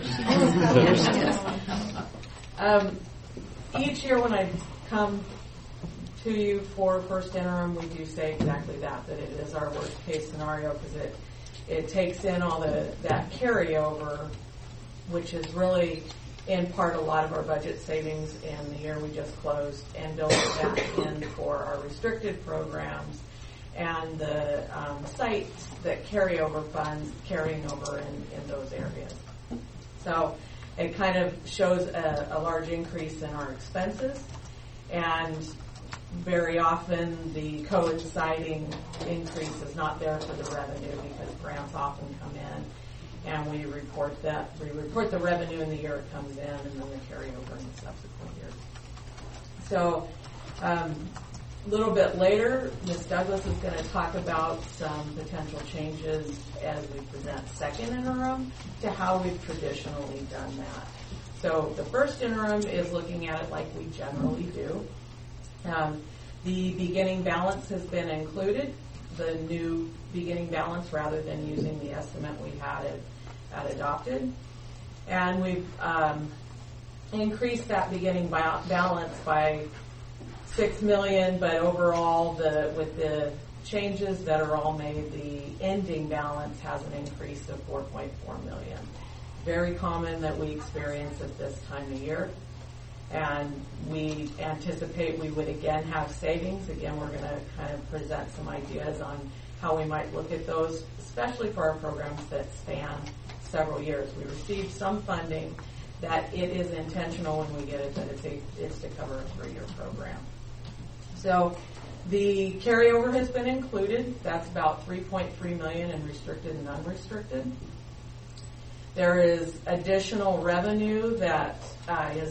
presentation. Each year when I come to you for first interim, we do say exactly that it is our worst case scenario, because it takes in all that carryover, which is really in part a lot of our budget savings in the year we just closed, and build it back in for our restricted programs and the sites that carry over funds carrying over in those areas. So it kind of shows a large increase in our expenses, and very often the coinciding increase is not there for the revenue, because grants often come in and we report the revenue in the year it comes in, and then the carryover in the subsequent years. So a little bit later, Ms. Douglas is going to talk about some potential changes as we present second interim to how we've traditionally done that. So the first interim is looking at it like we generally do. The beginning balance has been included, the new beginning balance, rather than using the estimate we had adopted. And we've increased that beginning balance by $6 million, but overall, with the changes that are all made, the ending balance has an increase of $4.4 million. Very common that we experience at this time of year. And we anticipate we would again have savings. Again, we're going to kind of present some ideas on how we might look at those, especially for our programs that span several years. We received some funding that it is intentional when we get it, that it's to cover a 3-year program. So the carryover has been included. That's about $3.3 million in restricted and unrestricted. There is additional revenue that is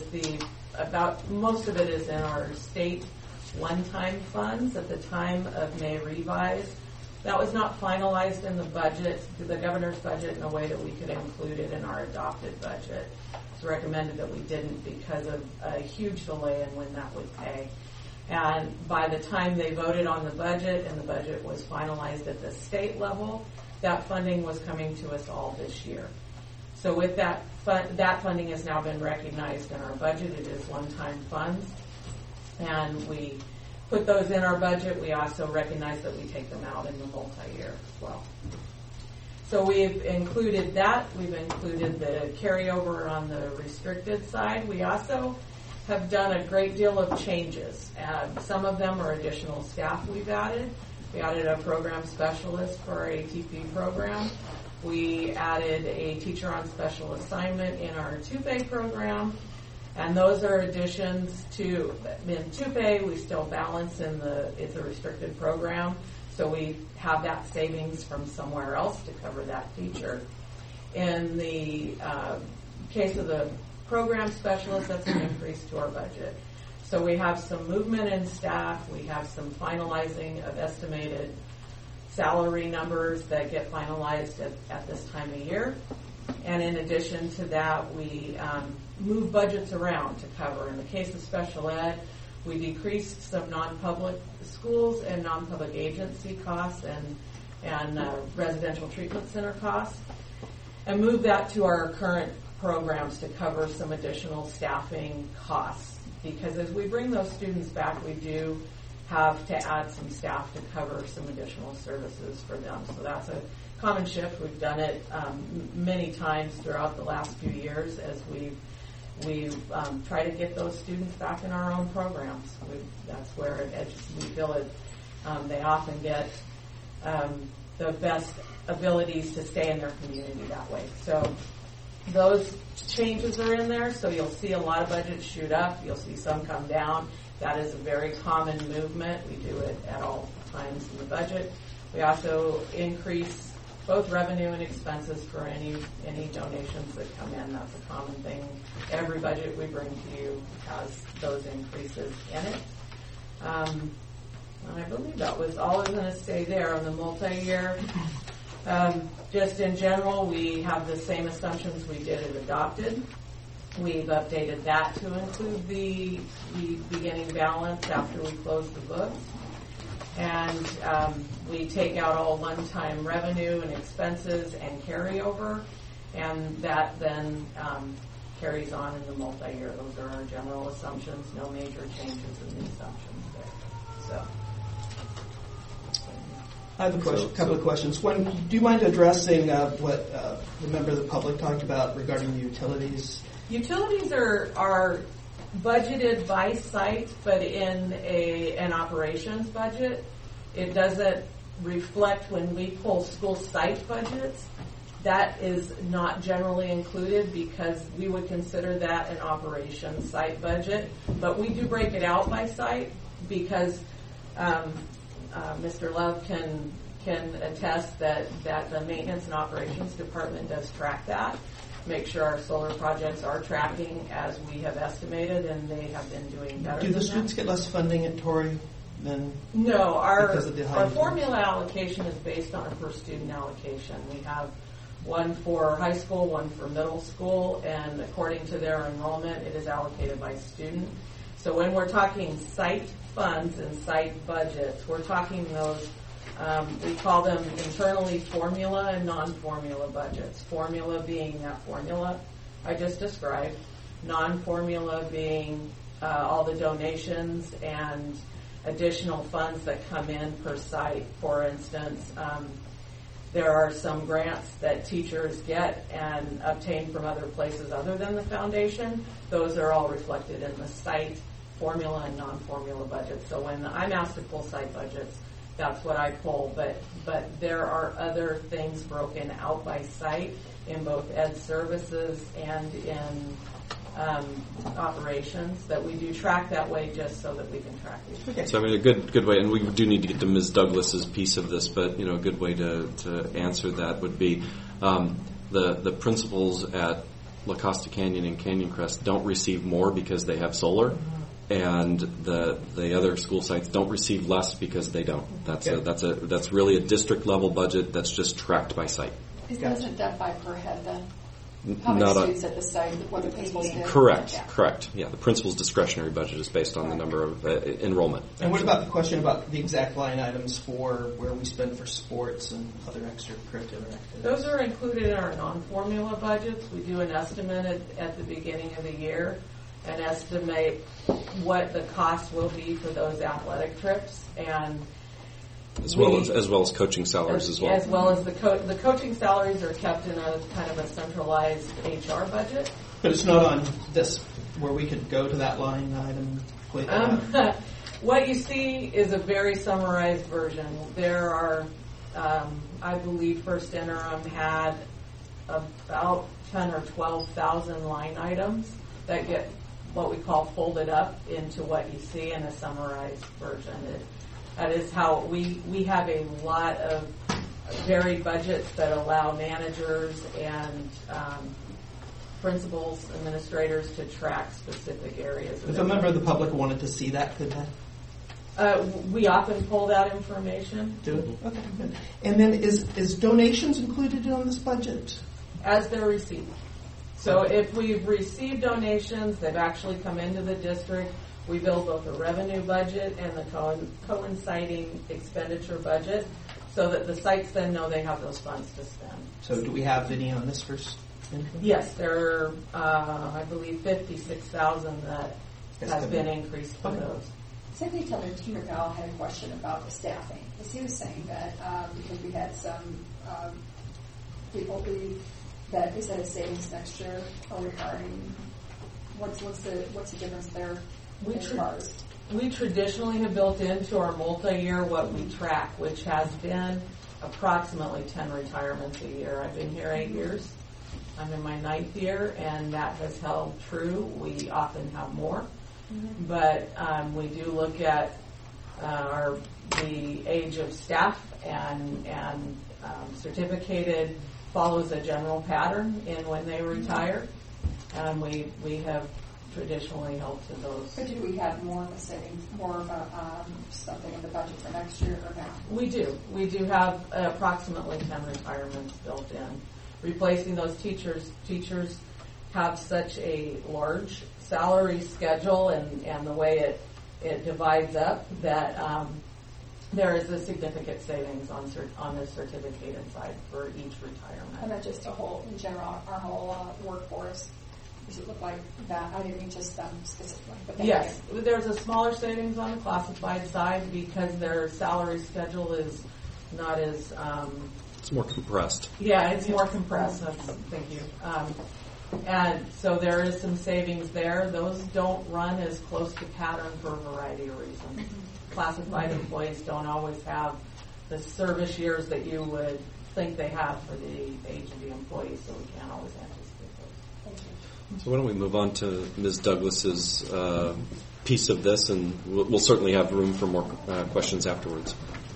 most of it is in our state one-time funds. At the time of May revise, That was not finalized in the budget, the governor's budget, in a way that we could include it in our adopted budget. It's recommended that we didn't because of a huge delay in when that would pay. And by the time they voted on the budget and the budget was finalized at the state level, that funding was coming to us all this year. So with that funding has now been recognized in our budget. It is one-time funds, and we put those in our budget. We also recognize that we take them out in the multi-year as well. So we've included that. We've included the carryover on the restricted side. We also have done a great deal of changes. Some of them are additional staff we've added. We added a program specialist for our ATP program. We added a teacher on special assignment in our TUPE program. And those are additions to, in TUPE, we still balance it's a restricted program, so we have that savings from somewhere else to cover that teacher. In the case of the program specialist, that's an increase to our budget. So we have some movement in staff, we have some finalizing of estimated salary numbers that get finalized at this time of year. And in addition to that, we move budgets around to cover. In the case of special ed, we decreased some non-public schools and non-public agency costs and residential treatment center costs, and moved that to our current programs to cover some additional staffing costs. Because as we bring those students back, we do have to add some staff to cover some additional services for them. So that's a common shift. We've done it many times throughout the last few years as we try to get those students back in our own programs. That's where we feel it. They often get the best abilities to stay in their community that way. So those changes are in there. So you'll see a lot of budgets shoot up. You'll see some come down. That is a very common movement. We do it at all times in the budget. We also increase both revenue and expenses for any donations that come in. That's a common thing. Every budget we bring to you has those increases in it. And I believe that was all I was going to say there on the multi-year. Just in general, we have the same assumptions we did at adopted. We've updated that to include the beginning balance after we close the books. And we take out all one-time revenue and expenses and carryover, and that then carries on in the multi-year. Those are our general assumptions, no major changes in the assumptions there. So. I have a couple of questions. One, do you mind addressing what the member of the public talked about regarding the utilities? Utilities are budgeted by site, but in an operations budget. It doesn't reflect when we pull school site budgets. That is not generally included because we would consider that an operations site budget. But we do break it out by site because Mr. Love can attest that the maintenance and operations department does track that. Make sure our solar projects are tracking as we have estimated, and they have been doing better. Do the students get less funding at Torrey than? No, our formula allocation is based on a per student allocation. We have one for high school, one for middle school, and according to their enrollment, it is allocated by student. So when we're talking site funds and site budgets, we're talking those. We call them internally formula and non-formula budgets. Formula being that formula I just described. Non-formula being all the donations and additional funds that come in per site. For instance, there are some grants that teachers get and obtain from other places other than the foundation. Those are all reflected in the site formula and non-formula budgets. So when I'm asked to pull site budgets, that's what I pull, but there are other things broken out by site in both ed services and in operations that we do track that way just so that we can track these. Okay. So I mean, a good way, and we do need to get to Ms. Douglas's piece of this, but a good way to answer that would be the principals at La Costa Canyon and Canyon Crest don't receive more because they have solar. and the other school sites don't receive less because they don't. That's really a district level budget that's just tracked by site. Isn't done by per head then? How many students at the site, what the principals do? Correct. Yeah, the principal's discretionary budget is based on the number of enrollment. And what about the question about the exact line items for where we spend for sports and other extracurricular activities? Those are included in our non-formula budgets. We do an estimate at the beginning of the year and estimate what the cost will be for those athletic trips, and as well as coaching salaries as well. As well as the coaching salaries are kept in a kind of a centralized HR budget. But it's not on this where we could go to that line item. What you see is a very summarized version. There are, I believe, First Interim had about 10 or 12,000 line items that get what we call folded up into what you see in a summarized version. That is how we have a lot of varied budgets that allow managers and principals, administrators to track specific areas. If a member of the public wanted to see that, could they? We often pull that information. Do it? Okay, good. And then is donations included on this budget? As they're received. So if we've received donations, they've actually come into the district. We build both the revenue budget and the coinciding expenditure budget so that the sites then know they have those funds to spend. So do we have any on this first? Yes, there are, I believe, 56,000 that has been increased for those. Secretary Taylor T. McGowell had a question about the staffing. As he was saying that because we had some people leave, that is that a savings next year? Are we hiring? What's the difference there? We traditionally have built into our multi-year what we track, which has been approximately 10 retirements a year. I've been here 8 years. I'm in my 9th year, and that has held true. We often have more, but we do look at the age of staff, and certificated follows a general pattern in when they retire, and we have traditionally held to those. But do we have more of a savings, more of a something in the budget for next year or now? We do. We do have approximately 10 retirements built in. Replacing those teachers have such a large salary schedule and the way it divides up that there is a significant savings on the certificated side for each retirement. And not just in general, our whole workforce. Does it look like that? I didn't mean just them specifically. But yes, there's a smaller savings on the classified side because their salary schedule is not as... it's more compressed. Yeah, it's more compressed. Thank you. And so there is some savings there. Those don't run as close to pattern for a variety of reasons. Classified employees don't always have the service years that you would think they have for the age of the employee, so we can't always anticipate those. Thank you. So why don't we move on to Ms. Douglas's piece of this, and we'll certainly have room for more questions afterwards.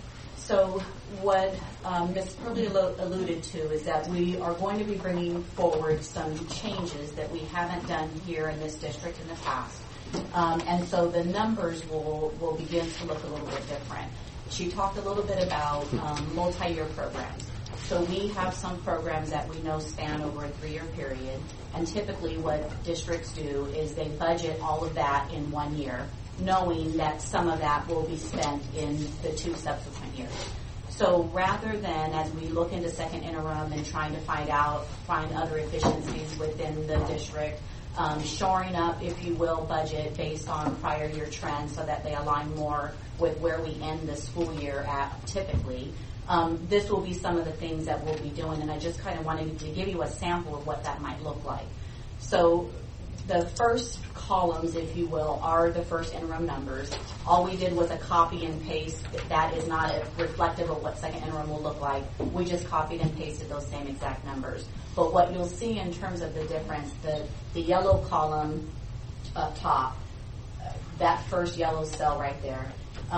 So what Ms. Purley alluded to is that we are going to be bringing forward some changes that we haven't done here in this district in the past. And so the numbers will begin to look a little bit different. She talked a little bit about multi-year programs. So we have some programs that we know span over a 3-year period, and typically what districts do is they budget all of that in 1 year, knowing that some of that will be spent in the 2 subsequent years. So rather than, as we look into second interim and trying to find other efficiencies within the district, shoring up, if you will, budget based on prior year trends so that they align more with where we end the school year at typically. This will be some of the things that we'll be doing, and I just kind of wanted to give you a sample of what that might look like. So the first columns, if you will, are the first interim numbers. All we did was a copy and paste. That is not reflective of what second interim will look like. We just copied and pasted those same exact numbers. But what you'll see in terms of the difference, the yellow column up top, that first yellow cell right there,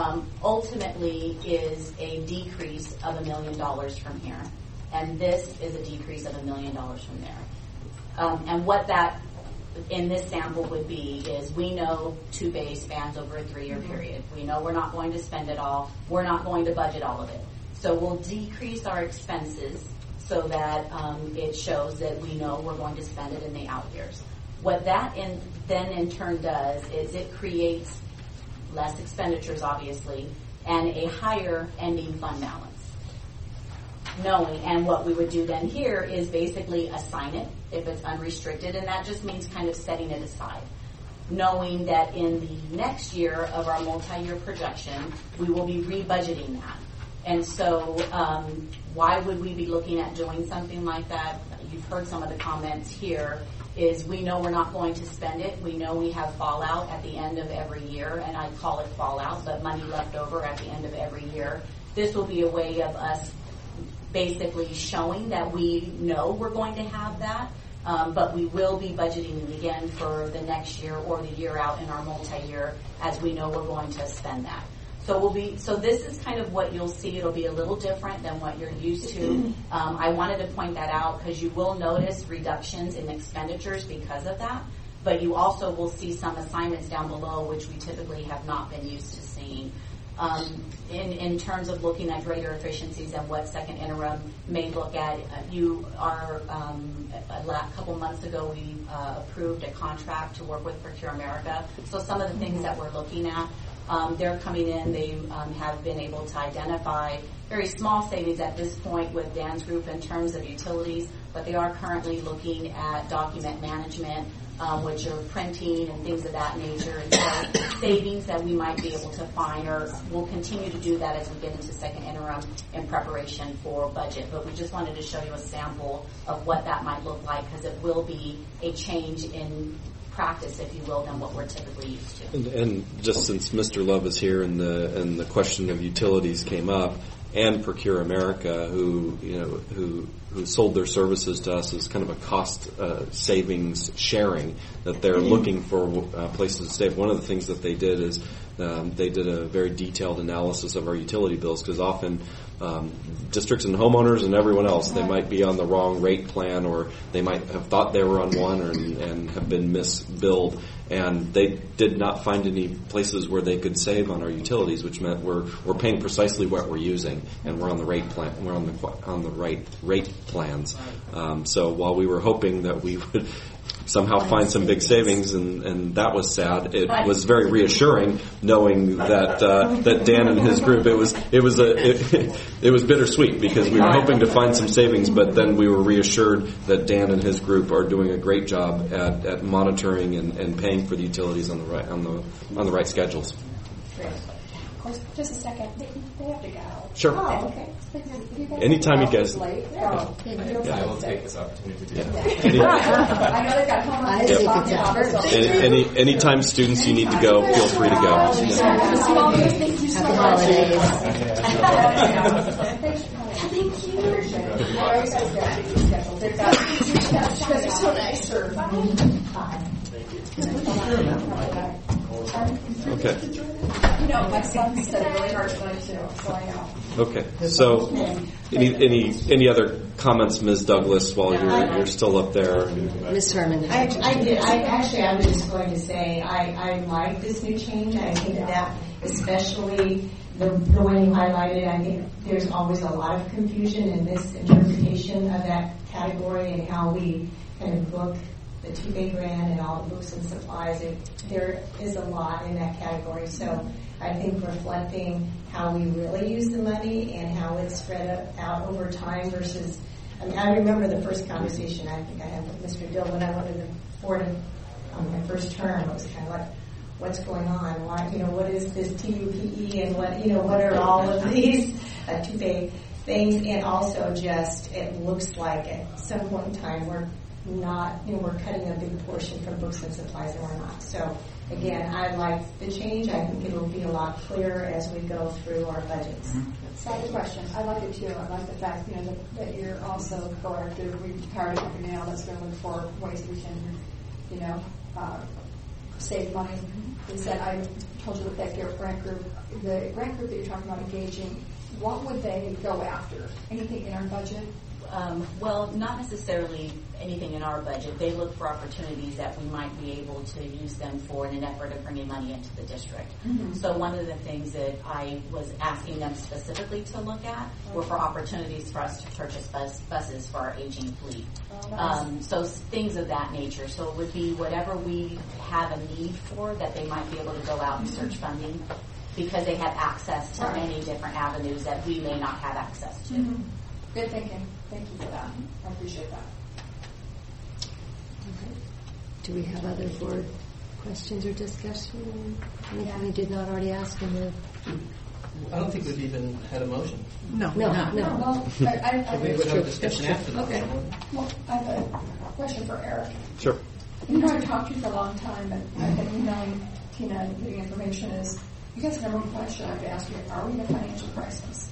ultimately is a decrease of $1 million from here. And this is a decrease of $1 million from there. And what that in this sample would be is we know 2-bay spans over a 3-year period. We know we're not going to spend it all. We're not going to budget all of it. So we'll decrease our expenses so that it shows that we know we're going to spend it in the out years. What that then in turn does is it creates less expenditures, obviously, and a higher ending fund balance. And what we would do then here is basically assign it if it's unrestricted, and that just means kind of setting it aside. Knowing that in the next year of our multi-year projection, we will be rebudgeting that. And so why would we be looking at doing something like that? You've heard some of the comments here, is we know we're not going to spend it. We know we have fallout at the end of every year, and I call it fallout, but money left over at the end of every year. This will be a way of us basically showing that we know we're going to have that, but we will be budgeting it again for the next year or the year out in our multi-year as we know we're going to spend that. So this is kind of what you'll see. It'll be a little different than what you're used to. I wanted to point that out because you will notice reductions in expenditures because of that, but you also will see some assignments down below which we typically have not been used to seeing. In terms of looking at greater efficiencies and what second interim may look at, a couple months ago we approved a contract to work with Procure America. So some of the things that we're looking at, they're coming in. They have been able to identify very small savings at this point with Dan's group in terms of utilities, but they are currently looking at document management, which are printing and things of that nature. And so savings that we might be able to find, or we'll continue to do that as we get into second interim in preparation for budget. But we just wanted to show you a sample of what that might look like because it will be a change in practice, if you will, than what we're typically used to. And just since Mr. Love is here and the question of utilities came up, and Procure America, who sold their services to us as kind of a cost savings sharing, that they're looking for places to save. One of the things that they did is they did a very detailed analysis of our utility bills because often districts and homeowners and everyone else, they might be on the wrong rate plan or they might have thought they were on one and have been misbilled. And they did not find any places where they could save on our utilities, which meant we're paying precisely what we're using, and we're on the rate plan. We're on the right rate plans. So while we were hoping that we would somehow find some big savings, and that was sad, it was very reassuring knowing that that Dan and his group. It was bittersweet because we were hoping to find some savings, but then we were reassured that Dan and his group are doing a great job at monitoring and paying for the utilities on the right schedules. Of course, just a second. They have to go. Sure. Oh, okay. Anytime you guys. Yeah, I will take this opportunity to do that. I know they've got homework. Anytime students you need to go, feel free to go. Thank you so much. Thank you. They're so nice. Okay. My son said really hard tonight too, so I know. Okay. So, any other comments, Ms. Douglas, while you're still up there? Ms. Herman. I was just going to say I like this new change. I think that especially the one you highlighted, I think there's always a lot of confusion in this interpretation of that category and how we kind of book the 2-bay grant and all the books and supplies. There is a lot in that category. So I think reflecting how we really use the money and how it's spread out over time versus, I remember the first conversation I think I had with Mr. Dill when I wanted to board on my first term. It was kind of like, what's going on? Why, what is this TUPE and what are all of these 2-bay things? And also just, it looks like at some point in time we're not, we're cutting a big portion from books and supplies and we're not. So again, I like the change. I think it'll be a lot clearer as we go through our budgets. So I have a question. I like it too. I like the fact, that you're also proactive. We've hired a company now that's going to look for ways we can, save money. He said, I told you with that grant group, the grant group that you're talking about engaging, what would they go after? Anything in our budget? Well, not necessarily anything in our budget. They look for opportunities that we might be able to use them for in an effort of bringing money into the district. Mhm. So one of the things that I was asking them specifically to look at were for opportunities for us to purchase buses for our aging fleet. Oh, nice. So things of that nature. So it would be whatever we have a need for that they might be able to go out and search funding because they have access to many different avenues that we may not have access to. Mhm. Good thinking. Thank you for that. I appreciate that. Do we have other board questions or discussion? Anything we did not already ask in the... I don't think we've even had a motion. No. Well, I So we would have a discussion after that. Okay. Well, I have a question for Eric. Sure. You know, I've talked to you for a long time, and I've been emailing Tina and getting information. Is you guys' number one question I've asked you: are we in a financial crisis?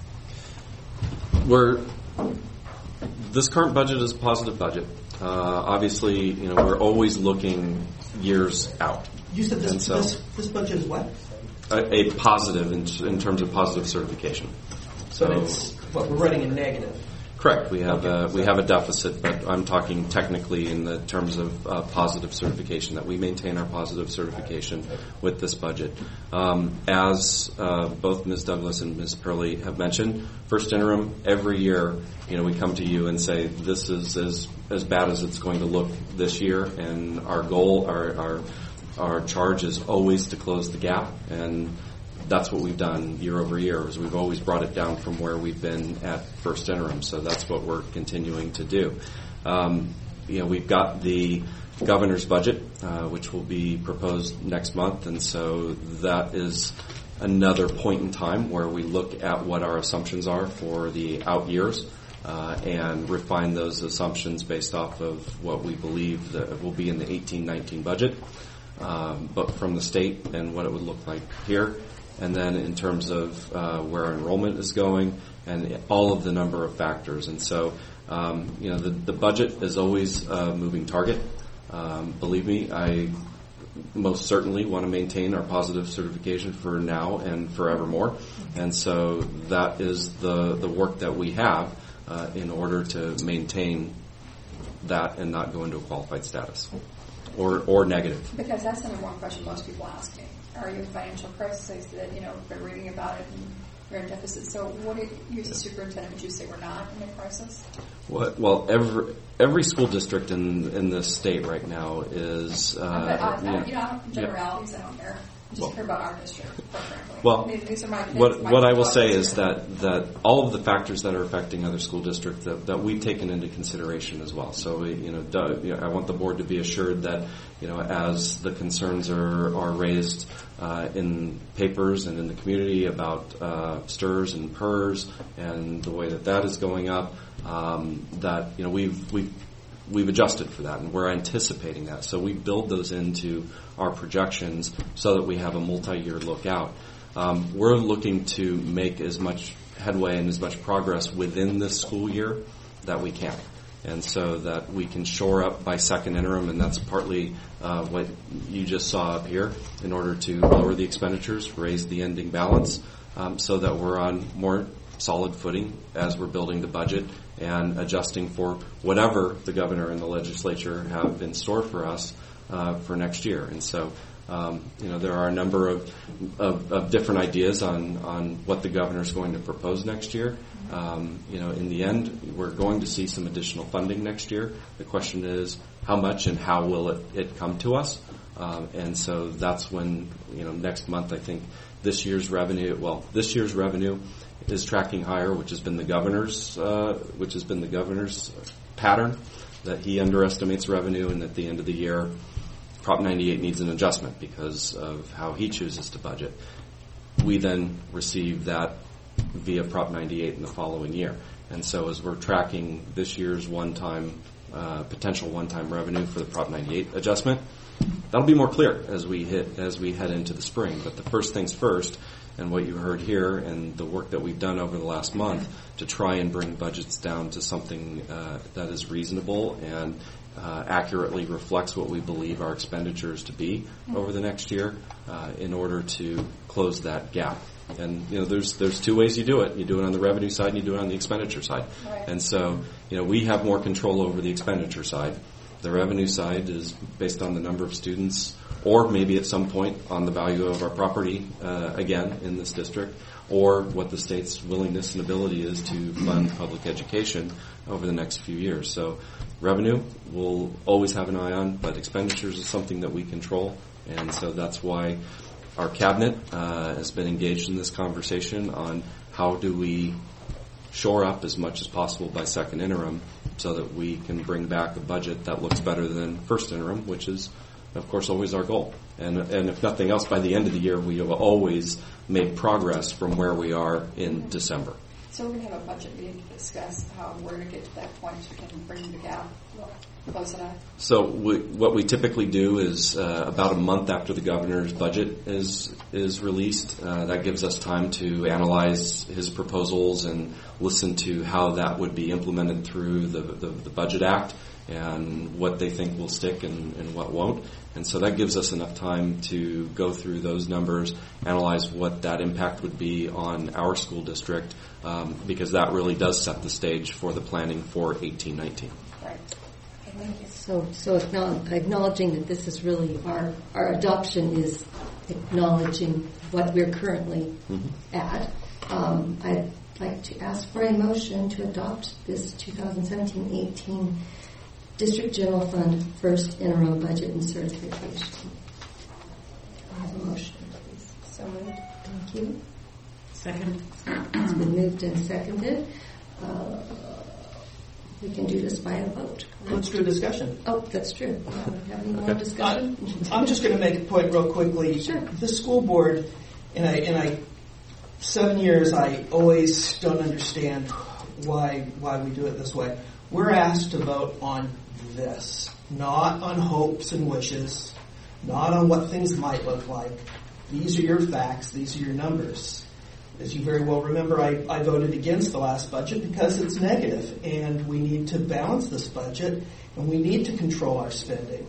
This current budget is a positive budget. Obviously, we're always looking years out. You said this budget is what? A positive in terms of positive certification. So it's we're running a negative. Correct. We have a deficit, but I'm talking technically in the terms of positive certification, that we maintain our positive certification with this budget. As both Ms. Douglas and Ms. Perley have mentioned, first interim, every year, we come to you and say this is as bad as it's going to look this year, and our goal, our charge is always to close the gap, and that's what we've done year over year, is we've always brought it down from where we've been at first interim. So that's what we're continuing to do. We've got the governor's budget, which will be proposed next month, and so that is another point in time where we look at what our assumptions are for the out years and refine those assumptions based off of what we believe that will be in the 18-19 budget, but from the state and what it would look like here. And then in terms of where our enrollment is going and all of the number of factors. And so, the budget is always a moving target. Believe me, I most certainly want to maintain our positive certification for now and forevermore. And so that is the work that we have in order to maintain that and not go into a qualified status or negative. Because that's the number one question most people ask me. Are you in a financial crisis? That we've been reading about it and we're in deficit. So, what do you, as a superintendent, would you say we're not in a crisis? Well, every school district in this state right now is. Generalities, I don't care. I just care about our district, quite frankly. Well, these are my what I will say is that all of the factors that are affecting other school districts that we've taken into consideration as well. So, I want the board to be assured that, as the concerns are raised in papers and in the community about STIRS and PERS and the way that is going up, that we've adjusted for that, and we're anticipating that. So we build those into our projections so that we have a multi-year look out. We're looking to make as much headway and as much progress within this school year that we can. And so that we can shore up by second interim, and that's partly what you just saw up here, in order to lower the expenditures, raise the ending balance, so that we're on more solid footing as we're building the budget and adjusting for whatever the governor and the legislature have in store for us for next year. And so, there are a number of different ideas on what the governor is going to propose next year. In the end, we're going to see some additional funding next year. The question is how much and how will it come to us? And so that's when, next month, I think this year's revenue is tracking higher, which has been the governor's pattern, that he underestimates revenue, and at the end of the year, Prop 98 needs an adjustment because of how he chooses to budget. We then receive that via Prop 98 in the following year. And so as we're tracking this year's potential one-time revenue for the Prop 98 adjustment, that'll be more clear as we head into the spring. But the first things first, and what you heard here and the work that we've done over the last month to try and bring budgets down to something that is reasonable and accurately reflects what we believe our expenditures to be over the next year in order to close that gap And there's two ways you do it. You do it on the revenue side and you do it on the expenditure side. Right. And so we have more control over the expenditure side. The revenue side is based on the number of students, or maybe at some point on the value of our property again in this district, or what the state's willingness and ability is to fund public education over the next few years. So revenue we'll always have an eye on, but expenditures is something that we control, and so that's why our cabinet has been engaged in this conversation on how do we shore up as much as possible by second interim so that we can bring back a budget that looks better than first interim, which is, of course, always our goal. And if nothing else, by the end of the year, we have always made progress from where we are in December. So we're going to have a budget meeting to discuss how we're going to get to that point so we can bring the gap, close it up. So what we typically do is about a month after the governor's budget is released, that gives us time to analyze his proposals and listen to how that would be implemented through the Budget Act and what they think will stick and what won't. And so that gives us enough time to go through those numbers, analyze what that impact would be on our school district, because that really does set the stage for the planning for 18-19. Right. Thank you. So acknowledging that this is really our adoption is acknowledging what we're currently at. I'd like to ask for a motion to adopt this 2017-18 District General Fund First Interim Budget and Certification. I have a motion, please. So moved. Thank you. Second. It's been moved and seconded. We can do this by a vote. Let's do a discussion. Oh, that's true. Have any more discussion? I'm just going to make a point real quickly. Sure. The school board, in I 7 years, I always don't understand why we do it this way. We're asked to vote on this, not on hopes and wishes, not on what things might look like. These are your facts. These are your numbers. As you very well remember, I voted against the last budget because it's negative, and we need to balance this budget, and we need to control our spending.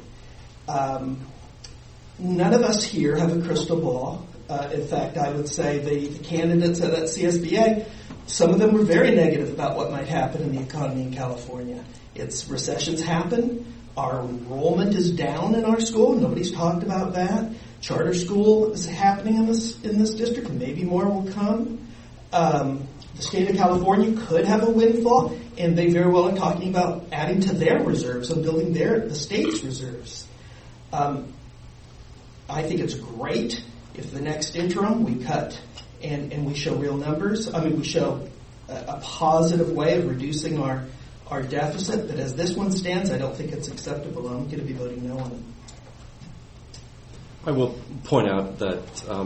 None of us here have a crystal ball. In fact, I would say the candidates at CSBA, some of them were very negative about what might happen in the economy in California. Recessions happen. Our enrollment is down in our school. Nobody's talked about that. Charter school is happening in this district, and maybe more will come. The state of California could have a windfall, and they very well are talking about adding to their reserves and building the state's reserves. I think it's great if the next interim we cut and we show real numbers. We show a positive way of reducing our deficit, but as this one stands, I don't think it's acceptable. I'm going to be voting no on it. I will point out that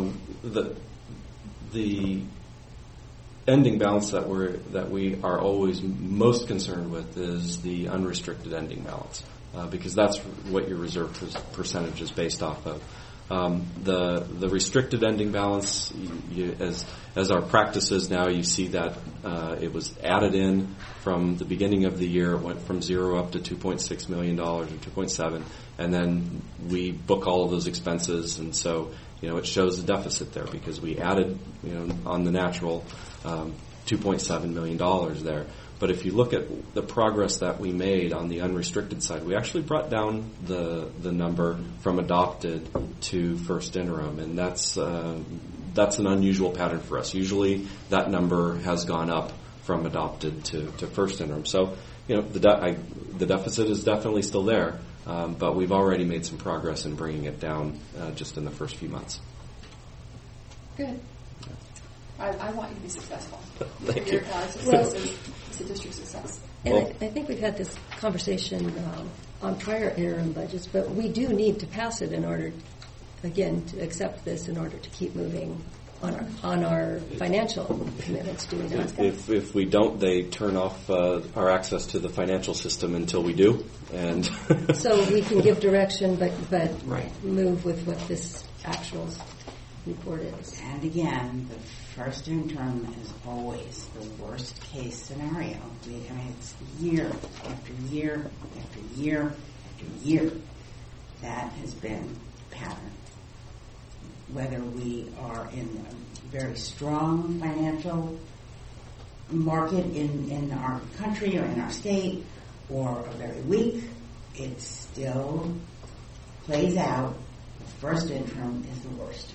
the ending balance that we are always most concerned with is the unrestricted ending balance, because that's what your reserve percentage is based off of. The restricted ending balance, as our practice is now, you see that it was added in from the beginning of the year. It went from 0 up to $2.6 million or 2.7, and then we book all of those expenses, and so it shows the deficit there because we added on the natural $2.7 million there. But if you look at the progress that we made on the unrestricted side, we actually brought down the number from adopted to first interim, and that's an unusual pattern for us. Usually that number has gone up from adopted to first interim. So the deficit is definitely still there, but we've already made some progress in bringing it down just in the first few months. Good. I want you to be successful. Thank you. Success is a district success. And I think we've had this conversation on prior interim budgets, but we do need to pass it in order, again, to accept this in order to keep moving on our financial commitments. Do we not? If we don't, they turn off our access to the financial system until we do, and so we can give direction, but right. Move with what this actual report is. And again, the first interim is always the worst case scenario. It's year after year after year after year. That has been the pattern. whether we are in a very strong financial market in our country or in our state, or a very weak, it still plays out. The first interim is the worst.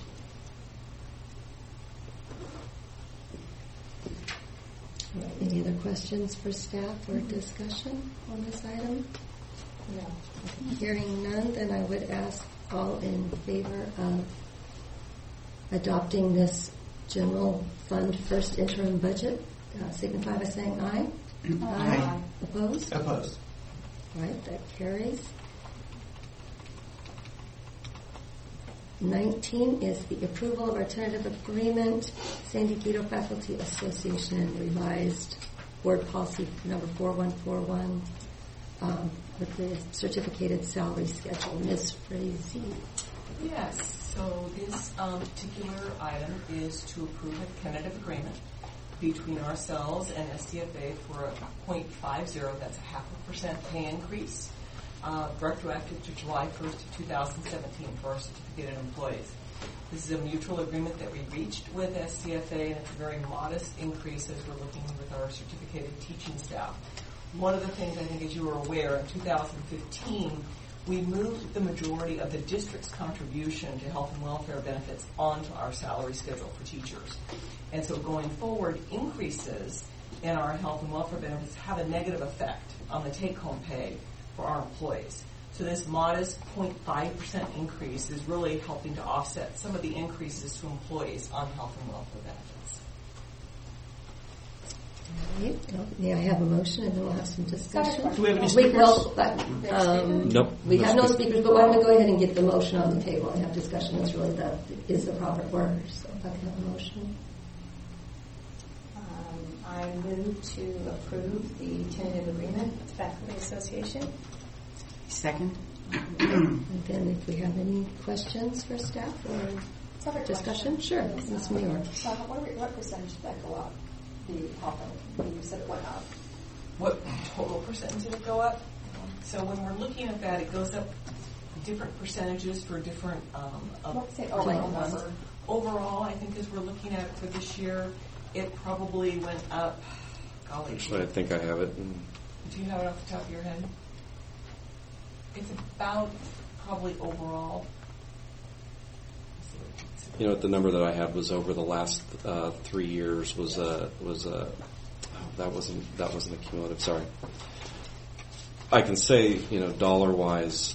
Any other questions for staff or discussion on this item? No. Hearing none, then I would ask all in favor of adopting this general fund first interim budget, signify by saying aye. Aye. Opposed? Opposed. All right, that carries. 19 is the approval of our tentative agreement, San Diego Faculty Association and revised board policy number 4141 with the certificated salary schedule. Ms. Frazee. Yes, so this particular item is to approve a tentative agreement between ourselves and SCFA for a 0.50, that's a 0.5% pay increase, retroactive to July 1st of 2017 for our certificated employees. This is a mutual agreement that we reached with SCFA, and it's a very modest increase as we're looking with our certificated teaching staff. One of the things I think, as you are aware, in 2015, we moved the majority of the district's contribution to health and welfare benefits onto our salary schedule for teachers. And so going forward, increases in our health and welfare benefits have a negative effect on the take-home pay for our employees. So this modest 0.5% increase is really helping to offset some of the increases to employees on health and welfare benefits. All right. May I have a motion, and then we'll have some discussion. Do we have any speakers? Nope. We have no speakers, but why don't we go ahead and get the motion on the table and have discussion? That's really the proper order. So if I can have a motion. I move to approve the tentative agreement with the Faculty Association. Second. And then if we have any questions for staff or discussion, sure. Ms. Muir. So what percentage did that go up? The health, you said it went up. What total percentage did it go up? So when we're looking at that, it goes up different percentages for different ones. Overall, I think as we're looking at it for this year, it probably went up, golly. Actually, I think I have it. Do you have it off the top of your head? It's about probably overall. You know what, the number that I had was over the last 3 years was that wasn't a cumulative. Sorry. I can say, dollar wise,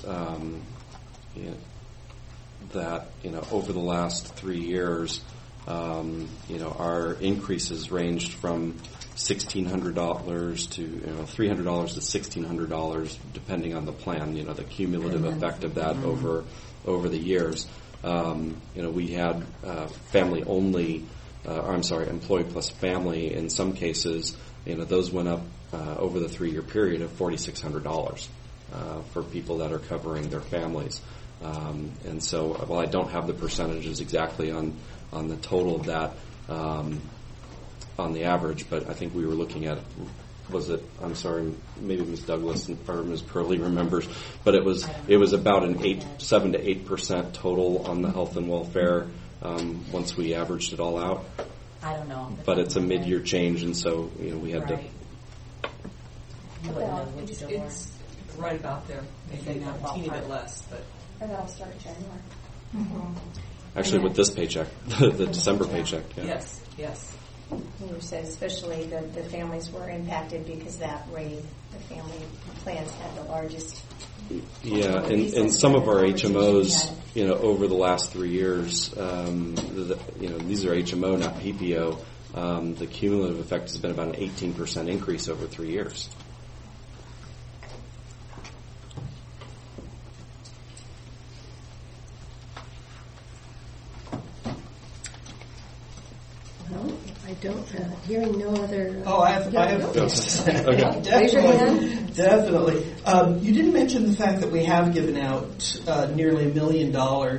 that over the last 3 years, our increases ranged from $1,600 to $300 to $1,600, depending on the plan. The cumulative effect of that over the years. We had employee plus family. In some cases, those went up over the 3 year period of $4,600 for people that are covering their families. And so, while I don't have the percentages exactly on the total of that on the average, but I think we were looking at, maybe Ms. Douglas or Ms. Purley remembers, but it was about 7 to 8% total on the health and welfare once we averaged it all out. I don't know. But it's a mid-year change, and so we had to. It's right about there, maybe a teeny bit less, but. And that'll start in January. Mm-hmm. Actually, with this paycheck, the December paycheck. Yeah. Yes. You said especially the families were impacted because that way the family plans had the largest. Yeah, and some of our HMOs, over the last 3 years, these are HMO, not PPO. The cumulative effect has been about an 18% increase over 3 years. Hearing no other. I have things to say. Okay. Raise your hand. Definitely. You didn't mention the fact that we have given out nearly $1 million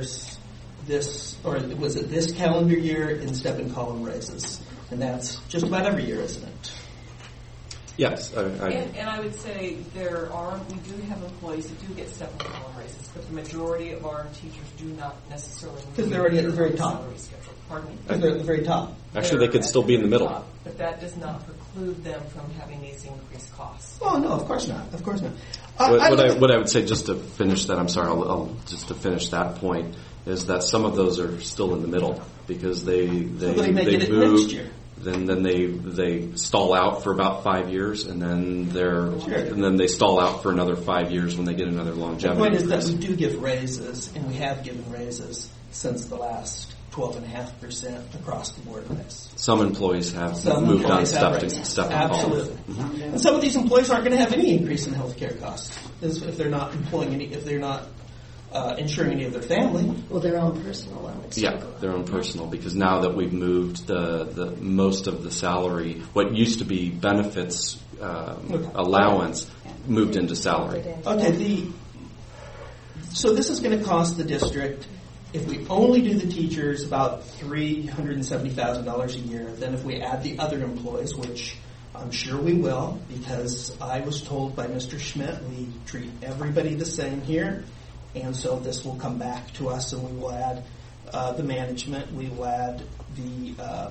this calendar year in step and column raises, and that's just about every year, isn't it? Yes. And I would say we do have employees that do get step and column raises, but the majority of our teachers do not necessarily. Because they're already at the very top. Pardon me? Because they're at the very top. Actually, they could still be in the middle. But that does not preclude them from having these increased costs. Oh, no, of course not. Of course not. What I would say, just to finish that, I'm sorry, I'll just to finish that point, is that some of those are still in the middle because they move. Next year. Then they stall out for about 5 years, and then they stall out for another 5 years when they get another longevity. The point is that we do give raises, and we have given raises since the last 12.5% across the board of this. Some employees have moved on stuff and absolutely. Mm-hmm. And some of these employees aren't going to have any increase in healthcare costs if they're not insuring any of their family. Well, their own personal limits. Yeah, their own personal, because now that we've moved the most of the salary, what used to be benefits allowance, moved into salary. Okay, so this is going to cost the district, if we only do the teachers, about $370,000 a year. Then if we add the other employees, which I'm sure we will, because I was told by Mr. Schmidt we treat everybody the same here. And so this will come back to us, and we will add the management, we will add the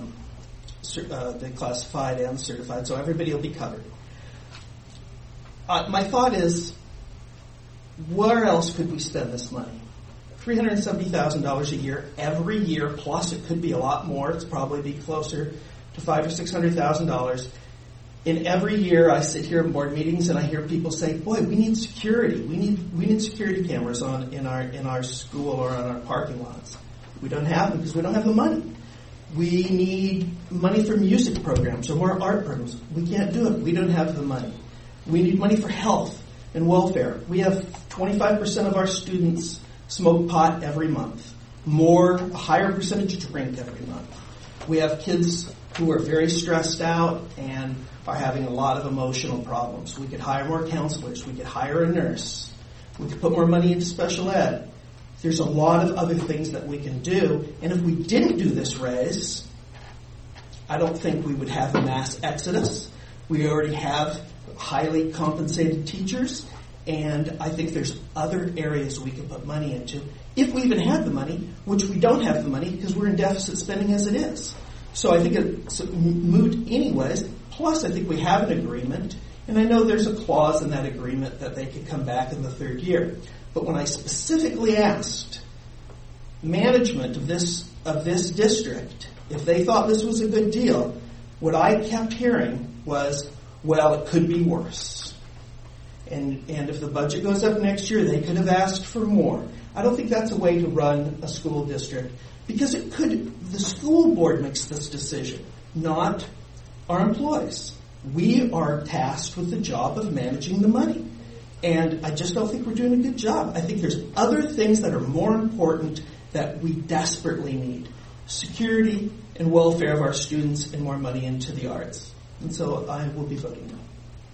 classified and certified, so everybody will be covered. My thought is, where else could we spend this money? $370,000 a year, every year, plus it could be a lot more. It's probably be closer to $500,000 or $600,000. In every year, I sit here in board meetings and I hear people say, "Boy, we need security. We need security cameras in our school or on our parking lots. We don't have them because we don't have the money. We need money for music programs or more art programs. We can't do it. We don't have the money. We need money for health and welfare. We have 25% of our students smoke pot every month. A higher percentage drink every month. We have kids who are very stressed out and are having a lot of emotional problems. We could hire more counselors. We could hire a nurse. We could put more money into special ed. There's a lot of other things that we can do. And if we didn't do this raise, I don't think we would have a mass exodus. We already have highly compensated teachers. And I think there's other areas we can put money into. If we even had the money, which we don't have the money because we're in deficit spending as it is. So I think it's moot anyways. Plus, I think we have an agreement, and I know there's a clause in that agreement that they could come back in the third year. But when I specifically asked management of this district if they thought this was a good deal, what I kept hearing was, well, it could be worse. And if the budget goes up next year, they could have asked for more. I don't think that's a way to run a school district, because the school board makes this decision, not our employees. We are tasked with the job of managing the money. And I just don't think we're doing a good job. I think there's other things that are more important that we desperately need. Security and welfare of our students and more money into the arts. And so I will be voting no.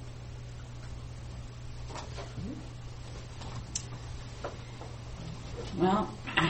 Well,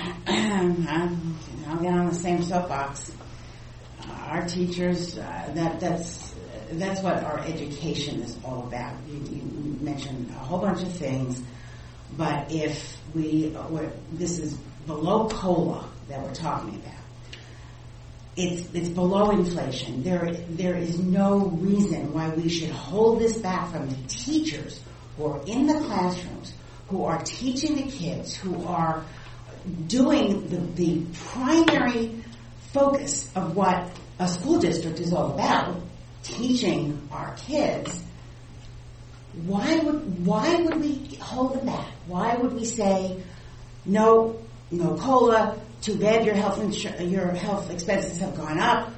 I'll get on the same soapbox. Our teachers, that's what our education is all about. You mentioned a whole bunch of things, but if this is below COLA that we're talking about. It's below inflation. There is no reason why we should hold this back from the teachers who are in the classrooms, who are teaching the kids, who are doing the primary focus of what a school district is all about, teaching our kids. Why would we hold them back? Why would we say no COLA? Too bad your health expenses have gone up.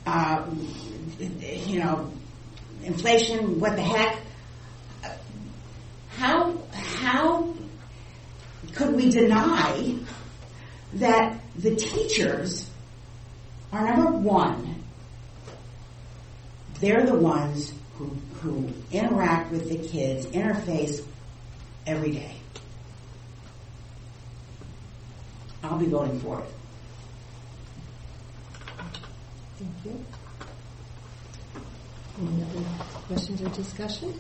Inflation. What the heck? How could we deny that the teachers are, number one, they're the ones who interact with the kids, interface every day. I'll be voting for it. Thank you. Any other questions or discussion?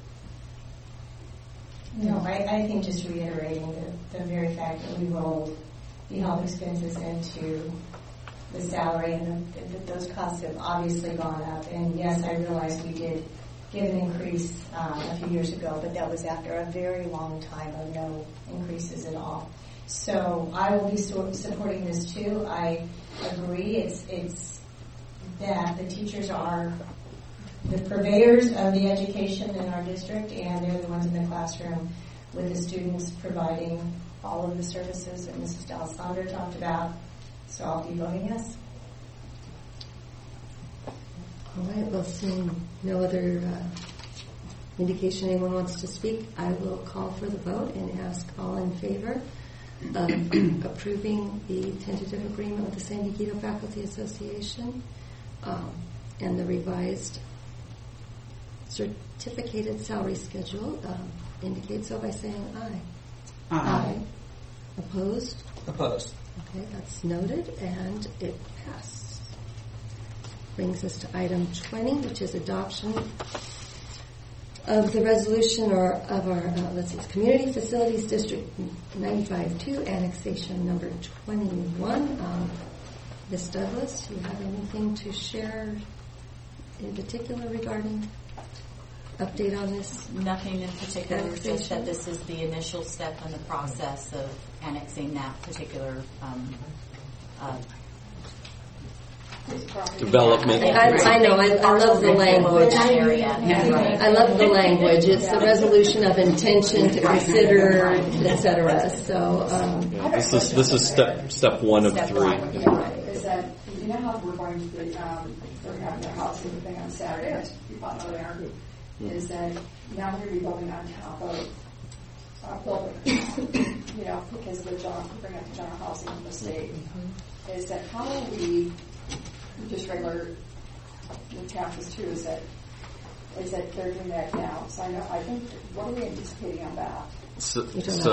No, I think just reiterating the very fact that we rolled the health expenses into the salary, and those costs have obviously gone up. And yes, I realize we did give an increase a few years ago, but that was after a very long time of no increases at all. So I will be supporting this too. I agree. It's that the teachers are the purveyors of the education in our district, and they're the ones in the classroom with the students providing all of the services that Mrs. D'Alessandro talked about. So I'll be voting yes. All right, well, seeing no other indication anyone wants to speak, I will call for the vote and ask all in favor of approving the tentative agreement with the San Diego Faculty Association and the revised certificated salary schedule. Indicate so by saying aye. Aye. Opposed? Opposed. Okay, that's noted, and it passed. Brings us to item 20, which is adoption of the resolution of our, Community Facilities District 95-2, annexation number 21. Ms. Douglas, do you have anything to share in particular regarding update on this? Nothing in particular, just that this is the initial step in the process of annexing that particular development. I know. I love the language. I love the language. It's the resolution of intention to consider, etc. So this is step one of three. Is that you know how we're going to be we're having a housing thing on Saturday? As people know there is that now we're going to be building on top of buildings. Because of the job we bring up to general housing in the state. Is that how are we? Just regular taxes too. Is that they're doing that now? So I think. What are we anticipating on that? So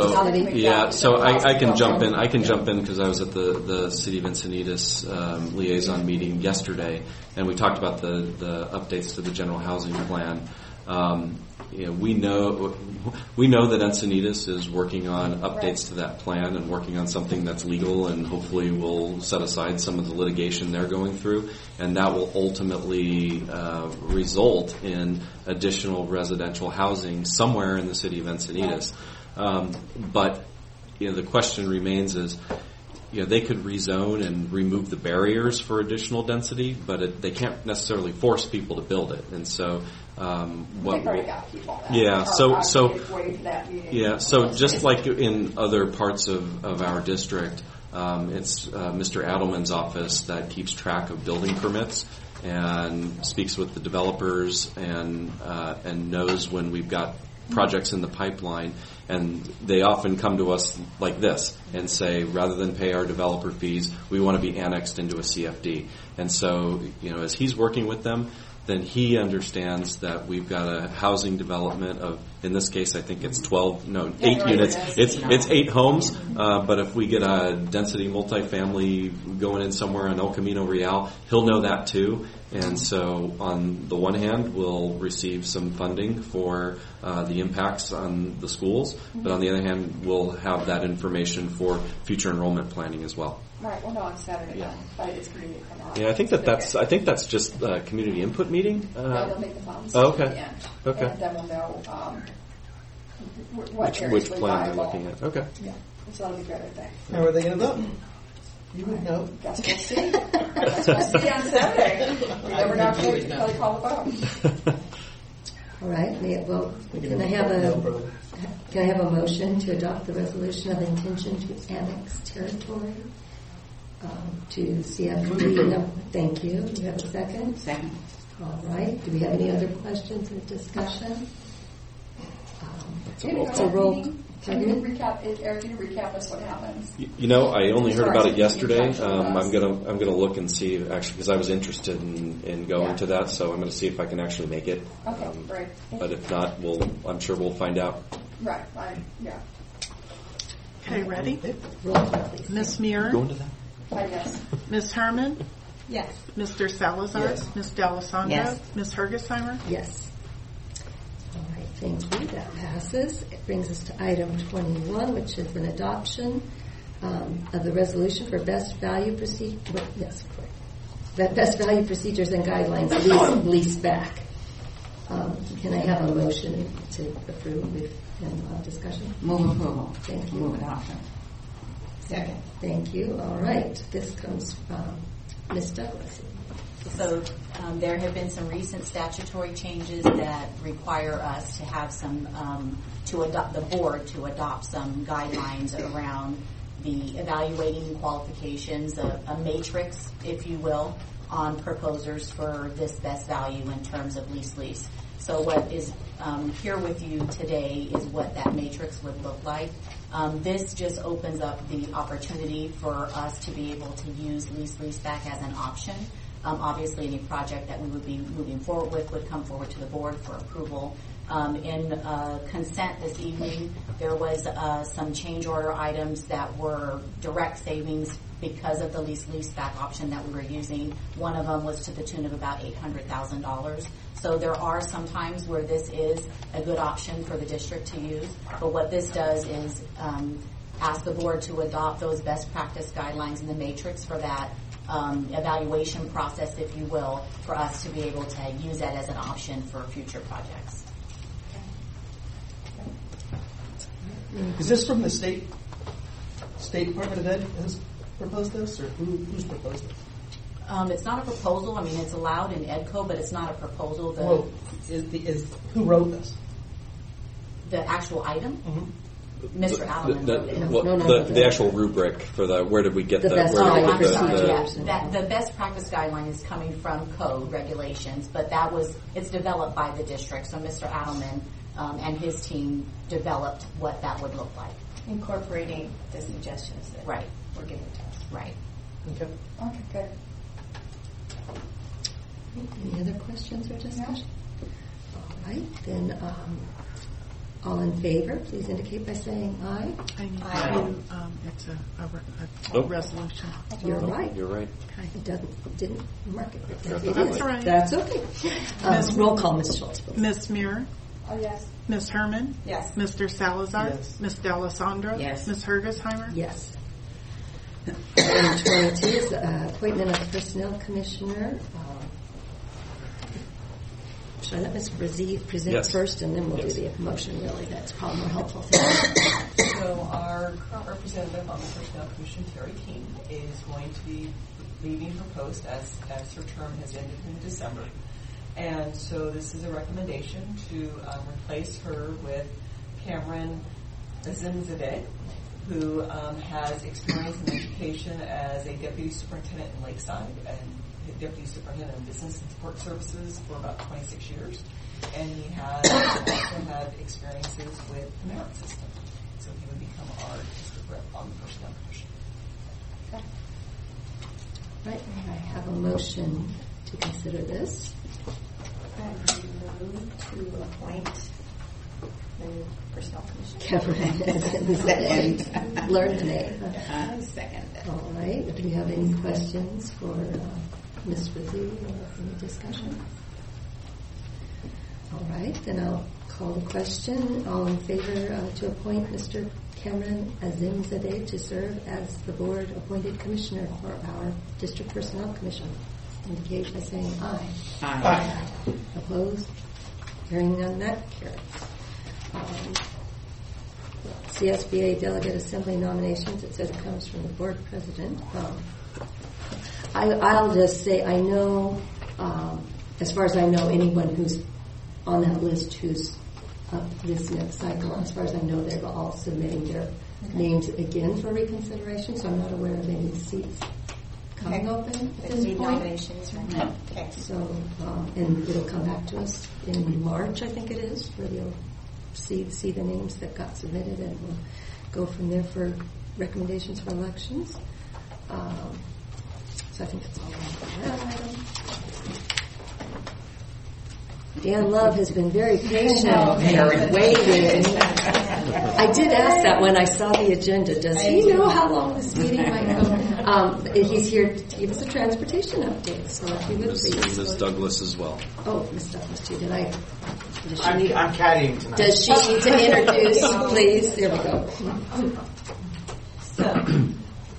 I can jump in. I can jump in because I was at the City of Encinitas liaison meeting yesterday, and we talked about the updates to the general housing plan. We know that Encinitas is working on updates to that plan and working on something that's legal, and hopefully will set aside some of the litigation they're going through, and that will ultimately result in additional residential housing somewhere in the city of Encinitas. But the question remains is, they could rezone and remove the barriers for additional density, but they can't necessarily force people to build it. And so, So just like in other parts of our district, it's Mr. Adelman's office that keeps track of building permits and speaks with the developers and knows when we've got projects in the pipeline, and they often come to us like this and say, rather than pay our developer fees, we want to be annexed into a CFD. And so, as he's working with them, then he understands that we've got a housing development of, in this case, I think it's 8 units. It's 8 homes, but if we get a density multifamily going in somewhere on El Camino Real, he'll know that too. And so on the one hand, we'll receive some funding for the impacts on the schools, but on the other hand, we'll have that information for future enrollment planning as well. Right. Well, no, on Saturday, but it's community input. Yeah, I think that's just a community input meeting. They'll make the funds. Oh, okay. At the end. Okay. And then we'll know which plan they're looking at. Okay. Yeah. So that'll be good, I think. How are they going to vote? You would know. Guess we'll see. Guess we'll see on Saturday. We never know until they call the vote. all right. Well, can I have a motion to adopt the resolution of intention to annex territory to CFD? No, thank you. Do you have a second? Second. All right. Do we have any other questions or discussion? It's a roll. Can you recap? Eric, can you recap us what happens? I only heard about it yesterday. I'm gonna look and see actually because I was interested in going to that, so I'm gonna see if I can actually make it. Okay, great. But if not, I'm sure we'll find out. Right. Yeah. Okay, ready? Roll call, please. Ms. Muir. Going to that. Yes. Ms. Herman. Yes. Mr. Salazar? Yes. Ms. D'Alessandro? Yes. Ms. Hergesheimer? Yes. All right, thank you. That passes. It brings us to item 21, which is an adoption of the resolution for best value procedure. Yes, correct. That best value procedures and guidelines lease back. Can I have a motion to approve and discussion? Move approval. Thank you. Move adoption. Second. Thank you. All right. This comes from Ms. Douglas. So there have been some recent statutory changes that require us to have some, to adopt the board to adopt some guidelines around the evaluating qualifications, a matrix, if you will, on proposers for this best value in terms of lease. So what is here with you today is what that matrix would look like. This just opens up the opportunity for us to be able to use leaseback as an option. Obviously, any project that we would be moving forward with would come forward to the board for approval. In consent this evening, there was some change order items that were direct savings because of the leaseback option that we were using. One of them was to the tune of about $800,000. So there are some times where this is a good option for the district to use. But what this does is ask the board to adopt those best practice guidelines in the matrix for that evaluation process, if you will, for us to be able to use that as an option for future projects. Is this from the State Department of Ed has proposed this, or who's proposed this? It's not a proposal. I mean, it's allowed in EDCO, but it's not a proposal. Well, who wrote this? The actual item? Mm-hmm. Mr. Allen wrote it. The actual rubric for the where did we get the best the best practice guideline is coming from code regulations, but it's developed by the district. So Mr. Adelman and his team developed what that would look like, incorporating the suggestions that were given to us. Right. Okay. Okay. Good. Any other questions or discussion? All right, then. All in favor, please indicate by saying aye. Aye. It's a resolution. You're right. You're right. It didn't mark it. That's right. That's okay. Roll call, Ms. Schultz, please. Ms. Muir? Yes. Ms. Herman? Yes. Mr. Salazar? Yes. Ms. D'Alessandro? Yes. Ms. Hergesheimer? Yes. Item 22 is appointment of personnel commissioner. Should I let Ms. Brazee present first, and then we'll do the motion, really? That's probably more helpful. So our current representative on the Personnel Commission, Terry King, is going to be leaving her post as her term has ended in December. And so this is a recommendation to replace her with Cameron Azimzadeh, who has experience in education as a deputy superintendent in Lakeside and deputy superintendent of business and support services for about 26 years. And he has also had experiences with the merit system. So he would become our district rep on the Personnel Commission. Okay. Right, I have a motion to consider this. I move to appoint the new Personnel Commission. Cameron, learn the name. Second. All right, do we have any questions for Ms. Brazee or any discussion? All right, then I'll call the question. All in favor to appoint Mr. Cameron Azimzadeh to serve as the board-appointed commissioner for our District Personnel Commission? Indicate by saying aye. Aye. Opposed? Hearing none, that carries. CSBA Delegate Assembly nominations, it says it comes from the board president. I'll just say I know, as far as I know, anyone who's on that list who's up this next cycle, as far as I know, they're all submitting their names again for reconsideration, so I'm not aware of any seats coming open at this point. Nominations right now. Okay. So, and it'll come back to us in March, I think it is, where they'll see the names that got submitted, and we'll go from there for recommendations for elections. So I think that's all I have for that item. Dan Love has been very patient and waiting. I did ask that when I saw the agenda. Does he know how long this meeting might go? He's here to give us a transportation update, so if he would please. Ms. Douglas as well. Oh, Ms. Douglas too. I'm caddying tonight. Does she need to introduce, please? There we go. So,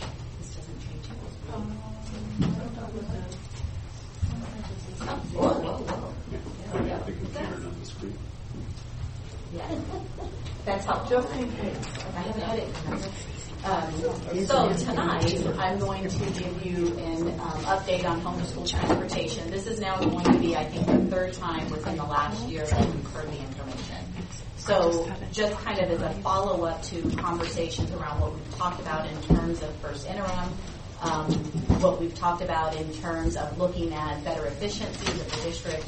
that's helpful. Just in case. I have a headache. So tonight, I'm going to give you an update on homeschool transportation. This is now going to be, I think, the third time within the last year that you've heard the information. So just kind of as a follow-up to conversations around what we've talked about in terms of first interim, what we've talked about in terms of looking at better efficiencies of the district.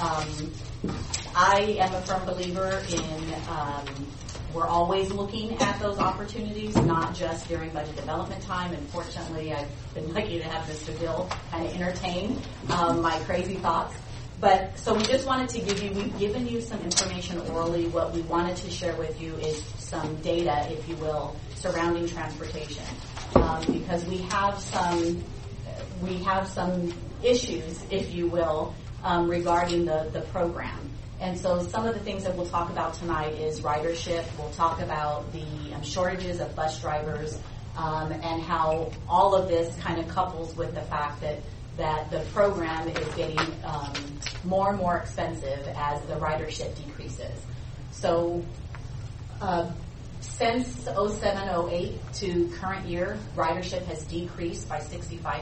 I am a firm believer in we're always looking at those opportunities, not just during budget development time. And fortunately, I've been lucky to have Mr. Gill kind of entertain my crazy thoughts. But so we just wanted to we've given you some information orally. What we wanted to share with you is some data, if you will, surrounding transportation. Because we have some issues, if you will, regarding the program. And so some of the things that we'll talk about tonight is ridership. We'll talk about the shortages of bus drivers and how all of this kind of couples with the fact that the program is getting more and more expensive as the ridership decreases. So since 07-08 to current year, ridership has decreased by 65%.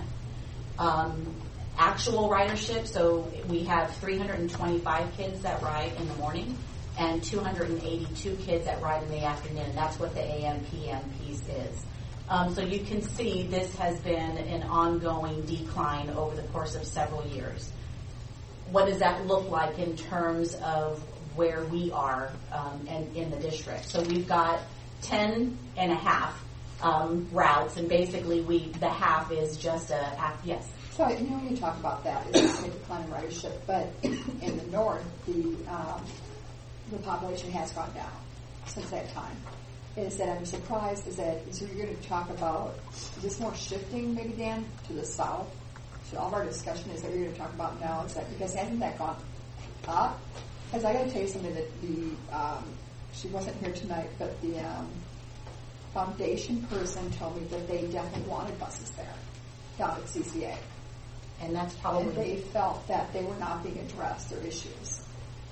Actual ridership, so we have 325 kids that ride in the morning and 282 kids that ride in the afternoon. That's what the AM/PM piece is. So you can see this has been an ongoing decline over the course of several years. What does that look like in terms of where we are in the district? So we've got 10 and a half routes, and basically the half is just yes. So you talk about that, it's a decline in ridership, but in the north, the population has gone down since that time. Is that I'm surprised? Is you're going to talk about, is this more shifting maybe, Dan, to the south? So all of our discussion is that you're going to talk about now, is that because hasn't that gone up? Because I got to tell you something that she wasn't here tonight, but the foundation person told me that they definitely wanted buses there, down at CCA. And that's probably... And they felt that they were not being addressed, their issues.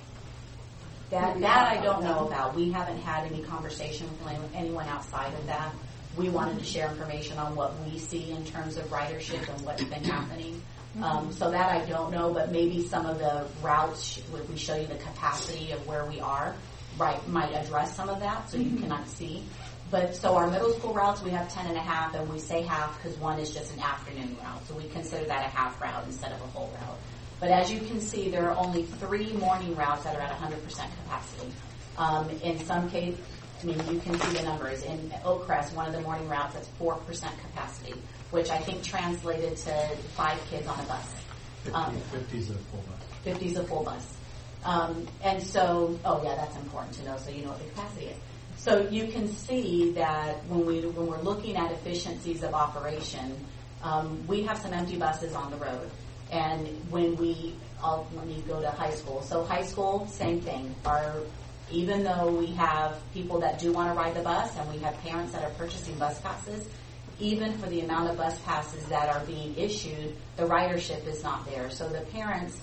That I don't know about. We haven't had any conversation with anyone outside of that. We wanted to share information on what we see in terms of ridership and what's been happening. So that I don't know, but maybe some of the routes, if we show you the capacity of where we are, might address some of that so you cannot see. But so our middle school routes, we have 10 and a half, and we say half because one is just an afternoon route. So we consider that a half route instead of a whole route. But as you can see, there are only 3 morning routes that are at 100% capacity. In some cases, you can see the numbers. In Oakcrest, one of the morning routes, that's 4% capacity, which I think translated to 5 kids on a bus. 50 is a full bus. 50 is a full bus. And so, that's important to know so you know what the capacity is. So you can see that when we're looking at efficiencies of operation, we have some empty buses on the road. And when let me go to high school. So high school, same thing. Even though we have people that do want to ride the bus and we have parents that are purchasing bus passes, even for the amount of bus passes that are being issued, the ridership is not there. So the parents,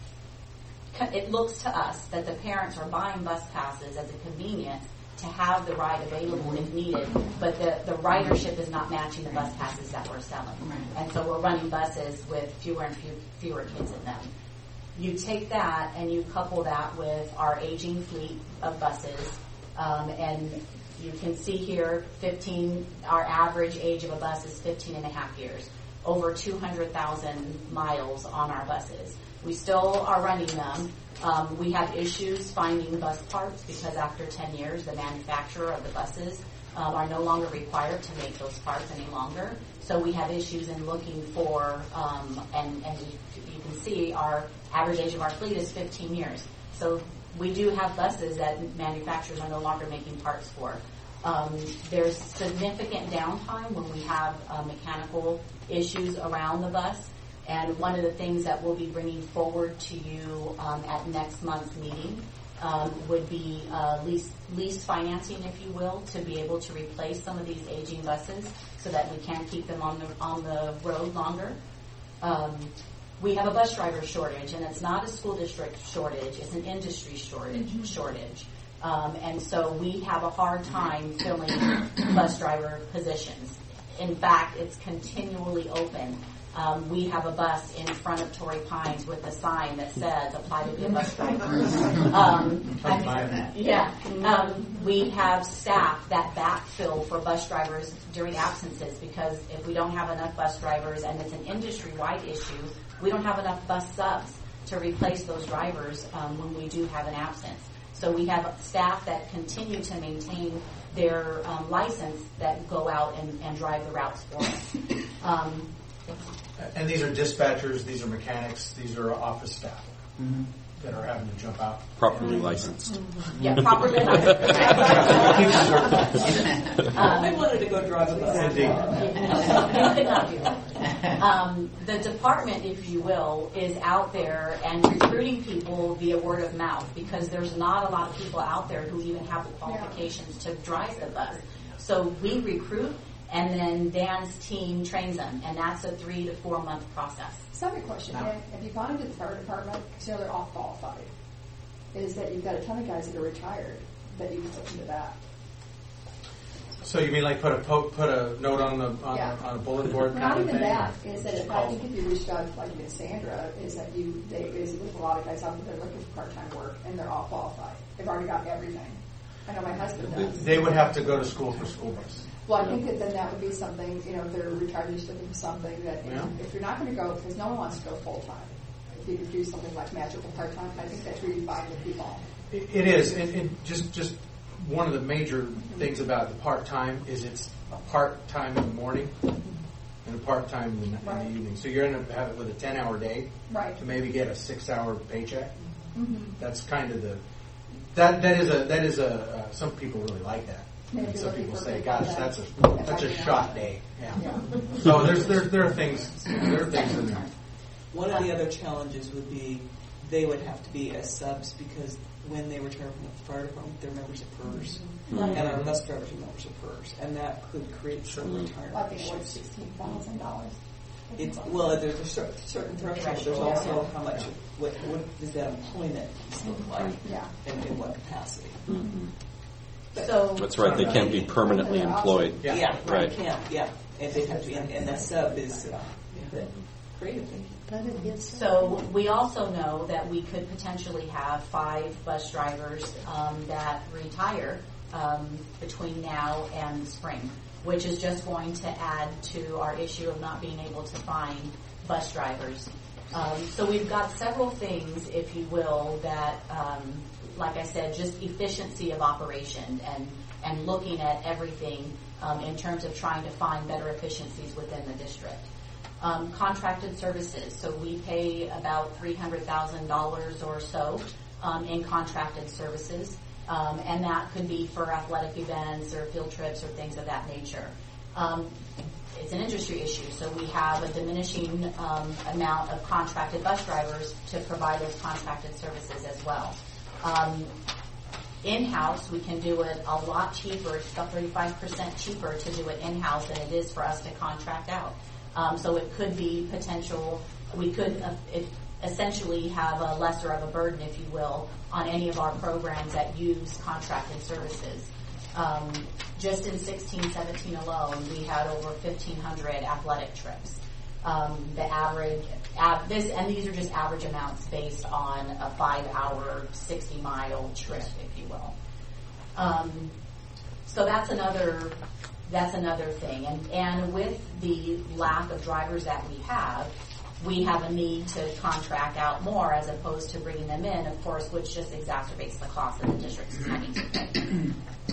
it looks to us that the parents are buying bus passes as a convenience to have the ride available if needed, but the ridership is not matching the bus passes that we're selling. And so we're running buses with fewer and fewer kids in them. You take that and you couple that with our aging fleet of buses, and you can see here our average age of a bus is 15 and a half years, over 200,000 miles on our buses. We still are running them. We have issues finding bus parts because after 10 years, the manufacturer of the buses are no longer required to make those parts any longer. So we have issues in looking for, and you can see our average age of our fleet is 15 years. So we do have buses that manufacturers are no longer making parts for. There's significant downtime when we have mechanical issues around the bus. And one of the things that we'll be bringing forward to you at next month's meeting would be lease financing, if you will, to be able to replace some of these aging buses so that we can keep them on the road longer. We have a bus driver shortage, and it's not a school district shortage; it's an industry shortage. And so we have a hard time filling bus driver positions. In fact, it's continually open. We have a bus in front of Torrey Pines with a sign that says "Apply to be a bus driver." We have staff that backfill for bus drivers during absences because if we don't have enough bus drivers, and it's an industry-wide issue, we don't have enough bus subs to replace those drivers when we do have an absence. So we have staff that continue to maintain their license that go out and drive the routes for us. And these are dispatchers, these are mechanics, these are office staff that are having to jump out. Properly licensed. Yeah, properly licensed. I wanted to go drive a bus. The department, if you will, is out there and recruiting people via word of mouth because there's not a lot of people out there who even have the qualifications to drive the bus. So we recruit, and then Dan's team trains them, and that's a 3 to 4 month process. Second question, Dan, have you gone into the fire department, because they're all qualified, is that you've got a ton of guys that are retired that you can put into that. So you mean like put a note on a bulletin board? Not even that. Is that I think if you reached out, like even Sandra, is that there's a lot of guys out there looking for part-time work, and they're all qualified. They've already got everything. I know my husband does. They would have to go to school for school bus. Well, I think that then that would be something, if they're retired, just looking for something that, if you're not going to go, because no one wants to go full-time. If you could do something like magical part-time, I think that's really fine with people. It is. And just one of the major things about the part-time is it's a part-time in the morning and a part-time in the evening. So you're going to have it with a 10-hour day to maybe get a 6-hour paycheck. Mm-hmm. That's kind of that is a some people really like that. And some people say, "Gosh, that's a shot day." Yeah. So there are things in there. One of the other challenges would be they would have to be as subs because when they retire from the fire department, they're members of PERS, and our bus drivers are members of PERS, and that could create some retirement. I think it was $16,000. There's a certain threshold. There's also how much. What does that employment look like? And in what capacity? Mm-hmm. So that's right. They can't be permanently employed. Yeah, right. Can't. Yeah, and they have to be. And that sub is great. So we also know that we could potentially have 5 bus drivers that retire between now and the spring, which is just going to add to our issue of not being able to find bus drivers. So we've got several things, if you will, that, like I said, just efficiency of operation and looking at everything in terms of trying to find better efficiencies within the district. Contracted services. So we pay about $300,000 or so in contracted services, and that could be for athletic events or field trips or things of that nature. It's an industry issue, so we have a diminishing amount of contracted bus drivers to provide those contracted services as well. In-house, we can do it a lot cheaper. It's about 35% cheaper to do it in-house than it is for us to contract out. So it could be potential. We could essentially have a lesser of a burden, if you will, on any of our programs that use contracted services. Just in 16-17 alone, we had over 1,500 athletic trips. The average, these are just average amounts based on a 5-hour, 60-mile trip, if you will. So that's another thing. And with the lack of drivers that we have a need to contract out more as opposed to bringing them in, of course, which just exacerbates the cost that the district's having to pay.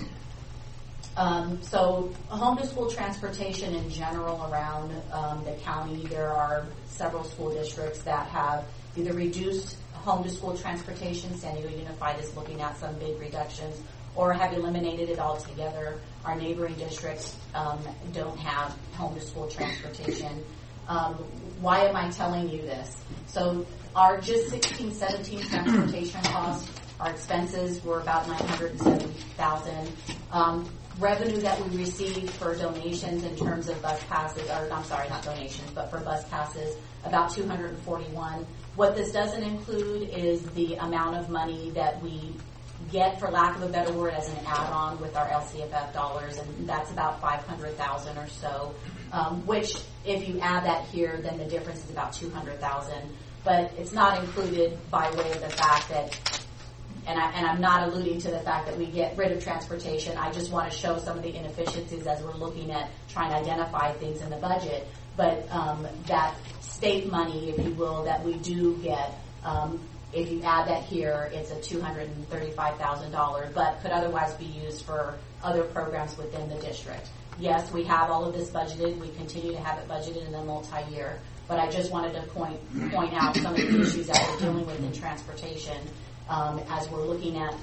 So home to school transportation in general around the county, there are several school districts that have either reduced home to school transportation. San Diego Unified is looking at some big reductions or have eliminated it altogether. Our neighboring districts don't have home to school transportation. Why am I telling you this? So our just 16-17 transportation costs, our expenses were about $970,000. Revenue that we received for donations in terms of bus passes, or I'm sorry, not donations, but for bus passes, about $241. What this doesn't include is the amount of money that we get, for lack of a better word, as an add-on with our LCFF dollars, and that's about $500,000 or so. Which, if you add that here, then the difference is about $200,000. But it's not included by way of the fact that. And I'm not alluding to the fact that we get rid of transportation. I just want to show some of the inefficiencies as we're looking at trying to identify things in the budget. But that state money, if you will, that we do get, if you add that here, it's a $235,000, but could otherwise be used for other programs within the district. Yes, we have all of this budgeted. We continue to have it budgeted in the multi-year. But I just wanted to point out some of the issues that we're dealing with in transportation. As we're looking at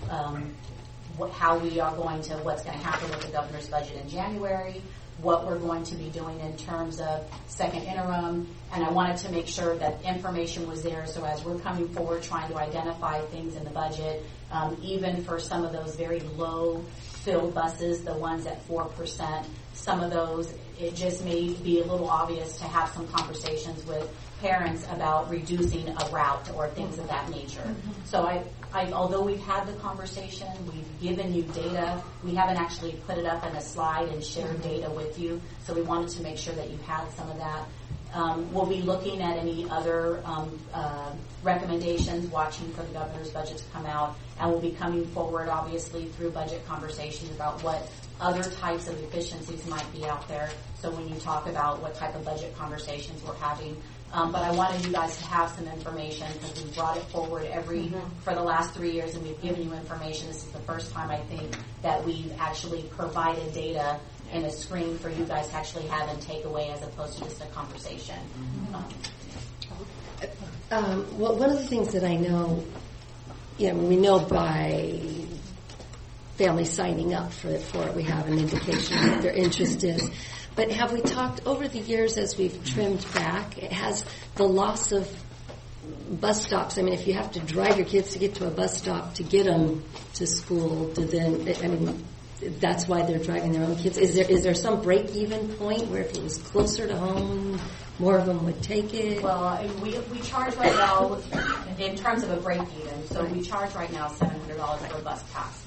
how we are going to, what's going to happen with the governor's budget in January, what we're going to be doing in terms of second interim, and I wanted to make sure that information was there so as we're coming forward trying to identify things in the budget, even for some of those very low filled buses, the ones at 4%, some of those, it just may be a little obvious to have some conversations with parents about reducing a route or things of that nature. So although we've had the conversation, we've given you data, we haven't actually put it up in a slide and shared data with you, so we wanted to make sure that you had some of that. We'll be looking at any other recommendations, watching for the governor's budget to come out, and we'll be coming forward, obviously, through budget conversations about what other types of efficiencies might be out there. So when you talk about what type of budget conversations we're having, but I wanted you guys to have some information because we brought it forward for the last 3 years, and we've given you information. This is the first time, I think, that we've actually provided data in a screen for you guys to actually have and take away as opposed to just a conversation. Well, one of the things that I know, we know by families signing up for it, we have an indication that their interest is. But have we talked over the years as we've trimmed back, has the loss of bus stops, I mean, if you have to drive your kids to get to a bus stop to get them to school, that's why they're driving their own kids. Is there some break-even point where if it was closer to home, more of them would take it? Well, we charge right now, in terms of a break-even, so we charge right now $700 for a bus pass.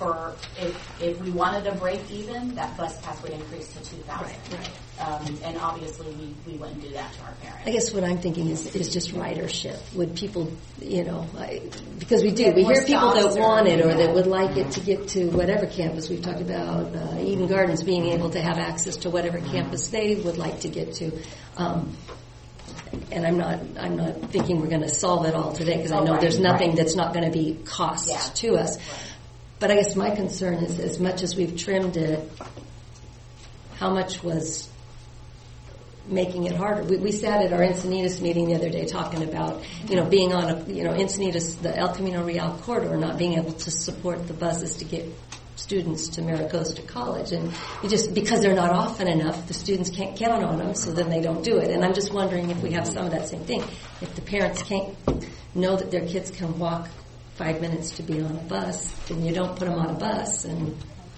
If we wanted to break even, that bus pass would increase to $2,000. Right. And obviously we wouldn't do that to our parents. I guess what I'm thinking is just ridership. Would people, because we hear people that want it or that would like it to get to whatever campus. We've talked about Eden Gardens being able to have access to whatever campus they would like to get to. And I'm not thinking we're going to solve it all today because I know there's nothing that's not going to be cost to us. Right. But I guess my concern is, as much as we've trimmed it, how much was making it harder? We sat at our Encinitas meeting the other day talking about, being on Encinitas, the El Camino Real corridor, not being able to support the buses to get students to Maricosta College. And because they're not often enough, the students can't count on them, so then they don't do it. And I'm just wondering if we have some of that same thing. If the parents can't know that their kids can walk 5 minutes to be on a bus, then you don't put them on a bus. And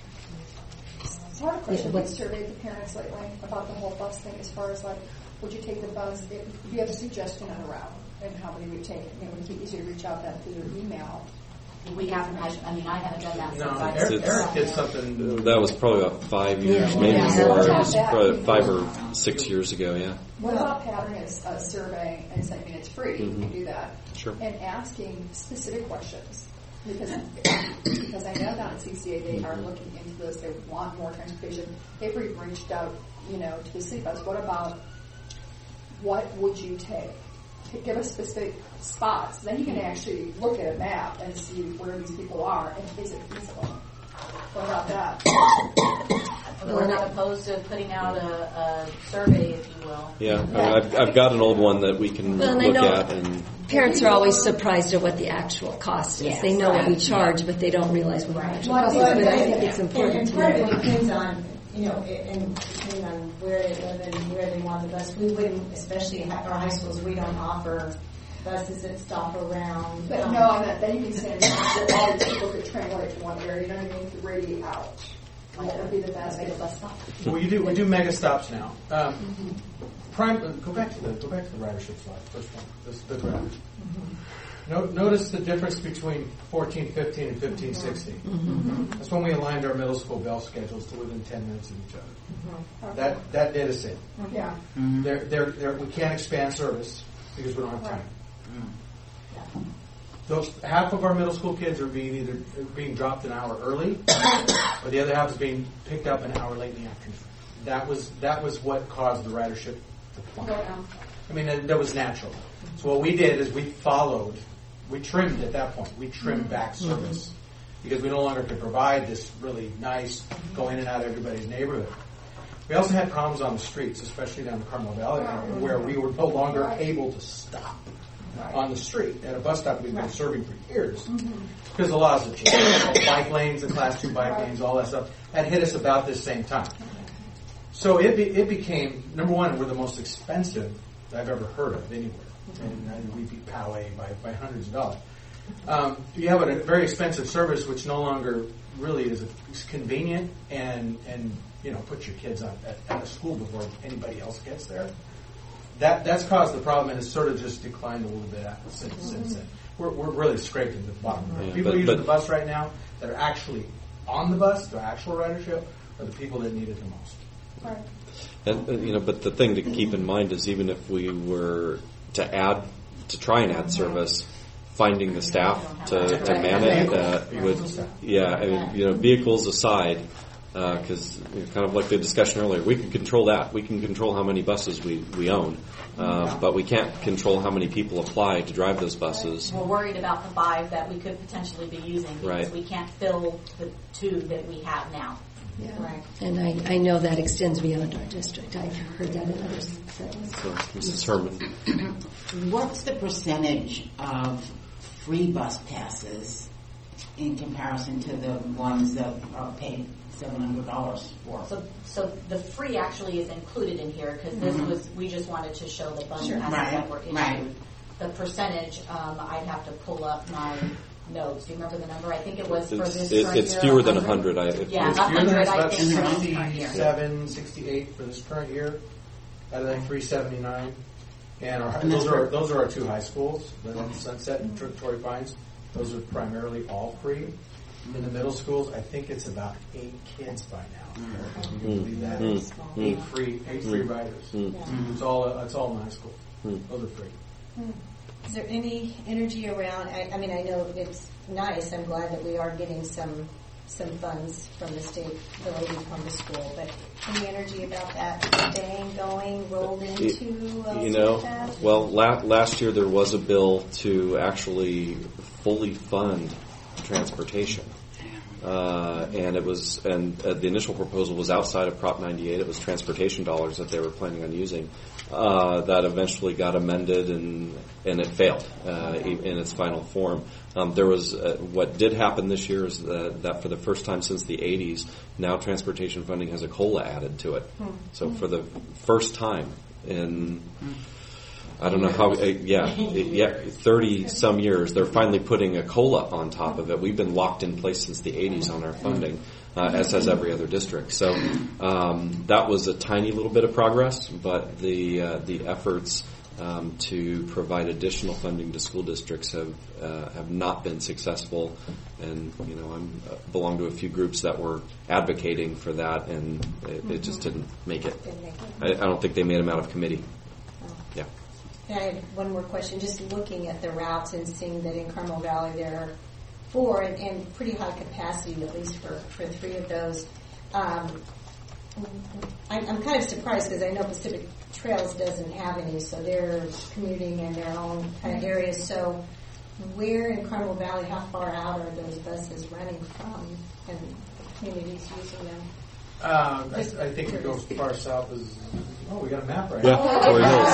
so I have a question. We surveyed the parents lately about the whole bus thing as far as would you take the bus if you have a suggestion on a route and how many would take it? Would it be easier to reach out that through their email? We haven't. I haven't done that. No, Eric did something. That was probably about 5 years, maybe more. It was probably 5 or 6 years ago. Yeah. What about patterning a survey and saying, it's free, you can do that, sure, and asking specific questions because I know down at CCA they are looking into this. They want more transportation. They've reached out, to the city bus. What about what would you take? Give us specific spots. Then you can actually look at a map and see where these people are and is it feasible. What about that? we're not opposed to putting out a survey, if you will. Yeah, I mean, I've got an old one that we can look at. And parents are always surprised at what the actual cost is. Yes, they know what we right. charge, but they don't realize what the actual Well, cost is. but But I think it's important and to part of know. it depends on, and depending on where they live and where they want the bus. We wouldn't, especially at our high schools, we don't offer buses that stop around. But no, I meant that you can send all the people could triangulate to one area, you know what I mean, to radiate out. That would be the best. Make a bus stop. Well, we do mega stops now. Go back to the ridership slide. First one, the graph. Notice the difference between 14-15 and 15-16. That's when we aligned our middle school bell schedules to within 10 minutes of each other. That did us in. Yeah. We can't expand service because we don't have time. Those half of our middle school kids are being dropped an hour early, or the other half is being picked up an hour late in the afternoon. That was what caused the ridership to plummet. I mean, that was natural. So what we did is we trimmed at that point. We trimmed back service because we no longer could provide this really nice go in and out of everybody's neighborhood. We also had problems on the streets, especially down the Carmel Valley, where we were no longer able to stop on the street at a bus stop we've been serving for years because the laws have changed. Bike lanes, the Class 2 bike lanes, all that stuff that hit us about this same time. So it became, number one, we're the most expensive that I've ever heard of anywhere. And we beat Poway by hundreds of dollars. You have a very expensive service which no longer really is convenient and puts your kids at a school before anybody else gets there. That's caused the problem, and it's sort of just declined a little bit since then. We're really scraping the bottom. People using the bus right now that are actually on the bus, the actual ridership, are the people that need it the most. Right. And but the thing to keep in mind is even if we were to try and add service, finding the staff to man it would, vehicles aside, because kind of like the discussion earlier, we can control that. We can control how many buses we own, but we can't control how many people apply to drive those buses. We're worried about the 5 that we could potentially be using because we can't fill the 2 that we have now. Yeah. Right. And I know that extends beyond our district. I've heard that in other settings. So, Mrs. Herman. What's the percentage of free bus passes in comparison to the ones that are paid $700 for? So the free actually is included in here because we just wanted to show the bus passes that were issued. Right. The percentage, I'd have to pull up my notes. Do you remember the number? I think it was for this current year. It's fewer than 100. 100, I think, for this current year. 67, 68 for this current year, out of that 379. And those are our 2 high schools, the Sunset and Torrey Pines. Those are primarily all free. In the middle schools, I think it's about 8 kids by now. You can believe that? 8 free riders. It's all my school. Those are free. Is there any energy around? I mean, I know it's nice. I'm glad that we are getting some funds from the state related from the school, but any energy about that staying going, rolled into? Well, last year there was a bill to actually fully fund transportation. And the initial proposal was outside of Prop 98. It was transportation dollars that they were planning on using. That eventually got amended and it failed in its final form. There was what did happen this year is that for the first time since the 80s, now transportation funding has a COLA added to it. So for the first time in I don't know how, 30 some years, they're finally putting a COLA on top of it. We've been locked in place since the 80s on our funding, as has every other district. So that was a tiny little bit of progress, but the efforts to provide additional funding to school districts have not been successful. And I belong to a few groups that were advocating for that, and it just didn't make it. I don't think they made them out of committee. Yeah. And I had one more question. Just looking at the routes and seeing that in Carmel Valley there are 4 and pretty high capacity, at least for 3 of those. I'm kind of surprised because I know Pacific Trails doesn't have any, so they're commuting in their own kind of areas. So where in Carmel Valley, how far out are those buses running from and communities using them? I think it goes far south as. Oh, we got a map right Yeah, now. Torrey Hills.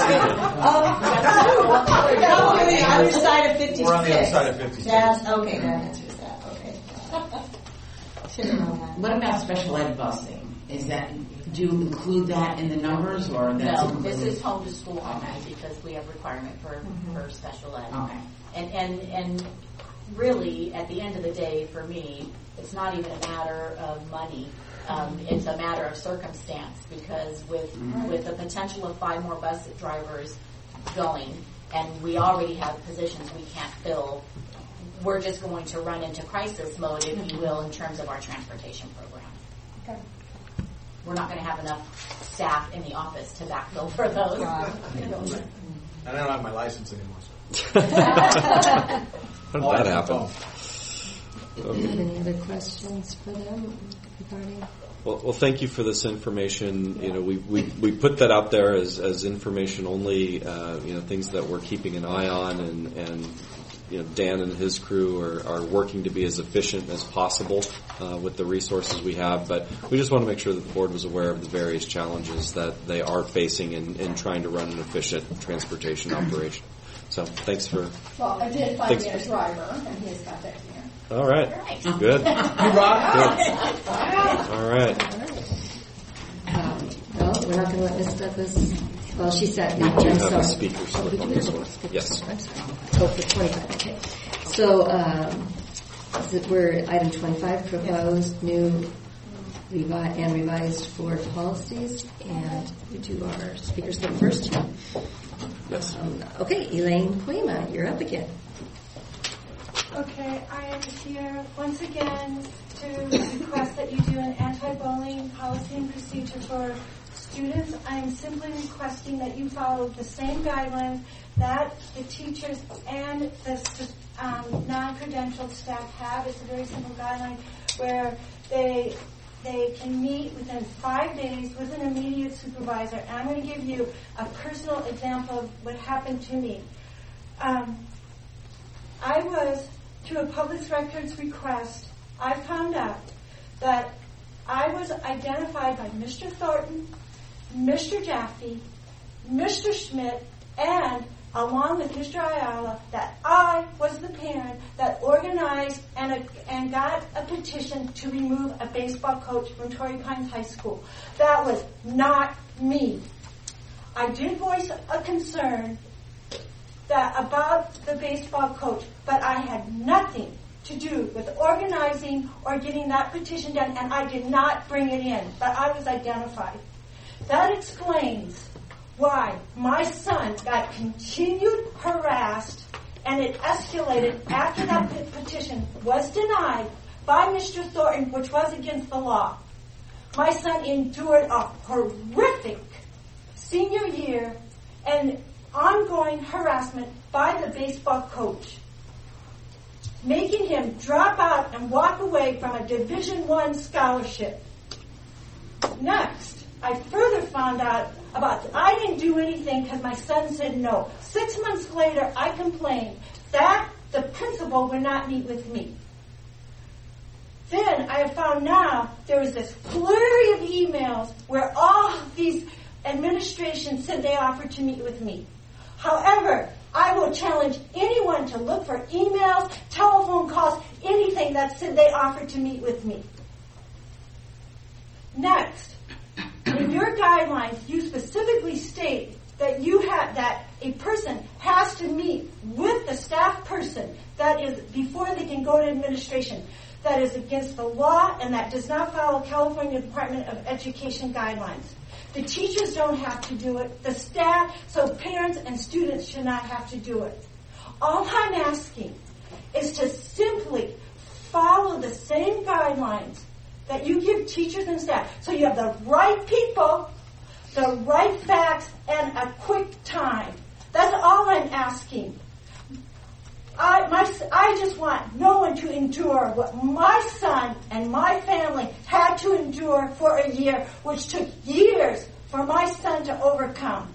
On the other side of 56. We're on the other side of 56. That's okay. That answers that. Okay. Should have known that. What about special ed busing? Is that, do you include that in the numbers, or that's No, this is home to school only because we have requirement for special ed. Okay. And really, at the end of the day, for me, it's not even a matter of money. It's a matter of circumstance because with the potential of 5 more bus drivers going, and we already have positions we can't fill, we're just going to run into crisis mode, if you will, in terms of our transportation program. Okay. We're not going to have enough staff in the office to backfill for those. And I don't have my license anymore. How did that happen? Any other questions for them regarding? Well, thank you for this information. You know, we put that out there as information only. Things that we're keeping an eye on, and Dan and his crew are working to be as efficient as possible with the resources we have. But we just want to make sure that the board was aware of the various challenges that they are facing in trying to run an efficient transportation operation. So thanks for. Well, I did find me a driver, and he is contacting me. All right. Good. You rock. Good. All right. Well, we're not going to let Ms. Douglas. Well, she said We do have a sorry. speaker Oh, slip we do on have this a one. speaker Yes. slip. I'm sorry. Oh, for 25. Okay. So we're item 25, proposed new and revised board policies, and we do our speaker slip first. Yes. Okay, Elaine Quema, you're up again. Okay, I am here once again to request that you do an anti-bullying policy and procedure for students. I am simply requesting that you follow the same guidelines that the teachers and the non-credentialed staff have. It's a very simple guideline where they can meet within 5 days with an immediate supervisor. And I'm going to give you a personal example of what happened to me. I was, through a public records request, I found out that I was identified by Mr. Thornton, Mr. Jaffe, Mr. Schmidt, and along with Mr. Ayala, that I was the parent that organized and got a petition to remove a baseball coach from Torrey Pines High School. That was not me. I did voice a concern about the baseball coach, but I had nothing to do with organizing or getting that petition done, and I did not bring it in, but I was identified. That explains why my son got continued harassed, and it escalated after that petition was denied by Mr. Thornton, which was against the law. My son endured a horrific senior year and ongoing harassment by the baseball coach, making him drop out and walk away from a Division I scholarship. Next, I further found out I didn't do anything because my son said no. 6 months later, I complained that the principal would not meet with me. Then I have found now there was this flurry of emails where all of these administrations said they offered to meet with me. However, I will challenge anyone to look for emails, telephone calls, anything that said they offered to meet with me. Next, in your guidelines, you specifically state that that a person has to meet with the staff person that is before they can go to administration. That is against the law, and that does not follow California Department of Education guidelines. The teachers don't have to do it. The staff, so parents and students should not have to do it. All I'm asking is to simply follow the same guidelines that you give teachers and staff. So you have the right people, the right facts, and a quick time. That's all I'm asking. I just want no one to endure what my son and my family had to endure for a year, which took years for my son to overcome.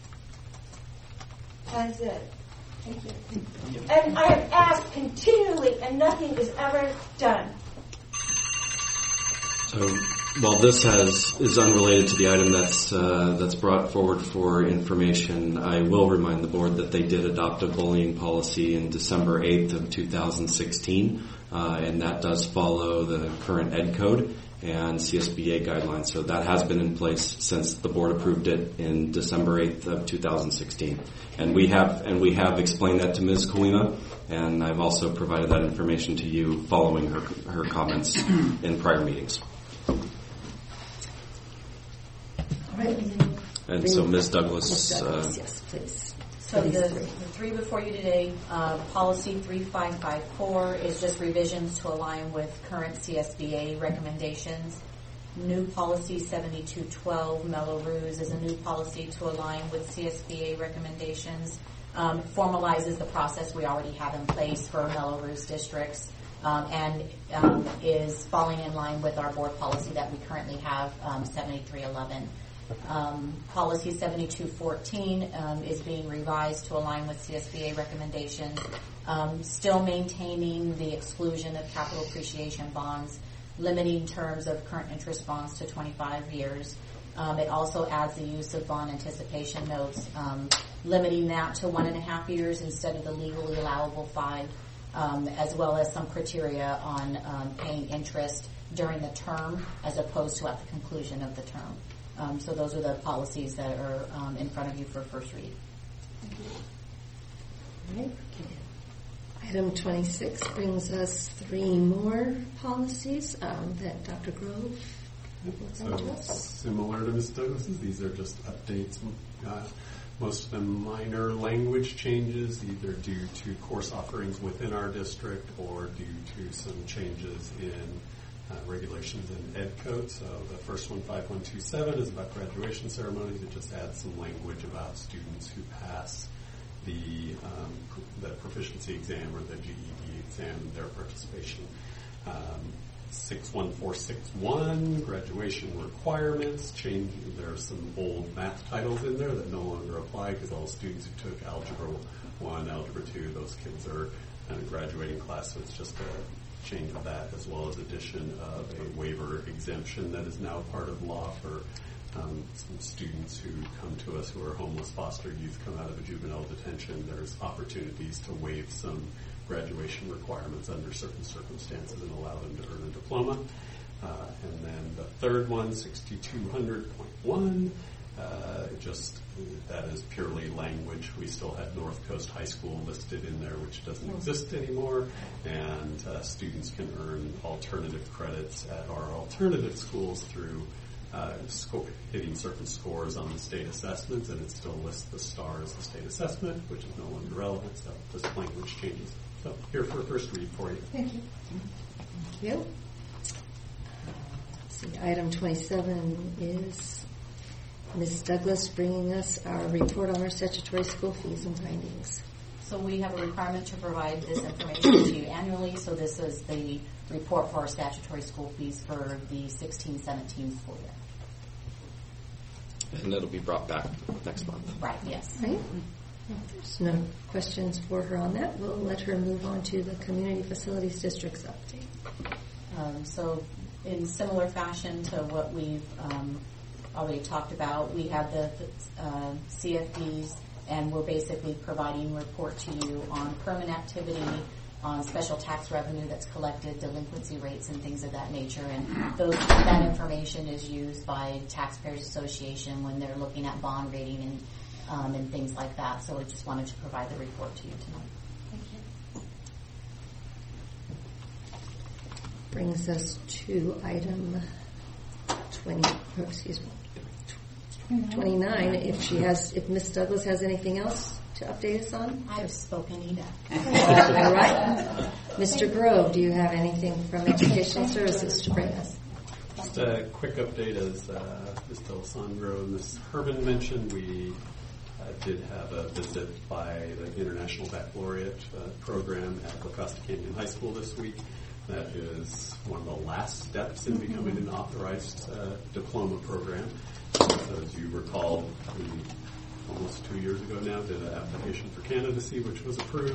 That's it. Thank you. And I have asked continually, and nothing is ever done. So Well, this is unrelated to the item that's brought forward for information. I will remind the board that they did adopt a bullying policy in December 8th of 2016, and that does follow the current Ed Code and CSBA guidelines. So that has been in place since the board approved it in December 8th of 2016. And we have explained that to Ms. Kalima, and I've also provided that information to you following her comments in prior meetings. And so Ms. Douglas, yes, please. So the three before you today, policy 3554 is just revisions to align with current CSBA recommendations. New policy 7212, Mello-Roos, is a new policy to align with CSBA recommendations. Formalizes the process we already have in place for Mello-Roos districts, and is falling in line with our board policy that we currently have, 7311. Policy 7214 is being revised to align with CSBA recommendations, still maintaining the exclusion of capital appreciation bonds, limiting terms of current interest bonds to 25 years. It also adds the use of bond anticipation notes, limiting that to 1.5 years instead of the legally allowable 5, as well as some criteria on paying interest during the term as opposed to at the conclusion of the term. So those are the policies that are in front of you for first read. All right. Item 26 brings us 3 more policies that Dr. Grove will present to us. Similar to Ms. Douglas's, these are just updates. Most of them minor language changes, either due to course offerings within our district or due to some changes in regulations in Ed Code. So the first one, 5127, is about graduation ceremonies. It just adds some language about students who pass the proficiency exam or the GED exam and their participation. 61461, graduation requirements. There are some old math titles in there that no longer apply because all the students who took Algebra 1, Algebra 2, those kids are in a graduating class, so it's just a change of that, as well as addition of a waiver exemption that is now part of law for some students who come to us who are homeless foster youth, come out of a juvenile detention. There's opportunities to waive some graduation requirements under certain circumstances and allow them to earn a diploma. And then the third one, 6200.1, that is purely language. We still have North Coast High School listed in there, which doesn't exist anymore, and students can earn alternative credits at our alternative schools through hitting certain scores on the state assessments, and it still lists the star as the state assessment, which is no longer relevant, so just language changes. So here for a first read for you. Thank you. Thank you. Let's see, item 27 is Ms. Douglas bringing us our report on our statutory school fees and findings. So we have a requirement to provide this information to you annually, so this is the report for our statutory school fees for the 16-17 school year. And it'll be brought back next month. Right, yes. Right. If there's no questions for her on that, we'll let her move on to the Community Facilities District's update. So in similar fashion to what we've already talked about, we have the CFDs, and we're basically providing report to you on permit activity, on special tax revenue that's collected, delinquency rates, and things of that nature. And that information is used by Taxpayers Association when they're looking at bond rating and things like that. So I just wanted to provide the report to you tonight. Thank you. Brings us to item 29. If Ms. Douglas has anything else to update us on? I've spoken, Eda. All right. Mr. Grove, do you have anything from Educational Services to bring us? Just a quick update, as Ms. D'Alessandro and Ms. Herman mentioned, we did have a visit by the International Baccalaureate program at La Costa Canyon High School this week. That is one of the last steps in becoming an authorized diploma program. So as you recall, we almost 2 years ago now did an application for candidacy, which was approved.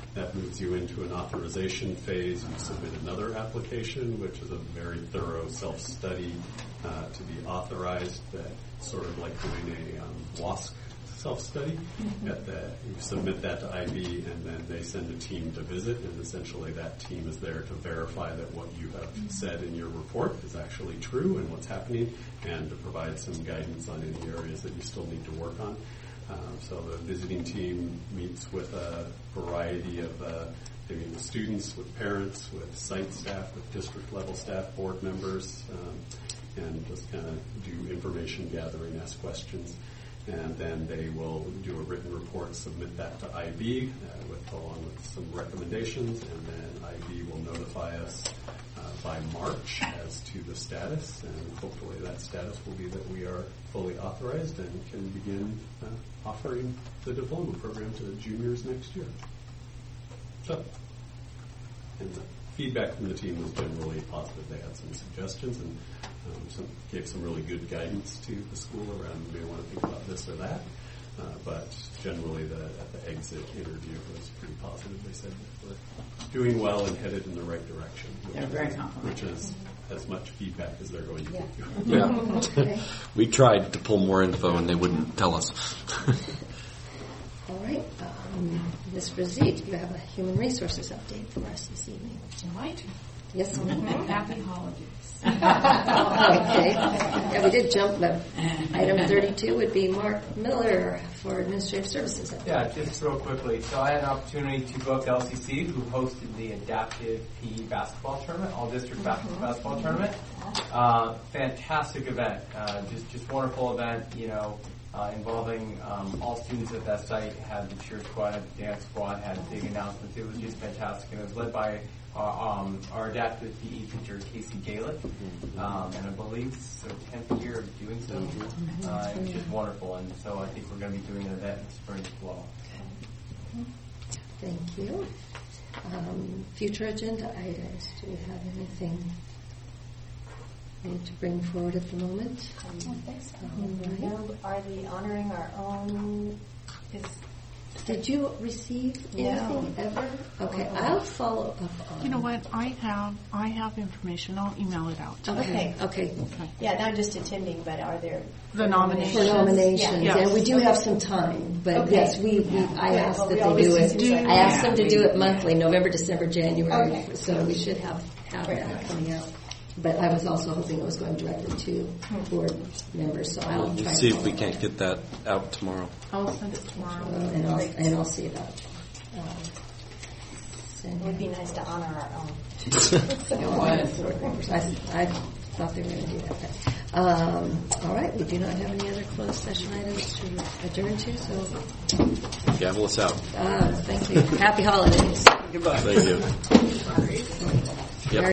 That moves you into an authorization phase. You submit another application, which is a very thorough self-study to be authorized. That's sort of like doing a WASC self-study. You submit that to IB, and then they send a team to visit, and essentially that team is there to verify that what you have said in your report is actually true and what's happening, and to provide some guidance on any areas that you still need to work on. So the visiting team meets with a variety of maybe the students, with parents, with site staff, with district level staff, board members, and just kind of do information gathering, ask questions. And then they will do a written report, submit that to IB along with some recommendations, and then IB will notify us by March as to the status, and hopefully that status will be that we are fully authorized and can begin offering the diploma program to the juniors next year. So, and the feedback from the team was generally positive. They had some suggestions and gave some really good guidance to the school around you may want to think about this or that. But generally, at the exit interview was pretty positive. They said that we're doing well and headed in the right direction. They're very complimentary. Which is as much feedback as they're going to give you. Yeah. Okay. We tried to pull more info and they wouldn't tell us. All right. Ms. Brazit, you have a human resources update for us this evening. Right. Yes. Happy holidays. Okay. Yeah, we did jump, but item 32 would be Mark Miller for Administrative Services. Yeah, just real quickly. So I had an opportunity to go up to LCC, who hosted the Adaptive PE basketball tournament, all-district basketball tournament. Fantastic event. Just wonderful event, involving all students at that site. Had the cheer squad, had the dance squad, had big announcements. It was just fantastic, and it was led by our adaptive PE teacher, Casey Gaelic, and I believe it's their 10th year of doing so. It was just wonderful, and so I think we're going to be doing an event in the spring as well. Thank you. Future agenda items. Do we have anything we need to bring forward at the moment? I don't think so. Are we honoring our own? Did you receive anything ever? Okay, I'll follow up on. You know what? I have information. I'll email it out. Okay. Yeah, not just attending, but are there the nominations? For nominations, yes. and we do have some time. But yes, I asked that they do it. I asked them to do it monthly, November, December, January. Okay. So we should have that coming out. But I was also hoping it was going directly to board members, so I'll try. See if we can't get that out tomorrow. I'll send it tomorrow, and I'll see about. It would be nice to honor our own. Board members. I thought they were going to do that. All right, we do not have any other closed session items to adjourn to, so. Gavel us out. Thank you. Happy holidays. Goodbye. Thank you.